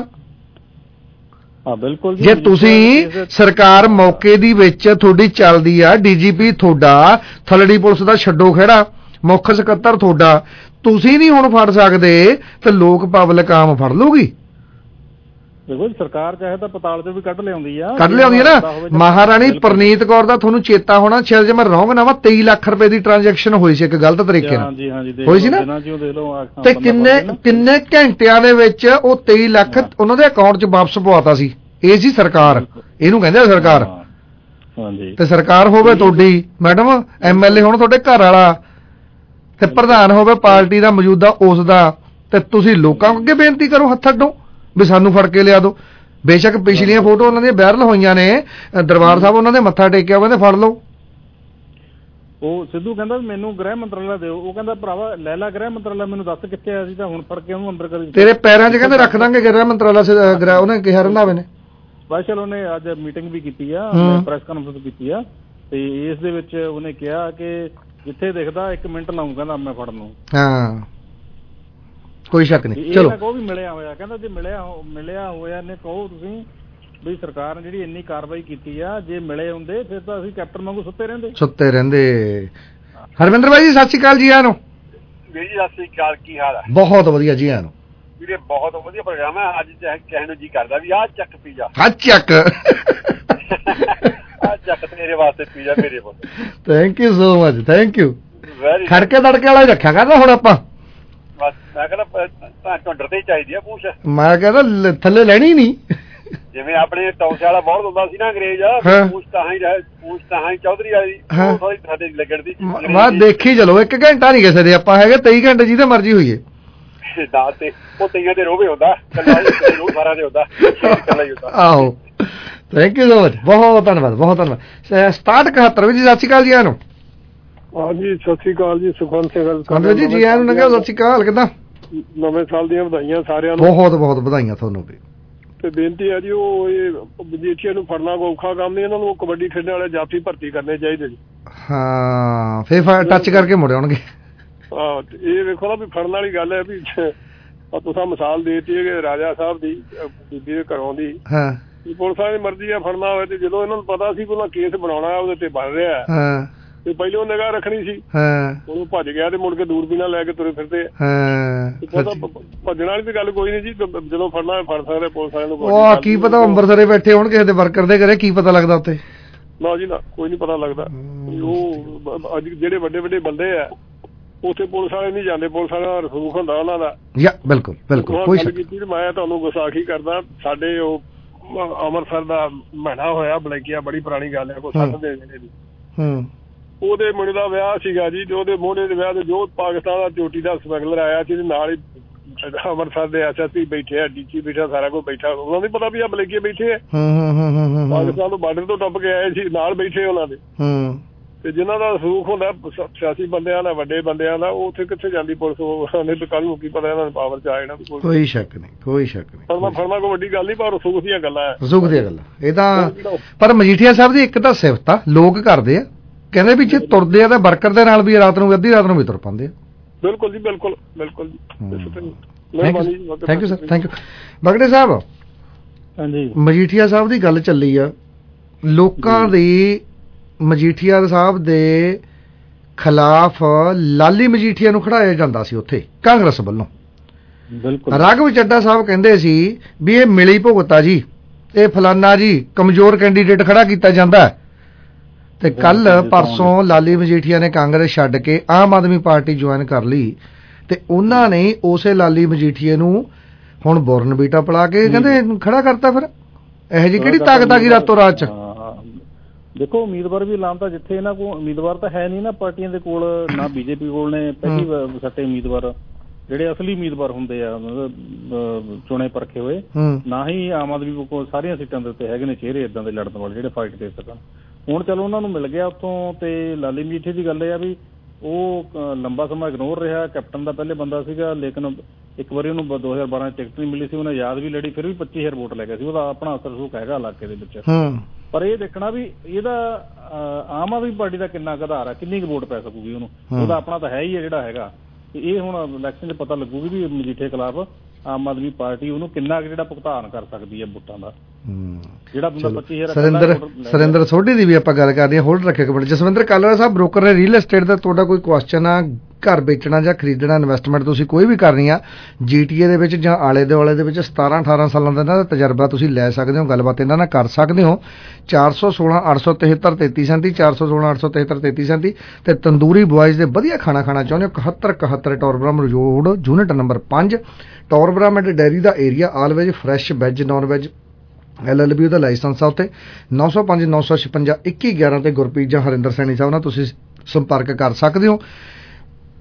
ਬਿਲਕੁਲ। ਜੇ ਤੁਸੀਂ ਸਰਕਾਰ ਮੌਕੇ ਦੀ ਵਿੱਚ ਤੁਹਾਡੀ ਚੱਲਦੀ ਆ, ਡੀਜੀਪੀ ਤੁਹਾਡਾ, ਥਲੜੀ ਪੁਲਿਸ ਦਾ ਛੱਡੋ ਖਹਿੜਾ, ਮੁੱਖ ਸਕੱਤਰ ਤੁਹਾਡਾ, ਤੁਸੀਂ ਨਹੀਂ ਹੁਣ ਫੜ ਸਕਦੇ ਤੇ ਲੋਕ ਪਬਲਿਕ ਆਮ ਫੜ ਲੂਗੀ। ਦੇਖੋ ਸਰਕਾਰ ਚਾਹੇ ਤਾਂ ਪਤਾਲ ਚੋਂ ਵੀ ਕੱਢ ਲਿਆਉਂਦੀ ਆ ਨਾ। ਮਹਾਰਾਣੀ ਪ੍ਰਨੀਤ ਕੌਰ ਦਾ ਤੁਹਾਨੂੰ ਚੇਤਾ ਹੋਣਾ, ਸ਼ਾਇਦ ਜੇ ਮੈਂ ਰੌਂਗ ਨਾ ਵਾ, 23 ਲੱਖ ਰੁਪਏ ਦੀ ਟ੍ਰਾਂਜੈਕਸ਼ਨ ਹੋਈ ਸੀ ਇੱਕ ਗਲਤ ਤਰੀਕੇ ਨਾਲ। ਹੋਈ ਸੀ ਨਾ। ਤੇ ਕਿੰਨੇ ਘੰਟਿਆਂ ਦੇ ਵਿੱਚ ਉਹ 23 ਲੱਖ ਉਹਨਾਂ ਦੇ ਅਕਾਊਂਟ 'ਚ ਵਾਪਸ ਪਵਾਤਾ ਸੀ। ਇਹ ਸੀ ਸਰਕਾਰ, ਇਹਨੂੰ ਕਹਿੰਦੇ ਆ ਸਰਕਾਰ। ਤੇ ਸਰਕਾਰ ਹੋਵੇ ਤੁਹਾਡੀ ਮੈਡਮ, MLA ਹੋਣ ਤੁਹਾਡੇ ਘਰ ਵਾਲਾ, ਤੇ ਪ੍ਰਧਾਨ ਹੋਵੇ ਪਾਰਟੀ ਦਾ ਮੌਜੂਦਾ ਉਸ ਦਾ, ਤੇ ਤੁਸੀਂ ਲੋਕਾਂ ਅੱਗੇ ਬੇਨਤੀ ਕਰੋ ਹੱਥ ਅੱਡੋ ਵੀ ਸਾਨੂੰ ਫੜ ਕੇ ਲਿਆ ਦਿਓ। ਬੇਸ਼ੱਕ ਪਿਛਲੀਆਂ ਫੋਟੋ ਉਹਨਾਂ ਦੀਆਂ ਵਾਇਰਲ ਹੋਈਆਂ ਨੇ, ਦਰਬਾਰ ਸਾਹਿਬ ਉਹਨਾਂ ਦੇ ਮੱਥਾ ਟੇਕਿਆ, ਕਹਿੰਦੇ ਫੜ ਲਓ। ਉਹ ਸਿੱਧੂ ਕਹਿੰਦਾ ਮੈਨੂੰ ਗ੍ਰਹਿ ਮੰਤਰਾਲਾ ਦਿਓ, ਉਹ ਕਹਿੰਦਾ ਭਰਾਵਾ ਲੈ ਲਾ ਗ੍ਰਹਿ ਮੰਤਰਾਲਾ, ਮੈਨੂੰ ਦੱਸ ਕਿੱਥੇ ਆਇਆ ਸੀ ਤਾਂ ਹੁਣ ਫੜ ਕੇ ਉਹਨੂੰ ਅੰਦਰ ਕਰੀ ਤੇਰੇ ਪੈਰਾਂ 'ਚ ਕਹਿੰਦੇ ਰੱਖ ਦਾਂਗੇ ਗ੍ਰਹਿ ਮੰਤਰਾਲਾ, ਉਹਨੇ ਕਿਹਾ ਰੰਧਾਵੇ ਨੇ। ਬਸ ਚਲੋ ਉਹਨੇ ਅੱਜ ਮੀਟਿੰਗ ਵੀ ਕੀਤੀ ਆ, ਪ੍ਰੈਸ ਕਾਨਫਰੰਸ ਕੀਤੀ ਆ, ਤੇ ਇਸ ਦੇ ਵਿੱਚ ਉਹਨੇ ਕਿਹਾ ਕਿ ਜਿੱਥੇ ਦਿਖਦਾ 1 ਮਿੰਟ ਲਾਊਂ ਕਹਿੰਦਾ ਮੈਂ ਫੜਨ ਨੂੰ। ਹਾਂ ਕੋਈ ਸ਼ੱਕ ਨਹੀਂ। ਚਲੋ ਕਹੋ ਵੀ ਮਿਲਿਆ ਹੋਇਆ, ਕਹਿੰਦਾ ਜੇ ਮਿਲਿਆ ਹੋਇਆ ਨੇ ਕਹੋ ਤੁਸੀਂ ਵੀ ਸਰਕਾਰ ਨੇ ਜਿਹੜੀ ਇੰਨੀ ਕਾਰਵਾਈ ਕੀਤੀ ਆ, ਜੇ ਮਿਲੇ ਹੁੰਦੇ ਫਿਰ ਤਾਂ ਅਸੀਂ ਕੈਪਟਨ ਵਾਂਗੂ ਸੁੱਤੇ ਰਹਿੰਦੇ। ਹਰਵਿੰਦਰ ਬਾਈ ਜੀ ਸਤਿ ਸ਼੍ਰੀ ਅਕਾਲ ਜੀ। ਆਇਆਂ ਨੂੰ ਵੀਰ ਜੀ ਸਤਿ ਸ਼੍ਰੀ ਅਕਾਲ, ਕੀ ਹਾਲ ਹੈ? ਬਹੁਤ ਵਧੀਆ ਜੀ। ਆਇਆਂ ਨੂੰ ਵੀਰੇ, ਬਹੁਤ ਵਧੀਆ ਪ੍ਰੋਗਰਾਮ ਹੈ। ਅੱਜ ਕਹਿਣ ਨੂੰ ਜੀ ਕਰਦਾ ਵੀ ਆਹ ਚੱਕ ਪੀਜ਼ਾ, ਆਹ ਚੱਕ ਆਹ ਚੱਕ ਤੇਰੇ ਵਾਸਤੇ ਪੀਜ਼ਾ ਮੇਰੇ ਕੋਲ। Thank you so much, thank you. Very ਖੜਕੇ ਤੜਕੇ ਵਾਲਾ ਹੀ ਰੱਖਿਆ ਕਰਦਾ ਹੁਣ ਆਪਾਂ। ਬਸ ਮੈਂ ਕਹਿੰਦਾ ਢੁੰਡਰ ਤੇ ਚਾਹੀਦੀ ਆ ਪੂਛ, ਮੈਂ ਕਹਿੰਦਾ ਥੱਲੇ ਲੈਣੀ ਨਹੀਂ। ਜਿਵੇਂ ਆਪਣੇ ਟੌਸੇ ਵਾਲਾ ਬਹੁਤ ਹੁੰਦਾ ਸੀ ਨਾ ਅੰਗਰੇਜ਼, ਪੂਛ ਤਾਂ ਹੀ ਚੌਧਰੀ ਵਾਲੀ ਥੋੜੀ ਸਾਡੇ ਲੱਗਣ ਦੀ। ਮੈਂ ਦੇਖੀ ਚਲੋ 1 ਘੰਟਾ ਨਹੀਂ ਕਿਸੇ ਦੇ ਆਪਾਂ ਹੈਗੇ, 23 ਘੰਟੇ ਜਿਹਦੇ ਮਰਜ਼ੀ ਹੋਈਏ। ਤੇ ਉਹ ਤਈਆਂ ਦੇ ਰੋਵੇ ਹੁੰਦਾ, ਰੋਹ ਸਾਰਾ ਦੇ ਹੁੰਦਾ, ਇਕੱਲਾ ਹੀ ਹੁੰਦਾ। ਆਹੋ ਥੈਂਕ ਯੂ ਸੋ ਮਚ, ਬਹੁਤ ਧੰਨਵਾਦ, ਬਹੁਤ ਧੰਨਵਾਦ। 6771 ਵਿੱਚ ਸਤਿ ਸ਼੍ਰੀ ਅਕਾਲ ਜੀ। ਆਇਆਂ ਨੂੰ। ਹਾਂਜੀ ਸਤਿ ਸ਼੍ਰੀ ਅਕਾਲ ਜੀ, ਸੁਖਵੰਤ ਸਿੰਘ ਜੀ। ਜੀ ਆਇਆਂ ਨੂੰ ਨੰਗਾ, ਸਤਿ ਸ਼੍ਰੀ ਅਕਾਲ, ਕਿੱਦਾਂ? ਨਵੇਂ ਸਾਲ ਦੀਆਂ ਵਧਾਈਆਂ ਸਾਰਿਆਂ ਨੂੰ। ਬਹੁਤ ਬਹੁਤ ਵਧਾਈਆਂ ਤੁਹਾਨੂੰ ਵੀ। ਤੇ ਬੇਨਤੀ ਹੈ ਜੀ, ਉਹ ਇਹ ਮਜੀਠੀਆ ਨੂੰ ਫੜਨਾ ਔਖਾ ਕੰਮ ਨਹੀਂ, ਇਹਨਾਂ ਨੂੰ ਕਬੱਡੀ ਖੇਡਣ ਵਾਲੇ ਜਾਫੀ ਭਰਤੀ ਕਰਨੇ ਚਾਹੀਦੇ ਜੀ। ਹਾਂ ਫੇਰ ਟੱਚ ਕਰਕੇ ਮੁੜ ਆਉਣਗੇ। ਹਾਂ ਇਹ ਵੇਖੋ ਨਾ ਵੀ ਫੜਨ ਵਾਲੀ ਗੱਲ ਹੈ ਵੀ ਤੁਸੀਂ ਮਿਸਾਲ ਦੇਤੀ ਹੈ ਰਾਜਾ ਸਾਹਿਬ ਦੀ, ਬੀਬੀ ਦੇ ਘਰੋਂ ਦੀ। ਪੁਲਿਸ ਵਾਲਿਆਂ ਦੀ ਮਰਜ਼ੀ ਆ ਫੜਨਾ ਹੋਵੇ, ਤੇ ਜਦੋਂ ਇਹਨਾਂ ਨੂੰ ਪਤਾ ਸੀ ਉਹਨਾਂ ਕੇਸ ਬਣਾਉਣਾ ਉਹਦੇ ਤੇ ਬਣ ਰਿਹਾ ਤੇ ਪਹਿਲਾਂ ਨਿਗਾਹ ਰੱਖਣੀ ਸੀ। ਉਹਨੂੰ ਭੱਜ ਗਿਆ ਤੇ ਮੁੜ ਕੇ ਦੂਰਬੀਨਾਂ ਲੈ ਕੇ ਤੁਰੇ ਫਿਰਦੇ। ਭੱਜਣ ਵਾਲੀ ਤਾਂ ਗੱਲ ਕੋਈ ਨਹੀਂ ਜੀ, ਜਦੋਂ ਫੜਨਾ ਫੜ ਸਕਦੇ ਪੁਲਿਸ ਵਾਲਿਆਂ ਨੂੰ। ਉਹ ਕੀ ਪਤਾ ਅੰਮ੍ਰਿਤਸਰੇ ਬੈਠੇ ਹੋਣ ਕਿਸੇ ਦੇ ਵਰਕਰ ਦੇ ਘਰੇ, ਕੀ ਪਤਾ ਲੱਗਦਾ ਉੱਥੇ। ਨਾ ਜੀ ਨਾ, ਕੋਈ ਨਹੀਂ ਪਤਾ ਲੱਗਦਾ। ਉਹ ਅੱਜ ਜਿਹੜੇ ਵੱਡੇ ਵੱਡੇ ਬੰਦੇ ਆ ਉੱਥੇ ਪੁਲਿਸ ਵਾਲੇ ਨਹੀਂ ਜਾਂਦੇ, ਪੁਲਿਸ ਵਾਲਿਆਂ ਦਾ ਰਸੂਖ ਹੁੰਦਾ ਉਹਨਾਂ ਦਾ। ਬਿਲਕੁਲ ਬਿਲਕੁਲ ਕੋਈ ਸ਼ੱਕ ਨਹੀਂ। ਮੈਂ ਤੁਹਾਨੂੰ ਗੁਸਾਖੀ ਕਰਦਾ, ਸਾਡੇ ਉਹ ਅੰਮ੍ਰਿਤਸਰ ਦਾ ਮਹੀਨਾ ਹੋਇਆ ਬਲੈਕੀਆ, ਬੜੀ ਪੁਰਾਣੀ ਗੱਲ ਹੈ, ਕੋਈ 7 ਦੇ ਮਹੀਨੇ ਦੀ। ਉਹਦੇ ਮੁੰਡੇ ਦਾ ਵਿਆਹ ਸੀਗਾ ਜੀ, ਤੇ ਉਹਦੇ ਮੋਢੇ ਦੇ ਵਿਆਹ ਤੇ ਜੋ ਪਾਕਿਸਤਾਨ ਦਾ ਚੋਟੀ ਦਾ ਸਮਗਲਰ ਆਇਆ ਸੀ, ਨਾਲ ਹੀ ਅੰਮ੍ਰਿਤਸਰ ਦੇ SSP ਬੈਠੇ ਆ, ਡੀਸੀ ਬੈਠਾ, ਸਾਰਾ ਕੁਝ ਬੈਠਾ। ਉਹਨਾਂ ਨੂੰ ਪਤਾ ਵੀ ਆ ਬਲੈਕੀਆ ਬੈਠੇ ਆ, ਪਾਕਿਸਤਾਨ ਤੋਂ ਬਾਰਡਰ ਤੋਂ ਟੱਪ ਕੇ ਆਏ ਸੀ, ਨਾਲ ਬੈਠੇ ਉਹਨਾਂ ਦੇ। ਤੇ ਜਿਹਨਾਂ ਦਾ ਰਸੂਖ ਹੁੰਦਾ ਸਿਆਸੀ ਬੰਦਿਆਂ ਦਾ, ਵੱਡੇ ਬੰਦਿਆਂ ਦਾ, ਉਹ ਉੱਥੇ ਕਿੱਥੇ ਜਾਂਦੀ ਪੁਲਿਸ? ਉਹਨੇ ਤਾਂ ਕੱਲ ਨੂੰ ਕੀ ਪਤਾ ਇਹਨਾਂ ਨੇ ਪਾਵਰ ਚ ਆ ਜਾਣਾ। ਕੋਈ ਸ਼ੱਕ ਨਹੀਂ, ਕੋਈ ਸ਼ੱਕ ਨਹੀਂ। ਫੜਨਾ ਕੋਈ ਵੱਡੀ ਗੱਲ ਨਹੀਂ, ਪਰ ਰਸੂਖ ਦੀਆਂ ਗੱਲਾਂ ਹੈ, ਰਸੂਖ ਦੀਆਂ ਗੱਲਾਂ ਇਹ ਤਾਂ। ਪਰ ਮਜੀਠੀਆ ਸਾਹਿਬ ਦੀ ਇੱਕ ਤਾਂ ਸਿਫਤ ਆ, ਲੋਕ ਕਰਦੇ ਆ, ਕਹਿੰਦੇ ਵੀ ਜੇ ਤੁਰਦੇ ਆ ਤਾਂ ਵਰਕਰ ਦੇ ਨਾਲ ਵੀ ਰਾਤ ਨੂੰ, ਅੱਧੀ ਰਾਤ ਨੂੰ ਵੀ ਤੁਰ ਪਾਉਂਦੇ ਆ। ਬਿਲਕੁਲ ਜੀ, ਬਿਲਕੁਲ ਬਿਲਕੁਲ ਜੀ। Thank you sir, thank you. Bagre ਸਾਹਿਬ, ਹਾਂਜੀ ਮਜੀਠੀਆ ਸਾਹਿਬ ਦੀ ਗੱਲ ਚੱਲੀ ਆ, ਲੋਕਾਂ ਦੀ ਮਜੀਠੀਆ ਸਾਹਿਬ ਦੇ ਖਿਲਾਫ ਲਾਲੀ ਮਜੀਠੀਆ ਨੂੰ ਖੜਾਇਆ ਜਾਂਦਾ ਸੀ ਉੱਥੇ ਕਾਂਗਰਸ ਵੱਲੋਂ। ਰਾਘਵ ਚੱਡਾ ਸਾਹਿਬ ਕਹਿੰਦੇ ਸੀ ਵੀ ਇਹ ਮਿਲੀ ਭੁਗਤਾ ਜੀ, ਇਹ ਫਲਾਨਾ ਜੀ ਕਮਜ਼ੋਰ ਕੈਂਡੀਡੇਟ ਖੜਾ ਕੀਤਾ ਜਾਂਦਾ। ਤੇ ਕੱਲ ਪਰਸੋਂ ਲਾਲੀ ਮਜੀਠੀਆ ਨੇ ਕਾਂਗਰਸ ਛੱਡ ਕੇ ਆਮ ਆਦਮੀ ਪਾਰਟੀ ਜੁਆਇਨ ਕਰ ਲਈ, ਤੇ ਉਹਨਾਂ ਨੇ ਉਸੇ ਲਾਲੀ ਮਜੀਠੀਏ ਨੂੰ ਹੁਣ ਬੋਰਨਵੀਟਾ ਪਿਲਾ ਕੇ ਕਹਿੰਦੇ ਖੜਾ ਕਰਤਾ। ਫਿਰ ਇਹੋ ਜਿਹੀ ਕਿਹੜੀ ਤਾਕਤ ਆ ਗਈ ਰਾਤੋਂ ਰਾਤ ਚ? ਦੇਖੋ ਉਮੀਦਵਾਰ ਵੀ ਲਾਮਤਾ, ਜਿੱਥੇ ਇਹਨਾਂ ਕੋਲ ਉਮੀਦਵਾਰ ਤਾਂ ਹੈ ਨਹੀਂ ਨਾ ਪਾਰਟੀਆਂ ਦੇ ਕੋਲ, ਨਾ ਬੀਜੇਪੀ ਕੋਲ ਨੇ ਪਹਿਲੀ ਸੱਟੇ ਉਮੀਦਵਾਰ ਜਿਹੜੇ ਅਸਲੀ ਉਮੀਦਵਾਰ ਹੁੰਦੇ ਆ, ਮਤਲਬ ਚੁਣੇ ਪਰਖੇ ਹੋਏ, ਨਾ ਹੀ ਆਮ ਆਦਮੀ ਕੋਲ ਸਾਰੀਆਂ ਸੀਟਾਂ ਦੇ ਉੱਤੇ ਹੈਗੇ ਨੇ ਚਿਹਰੇ ਇਦਾਂ ਦੇ ਲੜਨ ਵਾਲੇ ਜਿਹੜੇ ਫਾਈਟ ਦੇ ਸਕਣ। ਹੁਣ ਚਲੋ ਉਹਨਾਂ ਨੂੰ ਮਿਲ ਗਿਆ ਉੱਥੋਂ। ਤੇ ਲਾਲੀ ਮਜੀਠੀਆ ਦੀ ਗੱਲ ਇਹ ਆ ਵੀ ਉਹ ਲੰਬਾ ਸਮਾਂ ਇਗਨੋਰ ਰਿਹਾ, ਕੈਪਟਨ ਦਾ ਪਹਿਲੇ ਬੰਦਾ ਸੀਗਾ, ਲੇਕਿਨ ਇੱਕ ਵਾਰੀ ਉਹਨੂੰ 2012 ਟਿਕਟ ਨਹੀਂ ਮਿਲੀ ਸੀ, ਉਹਨੇ ਯਾਦ ਵੀ ਲੜੀ, ਫਿਰ ਵੀ 25,000 ਵੋਟ ਲੈ ਗਿਆ ਸੀ। ਉਹਦਾ ਆਪਣਾ ਅਸਰ ਸੂਖ ਹੈਗਾ ਇਲਾਕੇ ਦੇ ਵਿੱਚ। ਪਰ ਇਹ ਦੇਖਣਾ ਵੀ ਇਹਦਾ ਆਮ ਆਦਮੀ ਪਾਰਟੀ ਦਾ ਕਿੰਨਾ ਕੁ ਆਧਾਰ ਆ, ਕਿੰਨੀ ਕੁ ਵੋਟ ਪੈ ਸਕੂਗੀ ਉਹਨੂੰ। ਉਹਦਾ ਆਪਣਾ ਤਾਂ ਹੈ ਹੀ ਹੈ ਜਿਹੜਾ ਹੈਗਾ। ਇਹ ਹੁਣ ਇਲੈਕਸ਼ਨ 'ਚ ਪਤਾ ਲੱਗੂਗੀ ਵੀ ਮਜੀਠੀਆ ਖਿਲਾਫ ਆਮ ਆਦਮੀ ਪਾਰਟੀ ਉਹਨੂੰ ਕਿੰਨਾ ਕੁ ਜਿਹੜਾ ਭੁਗਤਾਨ ਕਰ ਸਕਦੀ ਹੈ ਵੋਟਾਂ ਦਾ। ਜਿਹੜਾ ਬੰਦਾ 25,000 ਸੁਰਿੰਦਰ ਸੋਢੀ ਦੀ ਵੀ ਆਪਾਂ ਗੱਲ ਕਰਦੇ ਹਾਂ, ਹੋਲਡ ਰੱਖਿਓ ਕਮੈਂਟ। ਜਸਵਿੰਦਰ ਕਾਲੜਾ ਸਾਹਿਬ ਬ੍ਰੋਕਰ ਨੇ, ਰੀਅਲ ਏਸਟੇਟ ਦਾ ਤੁਹਾਡਾ ਕੋਈ ਕੁਐਸਚਨ ਆ, ਘਰ ਵੇਚਣਾ ਜਾਂ ਖਰੀਦਣਾ, ਇਨਵੈਸਟਮੈਂਟ ਤੁਸੀਂ ਕੋਈ ਵੀ ਕਰਨੀ ਆ GTA ਦੇ ਵਿੱਚ ਜਾਂ ਆਲੇ ਦੁਆਲੇ ਦੇ ਵਿੱਚ, 17-18 ਸਾਲਾਂ ਦਾ ਇਹਨਾਂ ਦਾ ਤਜਰਬਾ ਤੁਸੀਂ ਲੈ ਸਕਦੇ ਹੋ, ਗੱਲਬਾਤ ਇਹਨਾਂ ਨਾਲ ਕਰ ਸਕਦੇ ਹੋ। 416 873 3337 416 873 3337 ਤੇ ਤੰਦੂਰੀ ਬੁਆਇਜ਼ ਦੇ ਵਧੀਆ ਖਾਣਾ ਖਾਣਾ ਚਾਹੁੰਦੇ ਹੋ 7171 Torbram road, unit number 5, Torbram and Derry ਦਾ area, always fresh veg non veg LLB ਉਹਦਾ ਲਾਇਸੈਂਸ ਆ ਉੱਤੇ। 905 956 2111 ਤੇ ਗੁਰਪ੍ਰੀਤ ਜਾਂ ਹਰਿੰਦਰ ਸੈਣੀ ਸਾਹਿਬ ਨਾਲ ਤੁਸੀਂ ਸੰਪਰਕ ਕਰ ਸਕਦੇ ਹੋ।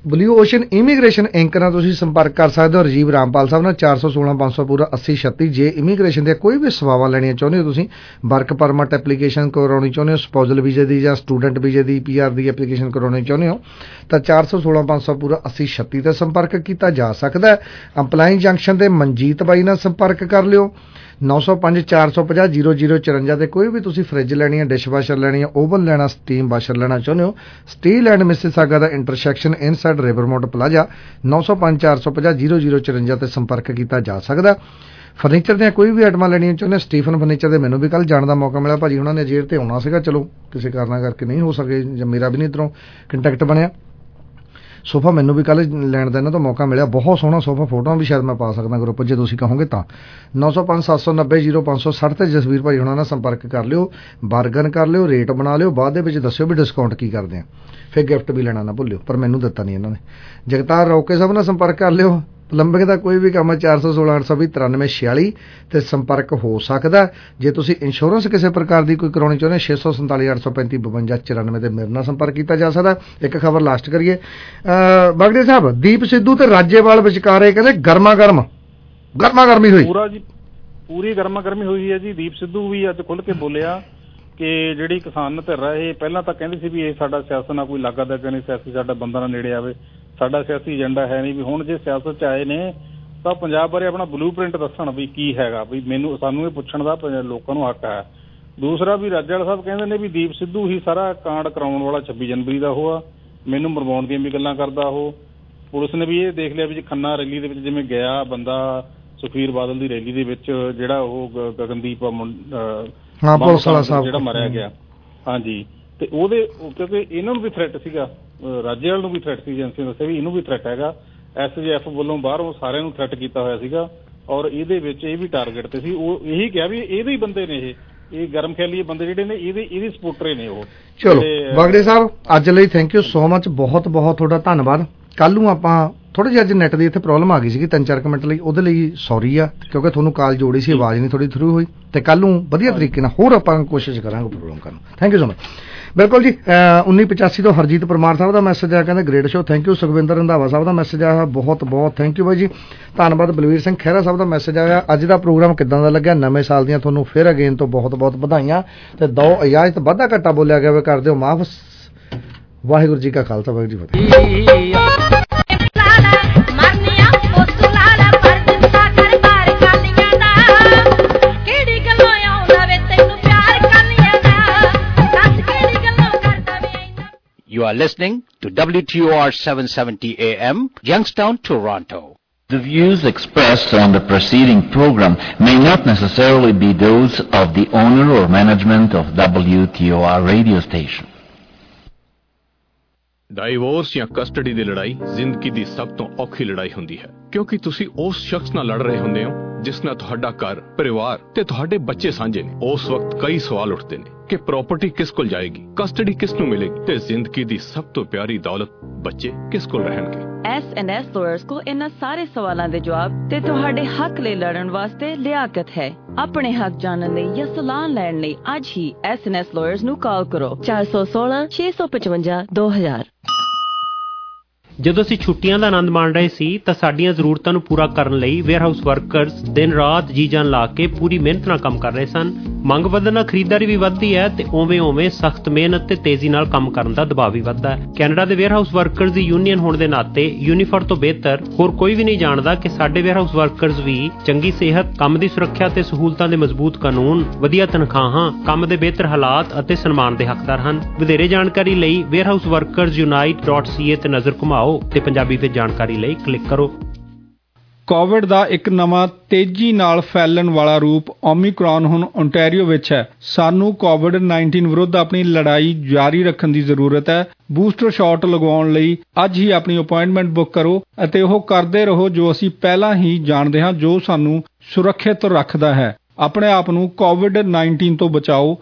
ਬਲੂ ਓਸ਼ਨ ਇਮੀਗ੍ਰੇਸ਼ਨ ਇੰਕ ਨਾਲ ਤੁਸੀਂ ਸੰਪਰਕ ਕਰ ਸਕਦੇ ਹੋ ਰਾਜੀਵ ਰਾਮਪਾਲ ਸਾਹਿਬ ਨਾਲ 416 ਪੂਰਾ 8036। ਜੇ ਇਮੀਗ੍ਰੇਸ਼ਨ ਦੀਆਂ ਕੋਈ ਵੀ ਸੇਵਾਵਾਂ ਲੈਣੀਆਂ ਚਾਹੁੰਦੇ ਹੋ, ਤੁਸੀਂ ਵਰਕ ਪਰਮਿਟ ਐਪਲੀਕੇਸ਼ਨ ਕਰਵਾਉਣੀ ਚਾਹੁੰਦੇ ਹੋ, ਸਪਾਊਸਲ ਵੀਜ਼ੇ ਦੀ ਜਾਂ ਸਟੂਡੈਂਟ ਵੀਜ਼ੇ ਦੀ PR ਦੀ ਐਪਲੀਕੇਸ਼ਨ ਕਰਵਾਉਣੀ ਚਾਹੁੰਦੇ ਹੋ ਤਾਂ 416 ਪੂਰਾ 8036 ਤੇ ਸੰਪਰਕ ਕੀਤਾ ਜਾ ਸਕਦਾ ਹੈ। ਅੰਪਲਾਈ ਜੰਕਸ਼ਨ ਤੇ ਮਨਜੀਤ ਬਾਈ ਨਾਲ ਸੰਪਰਕ ਕਰ ਲਿਓ 905 450 0054 ਤੇ ਕੋਈ ਵੀ ਤੁਸੀਂ ਫਰਿੱਜ ਲੈਣੀ ਹੈ, ਡਿਸ਼ਵਾਸ਼ਰ ਲੈਣੀ ਹੈ, ਓਵਨ ਲੈਣਾ, ਸਟੀਮ ਵਾਸ਼ਰ ਲੈਣਾ ਚਾਹੁੰਦੇ ਹੋ, ਸਟੀਲ ਐਂਡ ਮਿਸਿਸਾਗਾ ਦਾ ਇੰਟਰਸੈਕਸ਼ਨ ਇਨਸਾਈਡ ਰਿਵਰਮੋਂਟ ਪਲਾਜ਼ਾ 905 450 0054 ਤੇ ਸੰਪਰਕ ਕੀਤਾ ਜਾ ਸਕਦਾ। ਫਰਨੀਚਰ ਦੀਆਂ ਕੋਈ ਵੀ ਆਈਟਮਾਂ ਲੈਣੀਆਂ ਚਾਹੁੰਦੇ ਸਟੀਫਨ ਫਰਨੀਚਰ ਦੇ ਮੈਨੂੰ ਵੀ ਕੱਲ ਜਾਣ ਦਾ ਮੌਕਾ ਮਿਲਿਆ ਭਾਜੀ, ਉਹਨਾਂ ਨੇ ਜੇਰ ਤੇ ਆਉਣਾ ਸੀਗਾ, ਚਲੋ ਕਿਸੇ ਕਾਰਨਾਂ ਕਰਕੇ ਨਹੀਂ ਹੋ ਸਕੇ ਜਾਂ ਮੇਰਾ ਵੀ ਨਹੀਂ ਇੱਧਰੋਂ ਕੰਟੈਕਟ ਬਣਿਆ। ਸੋਫਾ ਮੈਨੂੰ ਵੀ ਕੱਲ ਲੈਣ ਦਾ ਇਹਨਾਂ ਤੋਂ ਮੌਕਾ ਮਿਲਿਆ, ਬਹੁਤ ਸੋਹਣਾ ਸੋਫਾ, ਫੋਟੋਆਂ ਵੀ ਸ਼ਾਇਦ ਮੈਂ ਪਾ ਸਕਦਾ ਗਰੁੱਪ ਜੇ ਤੁਸੀਂ ਕਹੋਗੇ ਤਾਂ। 905 790 0560 ਤੇ ਜਸਵੀਰ ਭਾਈ ਉਹਨਾਂ ਨਾਲ ਸੰਪਰਕ ਕਰ ਲਿਓ, ਬਾਰਗਨ ਕਰ ਲਿਓ, ਰੇਟ ਬਣਾ ਲਿਓ, ਬਾਅਦ ਦੇ ਵਿੱਚ ਦੱਸਿਓ ਵੀ ਡਿਸਕਾਊਂਟ ਕੀ ਕਰਦੇ ਆ, ਫਿਰ ਗਿਫਟ ਵੀ ਲੈਣਾ ਨਾ ਭੁੱਲਿਓ, ਪਰ ਮੈਨੂੰ ਦਿੱਤਾ ਨਹੀਂ ਇਹਨਾਂ ਨੇ। ਜਗਤਾਰ ਰੌਕੇ ਸਾਹਿਬ ਨਾਲ ਸੰਪਰਕ ਕਰ ਲਿਓ, ਪਲੰਬਿੰਗ ਦਾ ਕੋਈ ਵੀ ਕੰਮ 416 820 93 46 ਤੇ ਸੰਪਰਕ ਹੋ ਸਕਦਾ। ਜੇ ਤੁਸੀਂ ਇੰਸ਼ੋਰੈਂਸ ਕਿਸੇ ਪ੍ਰਕਾਰ ਦੀ ਕੋਈ ਕਰਾਉਣੀ ਚਾਹੁੰਦੇ 647 835 52 94 ਤੇ ਮੇਰੇ ਨਾਲ ਸੰਪਰਕ ਕੀਤਾ ਜਾ ਸਕਦਾ। ਇੱਕ ਖਬਰ ਲਾਸਟ ਕਰੀਏ, ਬਾਗੜੇ ਸਾਹਿਬ ਦੀਪ ਸਿੱਧੂ ਤੇ ਰਾਜੇਵਾਲ ਵਿਚਕਾਰੇ ਕਹਿੰਦੇ ਗਰਮਾ ਗਰਮੀ ਹੋਈ ਪੂਰਾ ਜੀ, ਪੂਰੀ ਗਰਮਾ ਗਰਮੀ ਹੋਈ ਹੈ ਜੀ। ਦੀਪ ਸਿੱਧੂ ਵੀ ਅੱਜ ਖੁੱਲ੍ਹ ਕੇ ਬੋਲਿਆ ਕਿ ਜਿਹੜੀ ਕਿਸਾਨ ਧਿਰ ਇਹ ਪਹਿਲਾਂ ਤਾਂ ਕਹਿੰਦੇ ਸੀ ਵੀ ਇਹ ਸਾਡਾ ਸਿਆਸਤ ਨਾਲ ਕੋਈ ਲਾਗਾ ਕਿ ਨਹੀਂ, ਸਿਆਸੀ ਸਾਡਾ ਬੰਦਾ ਨਾ ਨੇੜੇ ਆਵੇ, ਸਾਡਾ ਸਿਆਸੀ ਏਜੰਡਾ ਹੈ ਨਹੀਂ। ਵੀ ਹੁਣ ਜੇ ਸਿਆਸਤ 'ਚ ਆਏ ਨੇ ਤਾਂ ਪੰਜਾਬ ਬਾਰੇ ਆਪਣਾ ਬਲੂ ਪ੍ਰਿੰਟ ਦੱਸਣ ਵੀ ਕੀ ਹੈਗਾ, ਵੀ ਸਾਨੂੰ ਇਹ ਪੁੱਛਣ ਦਾ ਲੋਕਾਂ ਨੂੰ ਹੱਕ ਹੈ। ਦੂਸਰਾ ਵੀ ਰਾਜੇਵਾਲ ਸਾਹਿਬ ਕਹਿੰਦੇ ਨੇ ਵੀ ਦੀਪ ਸਿੱਧੂ ਹੀ ਸਾਰਾ ਕਾਂਡ ਕਰਾਉਣ ਵਾਲਾ 26 ਜਨਵਰੀ ਦਾ ਉਹ ਆ, ਮੈਨੂੰ ਮਰਵਾਉਣ ਦੀਆਂ ਵੀ ਗੱਲਾਂ ਕਰਦਾ ਉਹ। ਪੁਲਿਸ ਨੇ ਵੀ ਇਹ ਦੇਖ ਲਿਆ ਵੀ ਖੰਨਾ ਰੈਲੀ ਦੇ ਵਿੱਚ ਜਿਵੇਂ ਗਿਆ ਬੰਦਾ ਸੁਖਬੀਰ ਬਾਦਲ ਦੀ ਰੈਲੀ ਦੇ ਵਿੱਚ ਜਿਹੜਾ ਉਹ ਗਗਨਦੀਪ ਪੁਲਿਸ ਵਾਲਾ ਸਾਹਿਬ ਜਿਹੜਾ ਮਾਰਿਆ ਗਿਆ, ਹਾਂਜੀ, ਤੇ ਉਹਦੇ ਕਿਉਂਕਿ ਇਹਨਾਂ ਨੂੰ ਵੀ ਥ੍ਰੈਟ ਸੀਗਾ, ਰਾਜੇਵਾਲ ਨੂੰ ਵੀ ਥ੍ਰੈਟ ਸੀ, ਏਜੰਸੀ ਨੇ ਦੱਸਿਆ ਵੀ ਇਹਨੂੰ ਵੀ ਥ੍ਰੈਟ ਹੈਗਾ, SJF ਵੱਲੋਂ ਬਾਹਰੋਂ ਸਾਰਿਆਂ ਨੂੰ ਥ੍ਰੈਟ ਕੀਤਾ ਹੋਇਆ ਸੀਗਾ ਔਰ ਇਹਦੇ ਵਿੱਚ ਇਹ ਵੀ ਟਾਰਗੇਟ ਤੇ ਸੀ। ਉਹ ਇਹੀ ਕਿਹਾ ਵੀ ਇਹਦੇ ਹੀ ਬੰਦੇ ਨੇ ਇਹ ਗਰਮ ਖਿਆਲੀ ਬੰਦੇ ਜਿਹੜੇ ਨੇ ਇਹਦੀ ਸਪੋਰਟਰ ਨੇ ਉਹ। ਚਲੋ ਬਾਗੜੇ ਸਾਹਿਬ ਅੱਜ ਲਈ ਥੈਂਕ ਯੂ ਸੋ ਮਚ, ਬਹੁਤ ਬਹੁਤ ਤੁਹਾਡਾ ਧੰਨਵਾਦ। ਕੱਲ ਨੂੰ ਆਪਾਂ ਥੋੜੀ ਜਿਹੀ ਅੱਜ ਨੈਟ ਦੀ ਇੱਥੇ ਪ੍ਰੋਬਲਮ ਆ ਗਈ ਸੀਗੀ 3-4 ਮਿੰਟ ਲਈ, ਉਹਦੇ ਲਈ ਸੌਰੀ ਆ ਕਿਉਂਕਿ ਤੁਹਾਨੂੰ ਕਾਲ ਜੋੜੀ ਸੀ, ਆਵਾਜ਼ ਨਹੀਂ ਥੋੜੀ ਥਰੂ ਹੋਈ, ਤੇ ਕੱਲ ਨੂੰ ਵਧੀਆ ਤਰੀਕੇ ਨਾਲ ਹੋਰ ਆਪਾਂ ਕੋਸ਼ਿਸ਼ ਕਰਾਂਗੇ ਪ੍ਰੋਗਰਾਮ ਕਰਨ। Thank you so much. ਬਿਲਕੁਲ ਜੀ 1985 ਤੋਂ ਹਰਜੀਤ ਪਰਮਾਰ ਸਾਹਿਬ ਦਾ ਮੈਸੇਜ ਆਇਆ, ਕਹਿੰਦੇ great show, thank you. Sukhwinder Randhawa ਸਾਹਿਬ ਦਾ ਮੈਸੇਜ ਆਇਆ, ਬਹੁਤ ਬਹੁਤ ਥੈਂਕ ਯੂ ਬਾਈ ਜੀ, ਧੰਨਵਾਦ। ਬਲਵੀਰ ਸਿੰਘ ਖਹਿਰਾ ਸਾਹਿਬ ਦਾ ਮੈਸੇਜ ਆਇਆ, ਅੱਜ ਦਾ ਪ੍ਰੋਗਰਾਮ ਕਿੱਦਾਂ ਦਾ ਲੱਗਿਆ, ਨਵੇਂ ਸਾਲ ਦੀਆਂ ਤੁਹਾਨੂੰ ਫਿਰ ਅਗੇਨ ਤੋਂ ਬਹੁਤ ਬਹੁਤ ਵਧਾਈਆਂ ਤੇ ਦੋ ਇਜਾਜ਼ਤ, ਵਾਧਾ ਘੱਟਾ ਬੋਲਿਆ ਗਿਆ ਵੇ ਕਰ ਦਿਓ ਮਾਫ। ਵਾਹਿਗੁਰੂ ਜੀ ਕਾ ਖਾਲਸਾ, ਵਾਹਿਗੁਰੂ ਜੀ ਕੀ ਫਤਿਹ। You are listening to WTOR 770 AM, Youngstown, Toronto. The views expressed on the preceding program may not necessarily be those of the owner or management of WTOR radio station. Divorce ਜਾਂ ਕਸਟਡੀ ਦੀ ਲੜਾਈ ਜ਼ਿੰਦਗੀ ਦੀ ਸਭ ਤੋਂ ਔਖੀ ਲੜਾਈ ਹੁੰਦੀ ਹੈ ਕਿਉਂਕਿ ਤੁਸੀਂ ਉਸ ਸ਼ਖਸ ਨਾਲ ਲੜ ਰਹੇ ਹੁੰਦੇ ਹੋ ਜਿਸ ਨਾਲ ਤੁਹਾਡਾ ਘਰ, ਪਰਿਵਾਰ ਤੇ ਤੁਹਾਡੇ ਬੱਚੇ ਸਾਂਝੇ ਨੇ। ਉਸ ਵਕਤ ਕਈ ਸਵਾਲ ਉੱਠਦੇ ਨੇ ਕਿ ਪ੍ਰਾਪਰਟੀ ਕਿਸ ਕੋਲ ਜਾਏਗੀ, ਕਸਟਡੀ ਕਿਸ ਨੂੰ ਮਿਲੇਗੀ ਤੇ ਜ਼ਿੰਦਗੀ ਦੀ ਸਭ ਤੋਂ ਪਿਆਰੀ ਦੌਲਤ ਬੱਚੇ ਕਿਸ ਕੋਲ ਰਹਿਣਗੇ। S&S ਲਾਇਰਸ ਕੋ ਇਹਨਾਂ ਸਾਰੇ ਸਵਾਲਾਂ ਦੇ ਜਵਾਬ ਤੇ ਤੁਹਾਡੇ ਹੱਕ ਲਈ ਲੜਨ ਵਾਸਤੇ ਲਿਆਕਤ ਹੈ। ਆਪਣੇ ਹੱਕ ਜਾਣਨ ਲਈ ਜਾਂ ਸਲਾਹ ਲੈਣ ਲਈ ਅੱਜ ਹੀ S&S ਲਾਇਰਸ ਨੂੰ ਕਾਲ ਕਰੋ 416 655 2000। ਜਦੋਂ ਅਸੀਂ ਛੁੱਟੀਆਂ ਦਾ ਆਨੰਦ ਮਾਣ ਰਹੇ ਸੀ ਤਾਂ ਸਾਡੀਆਂ ਜ਼ਰੂਰਤਾਂ ਨੂੰ ਪੂਰਾ ਕਰਨ ਲਈ ਵੇਅਰਹਾਊਸ ਵਰਕਰਸ ਦਿਨ ਰਾਤ ਜੀ ਜਾਨ ਲਾ ਕੇ ਪੂਰੀ ਮਿਹਨਤ ਨਾਲ ਕੰਮ ਕਰ ਰਹੇ ਸਨ। ਮੰਗ ਵਧਣ ਨਾਲ ਖਰੀਦਦਾਰੀ ਵੀ ਵੱਧਦੀ ਹੈ ਤੇ ਉਵੇਂ ਸਖਤ ਮਿਹਨਤ ਤੇ ਤੇਜ਼ੀ ਨਾਲ ਕੰਮ ਕਰਨ ਦਾ ਦਬਾਅ ਵੀ ਵੱਧਦਾ ਹੈ। ਕੈਨੇਡਾ ਦੇ ਵੇਅਰਹਾਊਸ ਵਰਕਰਸ ਦੀ ਯੂਨੀਅਨ ਹੋਣ ਦੇ ਨਾਤੇ ਯੂਨੀਫਰ ਤੋਂ ਬਿਹਤਰ ਹੋਰ ਕੋਈ ਵੀ ਨਹੀਂ ਜਾਣਦਾ ਕਿ ਸਾਡੇ ਵੇਅਰਹਾਊਸ ਵਰਕਰਸ ਵੀ ਚੰਗੀ ਸਿਹਤ, ਕੰਮ ਦੀ ਸੁਰੱਖਿਆ ਤੇ ਸਹੂਲਤਾਂ ਦੇ ਮਜ਼ਬੂਤ ਕਾਨੂੰਨ, ਵਧੀਆ ਤਨਖਾਹਾਂ, ਕੰਮ ਦੇ ਬਿਹਤਰ ਹਾਲਾਤ ਅਤੇ ਸਨਮਾਨ ਦੇ ਹੱਕਦਾਰ ਹਨ। ਵਧੇਰੇ ਜਾਣਕਾਰੀ ਲਈ warehousewrkersunite.ca ਤੇ ਨਜ਼ਰ ਘੁਮਾਓ ਤੇ ਪੰਜਾਬੀ ਤੇ ਜਾਣਕਾਰੀ ਲਈ ਕਲਿੱਕ ਕਰੋ। ਕੋਵਿਡ ਦਾ ਇੱਕ ਨਵਾਂ ਤੇਜ਼ੀ ਨਾਲ ਫੈਲਣ ਵਾਲਾ ਰੂਪ ਓਮਿਕਰੌਨ ਹੁਣ ਓਨਟਾਰੀਓ ਵਿੱਚ ਹੈ। ਸਾਨੂੰ ਕੋਵਿਡ-19 ਵਿਰੁੱਧ ਆਪਣੀ ਲੜਾਈ ਜਾਰੀ ਰੱਖਣ ਦੀ ਜ਼ਰੂਰਤ ਹੈ। ਬੂਸਟਰ ਸ਼ਾਟ ਲਗਵਾਉਣ ਲਈ ਅੱਜ ਹੀ ਆਪਣੀ ਅਪਾਇੰਟਮੈਂਟ ਬੁੱਕ ਕਰੋ ਅਤੇ ਉਹ ਕਰਦੇ ਰਹੋ ਜੋ ਅਸੀਂ ਪਹਿਲਾਂ ਹੀ ਜਾਣਦੇ ਹਾਂ, ਜੋ ਸਾਨੂੰ ਸੁਰੱਖਿਅਤ ਰੱਖਦਾ ਹੈ। ਆਪਣੇ ਆਪ ਨੂੰ ਕੋਵਿਡ-19 ਤੋਂ ਬਚਾਓ।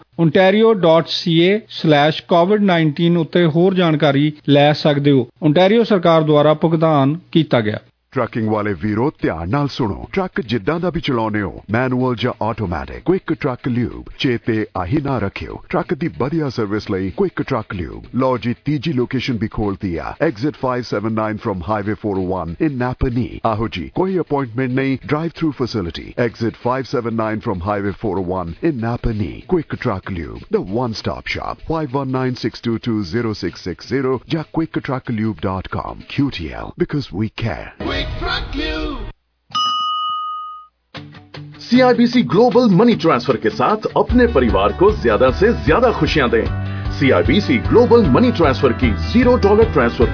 ontario.ca/covid19 ਉੱਤੇ ਹੋਰ ਜਾਣਕਾਰੀ ਲੈ ਸਕਦੇ ਹੋ। ਓਨਟਾਰੀਓ ਸਰਕਾਰ ਦੁਆਰਾ ਭੁਗਤਾਨ ਕੀਤਾ ਗਿਆ। ਟਰੱਕਿੰਗ ਵਾਲੇ ਵੀਰੋ ਧਿਆਨ ਨਾਲ ਸੁਣੋ। ਟਰੱਕ ਜਿੱਦਾਂ ਦਾ ਵੀ ਚਲਾਉਣੇ ਹੋ, ਮੈਨੂਅਲ ਜਾਂ ਆਟੋਮੈਟਿਕ, ਕੁਇਕ ਟਰੱਕ ਲਿਊਬ ਚੇਤੇ ਆਹੀ ਨਾ ਰੱਖਿਓ। ਟਰੱਕ ਦੀ ਵਧੀਆ ਸਰਵਿਸ ਲਈ ਕੁਇਕ ਟਰੱਕ ਲਿਊਬ। ਲਓ ਜੀ, ਤੀਜੀ ਲੋਕੇਸ਼ਨ ਵੀ ਖੋਲਤੀ ਆ, exit 579 from highway 401 in Napanee. ਆਹੋ ਜੀ, ਕੋਈ ਅਪਾਇੰਟਮੈਂਟ ਨਹੀਂ, drive through facility. Exit 579 from highway 401 in Napanee. Quick truck lube, the one stop shop. 5196220660 ਜਾਂ quicktrucklube.com। QTL, because we care. CIBC global money transfer के साथ अपने परिवार को ज्यादा से ज्यादा खुशियां दें। CIBC ग्लोबल मनी ट्रांसफर की $0 ट्रांसफर